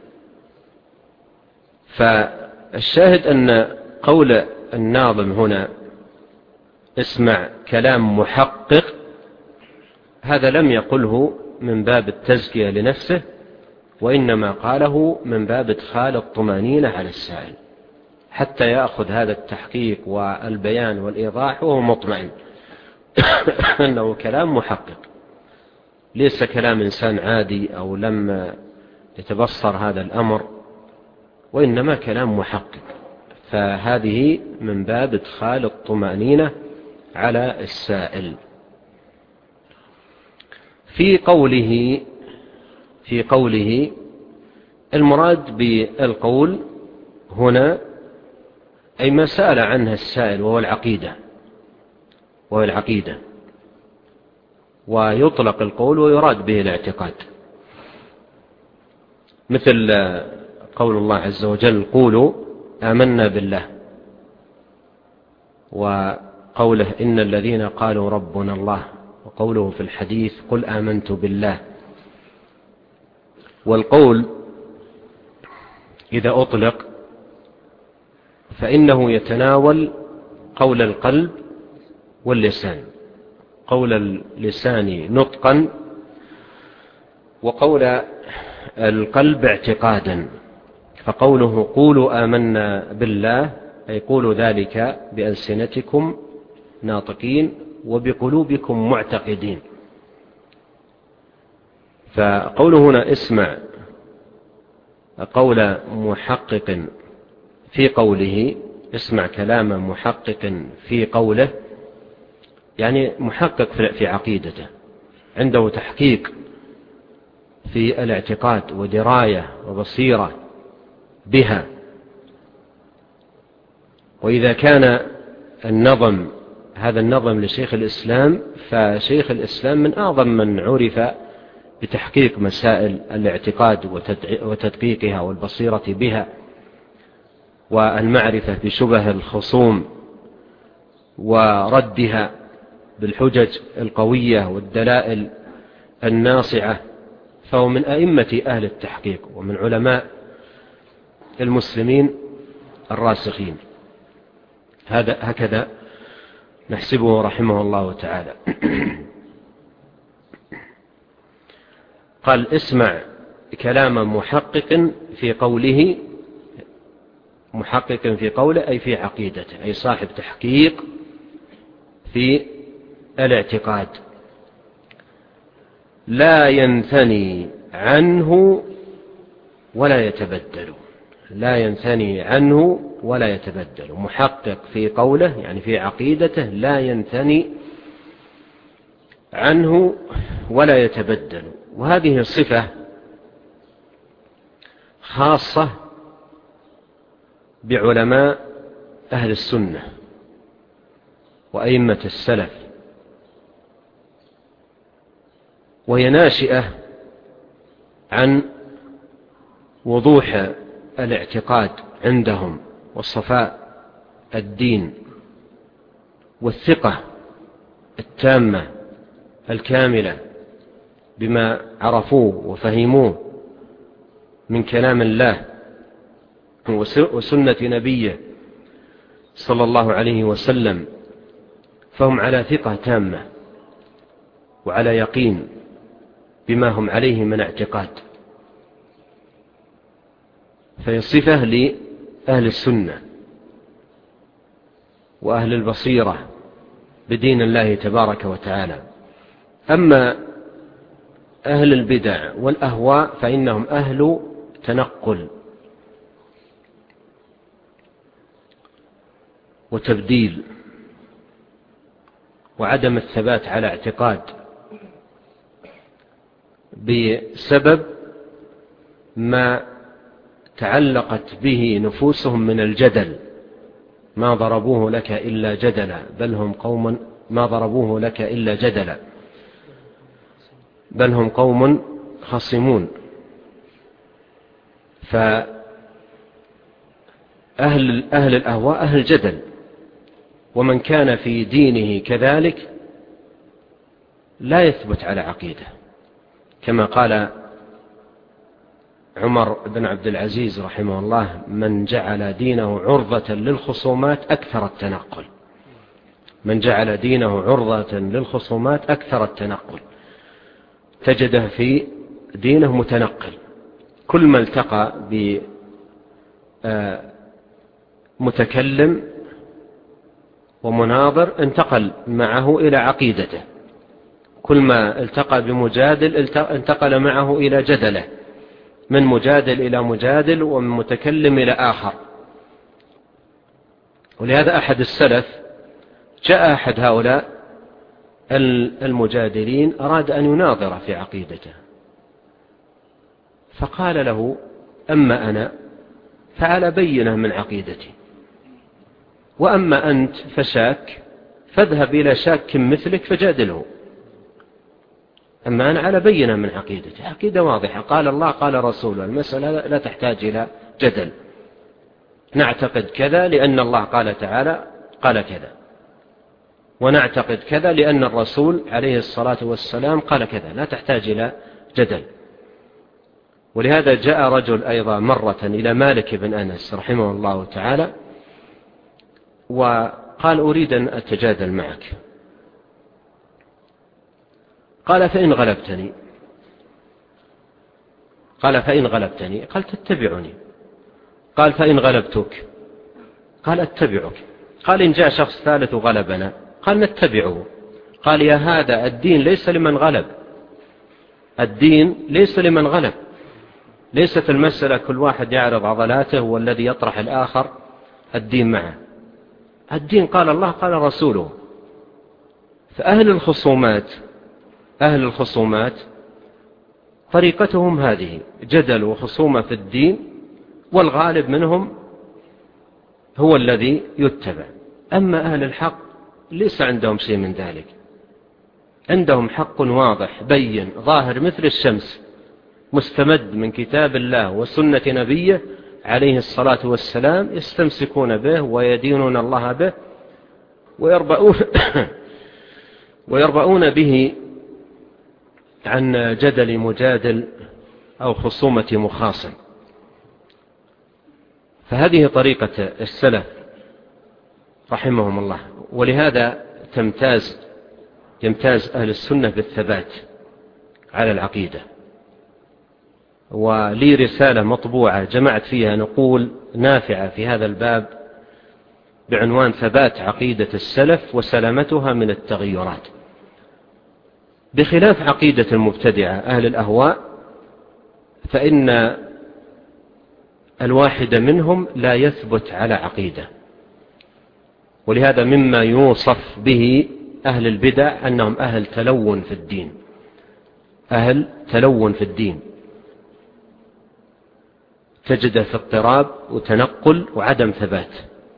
فالشاهد أن قول الناظم هنا: اسمع كلام محقق، هذا لم يقله من باب التزكية لنفسه، وإنما قاله من باب إدخال الطمأنينة على السائل حتى يأخذ هذا التحقيق والبيان والإيضاح وهو مطمئن أنه كلام محقق، ليس كلام إنسان عادي أو لم يتبصر هذا الأمر، وإنما كلام محقق. فهذه من باب إدخال الطمأنينة على السائل. في قوله في قوله المراد بالقول هنا أي ما سأل عنها السائل، وهو العقيدة وهو العقيدة ويطلق القول ويراد به الاعتقاد، مثل قول الله عز وجل: قولوا آمنا بالله، وقوله: إن الذين قالوا ربنا الله، وقوله في الحديث: قل آمنت بالله. والقول إذا أطلق فإنه يتناول قول القلب واللسان، قول اللسان نطقا وقول القلب اعتقادا. فقوله: قولوا آمنا بالله أي قولوا ذلك بألسنتكم ناطقين وبقلوبكم معتقدين. فقوله هنا: اسمع قول محقق في قوله، اسمع كلام محقق في قوله، يعني محقق في عقيدته، عنده تحقيق في الاعتقاد ودراية وبصيرة بها. وإذا كان النظم هذا النظم لشيخ الإسلام، فشيخ الإسلام من أعظم من عرف بتحقيق مسائل الاعتقاد وتدقيقها والبصيرة بها والمعرفة بشبه الخصوم وردها بالحجج القوية والدلائل الناصعة، فهو من أئمة أهل التحقيق ومن علماء المسلمين الراسخين. هذا هكذا نحسبه رحمه الله تعالى. قال: اسمع كلام محقق في قوله، محقق في قوله أي في عقيدته، أي صاحب تحقيق في الاعتقاد، لا ينثني عنه ولا يتبدل، لا ينثني عنه ولا يتبدل. محقق في قوله يعني في عقيدته، لا ينثني عنه ولا يتبدل. وهذه صفة خاصة بعلماء أهل السنة وأئمة السلف، وهي ناشئة عن وضوح الاعتقاد عندهم والصفاء الدين والثقة التامة الكاملة بما عرفوه وفهموه من كلام الله وسنة نبيه صلى الله عليه وسلم فهم على ثقة تامة وعلى يقين بما هم عليه من اعتقاد. فهي صفة لأهل السنة وأهل البصيرة بدين الله تبارك وتعالى. أما أهل البدع والأهواء فإنهم أهل تنقل وتبديل وعدم الثبات على اعتقاد بسبب ما تعلقت به نفوسهم من الجدل. ما ضربوه لك إلا جدلا بل هم قوم ما ضربوه لك إلا جدلا بل هم قوم خصمون. فأهل أهل الأهواء أهل جدل، ومن كان في دينه كذلك لا يثبت على عقيدة، كما قال عمر بن عبد العزيز رحمه الله: من جعل دينه عرضة للخصومات أكثر التنقل. من جعل دينه عرضة للخصومات أكثر التنقل، تجده في دينه متنقل، كل ما التقى بمتكلم ومناظر انتقل معه إلى عقيدته، كل ما التقى بمجادل انتقل معه إلى جدله، من مجادل إلى مجادل ومن متكلم إلى آخر. ولهذا أحد السلف جاء أحد هؤلاء المجادلين أراد أن يناظر في عقيدته، فقال له: أما أنا فعلى بينة من عقيدتي، وأما أنت فشاك فاذهب إلى شاك مثلك فجادله. أما أنا على بينة من عقيدتي، عقيدة واضحة، قال الله قال رسوله، المسألة لا تحتاج إلى جدل. نعتقد كذا لأن الله قال تعالى قال كذا، ونعتقد كذا لأن الرسول عليه الصلاة والسلام قال كذا، لا تحتاج إلى جدل. ولهذا جاء رجل أيضا مرة إلى مالك بن أنس رحمه الله تعالى وقال: أريد أن أتجادل معك. قال: فإن غلبتني. قال: فإن غلبتني. قال: تتبعني. قال: فإن غلبتك. قال: أتبعك. قال: إن جاء شخص ثالث وغلبنا. قال: نتبعه. قال: يا هذا الدين ليس لمن غلب، الدين ليس لمن غلب، ليست المسألة كل واحد يعرض عضلاته والذي يطرح الآخر الدين معه. الدين قال الله قال رسوله. فأهل الخصومات أهل الخصومات طريقتهم هذه، جدل وخصومة في الدين، والغالب منهم هو الذي يتبع. أما أهل الحق ليس عندهم شيء من ذلك، عندهم حق واضح بين ظاهر مثل الشمس، مستمد من كتاب الله وسنة نبيه عليه الصلاة والسلام، يستمسكون به ويدينون الله به ويربؤون, ويربؤون به عن جدل مجادل أو خصومة مخاصم. فهذه طريقة السلف رحمهم الله. ولهذا تمتاز يمتاز أهل السنة بالثبات على العقيدة. ولي رسالة مطبوعة جمعت فيها نقول نافعة في هذا الباب بعنوان ثبات عقيدة السلف وسلامتها من التغيرات، بخلاف عقيدة المبتدعة أهل الأهواء، فإن الواحد منهم لا يثبت على عقيدة. ولهذا مما يوصف به أهل البدع أنهم أهل تلون في الدين، أهل تلون في الدين، تجد في اضطراب وتنقل وعدم ثبات.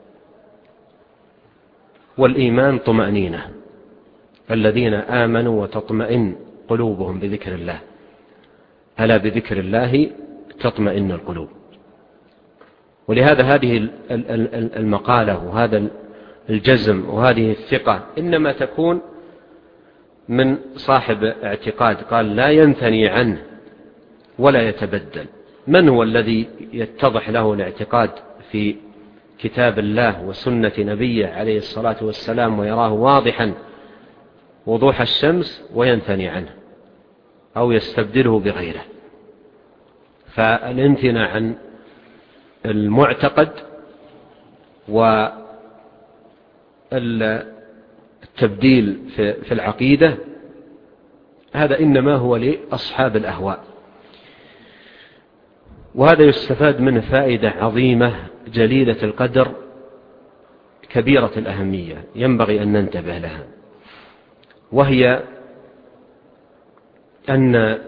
والإيمان طمأنينة، الذين آمنوا وتطمئن قلوبهم بذكر الله، ألا بذكر الله تطمئن القلوب. ولهذا هذه المقالة وهذا الجزم وهذه الثقة إنما تكون من صاحب اعتقاد قال لا ينثني عنه ولا يتبدل. من هو الذي يتضح له الاعتقاد في كتاب الله وسنة نبيه عليه الصلاة والسلام ويراه واضحا وضوح الشمس وينثني عنه أو يستبدله بغيره. فالامتناع عن المعتقد والتبديل في العقيدة هذا إنما هو لأصحاب الأهواء، وهذا يستفاد منه فائدة عظيمة جليلة القدر كبيرة الأهمية ينبغي أن ننتبه لها، وهي أن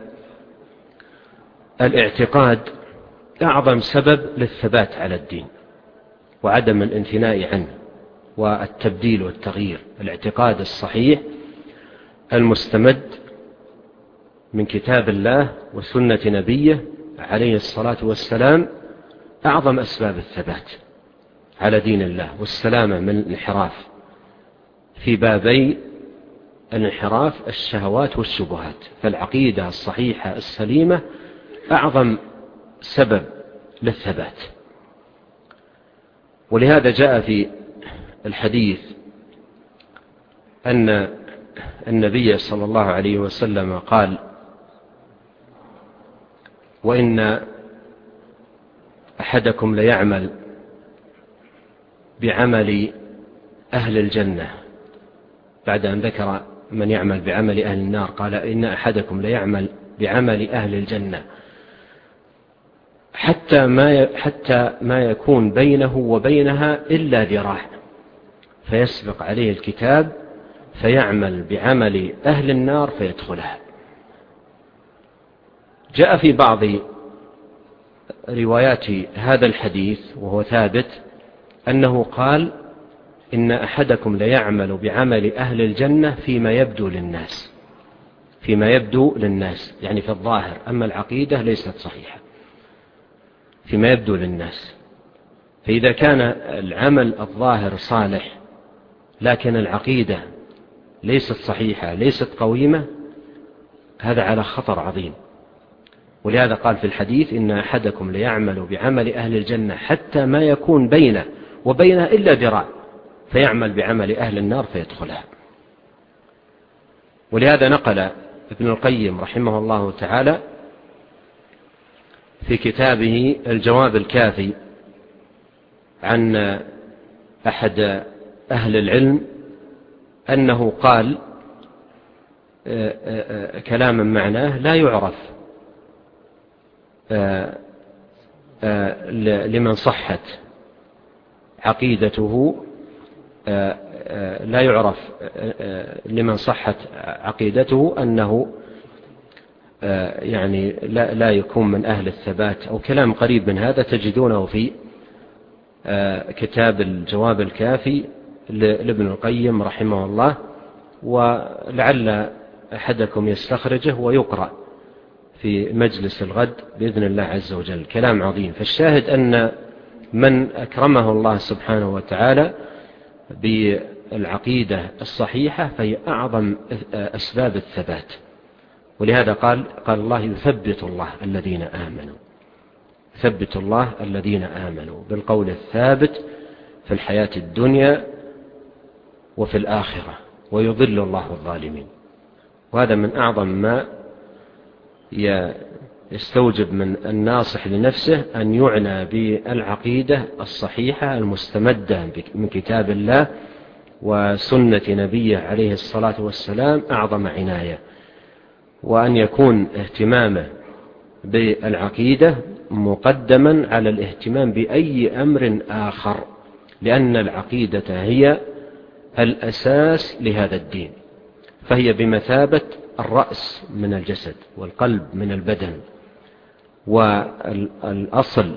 الاعتقاد أعظم سبب للثبات على الدين وعدم الامتناع عنه والتبديل والتغيير. الاعتقاد الصحيح المستمد من كتاب الله وسنة نبيه عليه الصلاة والسلام أعظم أسباب الثبات على دين الله والسلامة من الانحراف في بابي الانحراف الشهوات والشبهات. فالعقيدة الصحيحة السليمة أعظم سبب للثبات. ولهذا جاء في الحديث أن النبي صلى الله عليه وسلم قال: وإن أحدكم ليعمل بعمل أهل الجنة، بعد أن ذكر من يعمل بعمل أهل النار قال: إن أحدكم ليعمل بعمل أهل الجنة حتى ما حتى ما يكون بينه وبينها إلا ذراع، فيسبق عليه الكتاب فيعمل بعمل أهل النار فيدخلها. جاء في بعض روايات هذا الحديث وهو ثابت أنه قال: إن أحدكم ليعمل بعمل أهل الجنة فيما يبدو للناس، فيما يبدو للناس يعني في الظاهر، أما العقيدة ليست صحيحة، فيما يبدو للناس. فإذا كان العمل الظاهر صالح لكن العقيدة ليست صحيحة ليست قويمة، هذا على خطر عظيم. ولهذا قال في الحديث: إن أحدكم ليعمل بعمل أهل الجنة حتى ما يكون بينه وبينها إلا ذراع، فيعمل بعمل أهل النار فيدخلها. ولهذا نقل ابن القيم رحمه الله تعالى في كتابه الجواب الكافي عن أحد أهل العلم أنه قال كلاما معناه لا يعرف لمن صحت عقيدته لا يعرف لمن صحت عقيدته أنه يعني لا, لا يكون من أهل الثبات، أو كلام قريب من هذا تجدونه في كتاب الجواب الكافي لابن القيم رحمه الله، ولعل أحدكم يستخرجه ويقرأ في مجلس الغد بإذن الله عز وجل. كلام عظيم. فالشاهد أن من أكرمه الله سبحانه وتعالى بالعقيدة الصحيحة فهي أعظم أسباب الثبات. ولهذا قال قال الله: يثبت الله الذين آمنوا، يثبت الله الذين آمنوا بالقول الثابت في الحياة الدنيا وفي الآخرة، ويضل الله الظالمين. وهذا من أعظم ما يستوجب من الناصح لنفسه أن يعنى بالعقيدة الصحيحة المستمدة من كتاب الله وسنة نبيه عليه الصلاة والسلام أعظم عناية، وأن يكون اهتمامه بالعقيدة مقدما على الاهتمام بأي أمر آخر، لأن العقيدة هي الأساس لهذا الدين، فهي بمثابة الرأس من الجسد والقلب من البدن، والأصل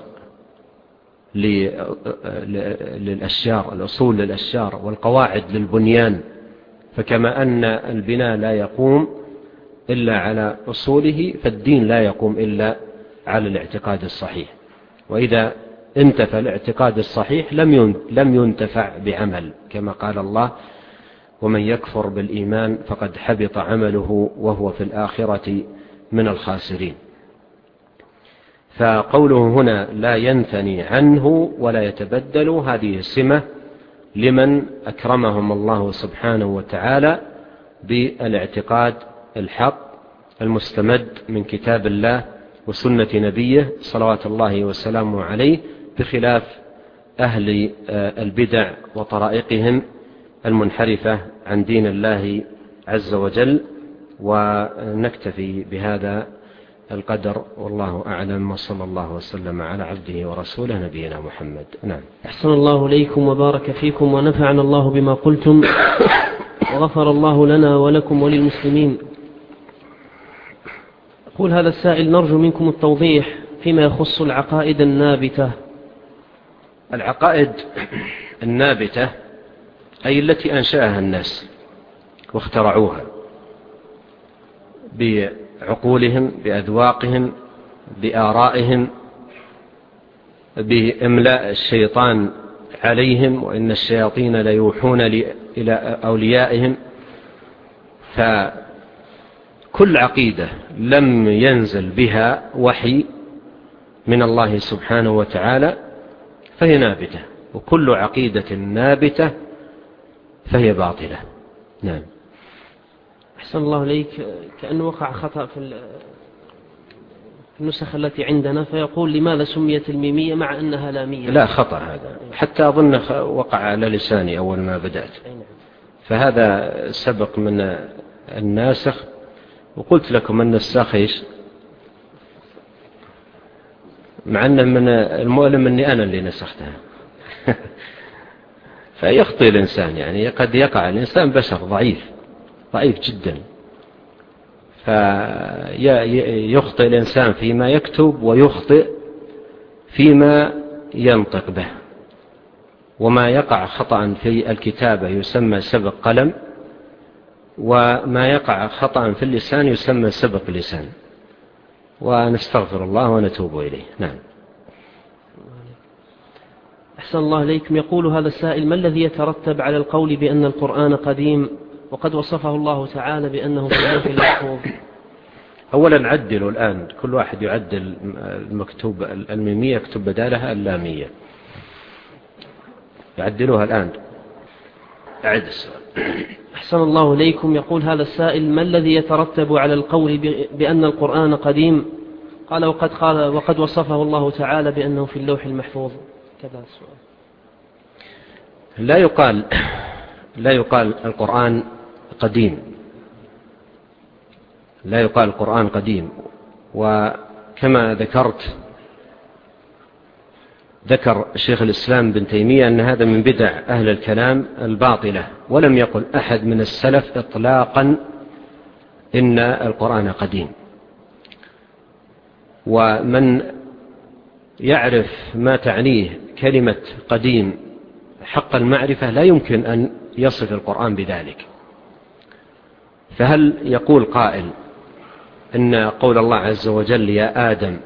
للأشجار، الأصول للأشجار والقواعد للبنيان. فكما أن البناء لا يقوم إلا على أصوله، فالدين لا يقوم إلا على الاعتقاد الصحيح. وإذا انتفى الاعتقاد الصحيح لم ينتفع بعمل، كما قال الله: ومن يكفر بالإيمان فقد حبط عمله وهو في الآخرة من الخاسرين. فقوله هنا لا ينثني عنه ولا يتبدل، هذه سمة لمن أكرمهم الله سبحانه وتعالى بالاعتقاد الحق المستمد من كتاب الله وسنة نبيه صلوات الله وسلامه عليه، بخلاف أهل البدع وطرائقهم المنحرفة عن دين الله عز وجل. ونكتفي بهذا القدر والله أعلم، وصلى الله وسلم على عبده ورسوله نبينا محمد. نعم. أحسن الله إليكم وبارك فيكم ونفعنا الله بما قلتم وغفر الله لنا ولكم وللمسلمين. يقول هذا السائل: نرجو منكم التوضيح فيما يخص العقائد النابتة. العقائد النابتة أي التي أنشأها الناس واخترعوها بعقولهم، بأذواقهم، بآرائهم، بإملاء الشيطان عليهم، وإن الشياطين ليوحون إلى أوليائهم. فكل عقيدة لم ينزل بها وحي من الله سبحانه وتعالى فهي نابتة، وكل عقيدة نابتة فهي باطلة. نعم. أحسن الله إليك. كأنه وقع خطأ في النسخ التي عندنا، فيقول: لماذا سميت الميمية مع أنها لامية؟ لا، خطأ هذا، حتى أظن وقع على لساني أول ما بدأت، فهذا سبق من الناسخ. وقلت لكم أن النساخ إيش؟ مع أن من المؤلم أني أنا اللي نسختها. فيخطئ الإنسان، يعني قد يقع الإنسان بشر ضعيف ضعيف جدا، فيخطئ الإنسان فيما يكتب ويخطئ فيما ينطق به. وما يقع خطأ في الكتابة يسمى سبق قلم، وما يقع خطأ في اللسان يسمى سبق لسان، ونستغفر الله ونتوب إليه. نعم. أحسن الله إليكم. يقول هذا السائل: ما الذي يترتب على القول بأن القرآن قديم وقد وصفه الله تعالى بأنه في اللوح المحفوظ؟ أولا عدلوا الآن، كل واحد يعدل المكتوب الميمية يكتب بدالها اللامية، يعدلوها الآن. أعد السؤال. أحسن الله إليكم. يقول هذا السائل: ما الذي يترتب على القول بأن القرآن قديم؟ قال وقد, قال وقد وصفه الله تعالى بأنه في اللوح المحفوظ. كذا السؤال. لا يقال لا يقال القرآن قديم، لا يقال القرآن قديم. وكما ذكرت ذكر شيخ الإسلام بن تيمية أن هذا من بدع أهل الكلام الباطلة، ولم يقل أحد من السلف إطلاقا إن القرآن قديم. ومن يعرف ما تعنيه كلمة قديم حق المعرفة لا يمكن أن يصف القرآن بذلك. فهل يقول قائل إن قول الله عز وجل يا آدم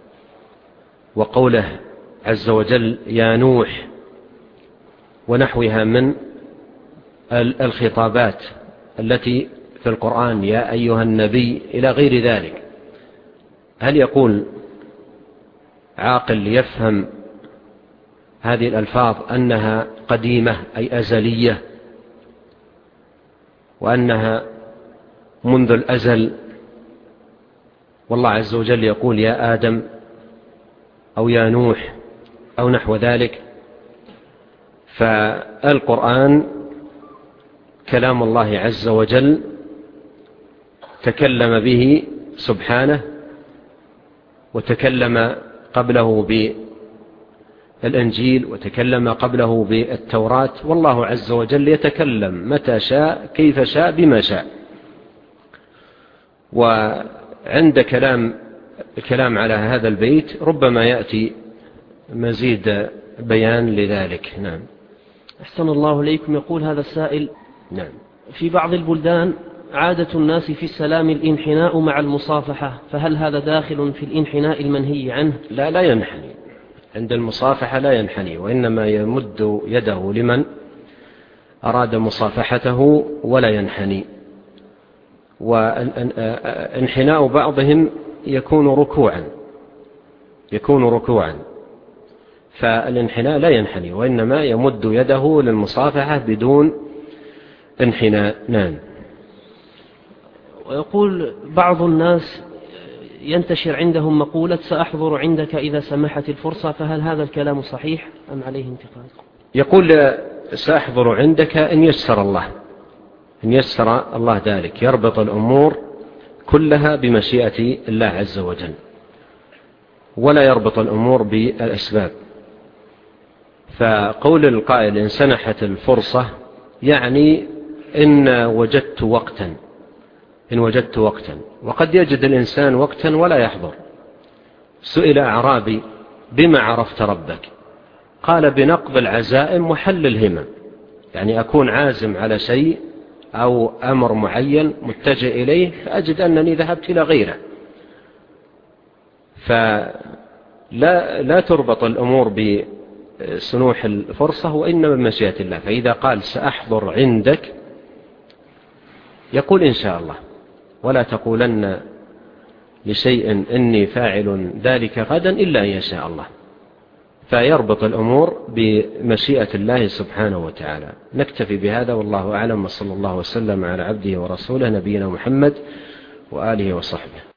وقوله عز وجل يا نوح ونحوها من الخطابات التي في القرآن يا أيها النبي إلى غير ذلك، هل يقول عاقل يفهم هذه الألفاظ أنها قديمة أي أزلية، وأنها منذ الأزل، والله عز وجل يقول يا آدم أو يا نوح أو نحو ذلك؟ فالقرآن كلام الله عز وجل تكلم به سبحانه، وتكلم قبله بالإنجيل، وتكلم قبله بالتوراة، والله عز وجل يتكلم متى شاء كيف شاء بما شاء. وعند كلام الكلام على هذا البيت ربما يأتي مزيد بيان لذلك. نعم. أحسن الله إليكم. يقول هذا السائل: نعم. في بعض البلدان عادة الناس في السلام الانحناء مع المصافحة، فهل هذا داخل في الانحناء المنهي عنه؟ لا لا ينحني عند المصافحة، لا ينحني، وإنما يمد يده لمن أراد مصافحته ولا ينحني. وانحناء بعضهم يكون ركوعا، يكون ركوعا، فالانحناء لا ينحني، وإنما يمد يده للمصافحة بدون انحناء. نعم. ويقول بعض الناس ينتشر عندهم مقولة سأحضر عندك إذا سمحت الفرصة، فهل هذا الكلام صحيح أم عليه انتقاد؟ يقول سأحضر عندك إن يسر الله، إن يسر الله ذلك، يربط الأمور كلها بمشيئة الله عز وجل، ولا يربط الأمور بالأسباب. فقول القائل إن سنحت الفرصة يعني إن وجدت وقتا، إن وجدت وقتا، وقد يجد الإنسان وقتا ولا يحضر. سئل أعرابي بما عرفت ربك؟ قال بنقض العزائم وحل الهمم، يعني أكون عازم على شيء أو أمر معين متجه إليه فأجد أنني ذهبت إلى غيره. فلا لا تربط الأمور بسنوح الفرصة، وإنما بمشيئة الله. فإذا قال سأحضر عندك يقول إن شاء الله، ولا تقولن لشيء إني فاعل ذلك غدا إلا أن يشاء الله. فيربط الأمور بمشيئة الله سبحانه وتعالى. نكتفي بهذا والله أعلم، وصلى الله وسلم على عبده ورسوله نبينا محمد وآله وصحبه.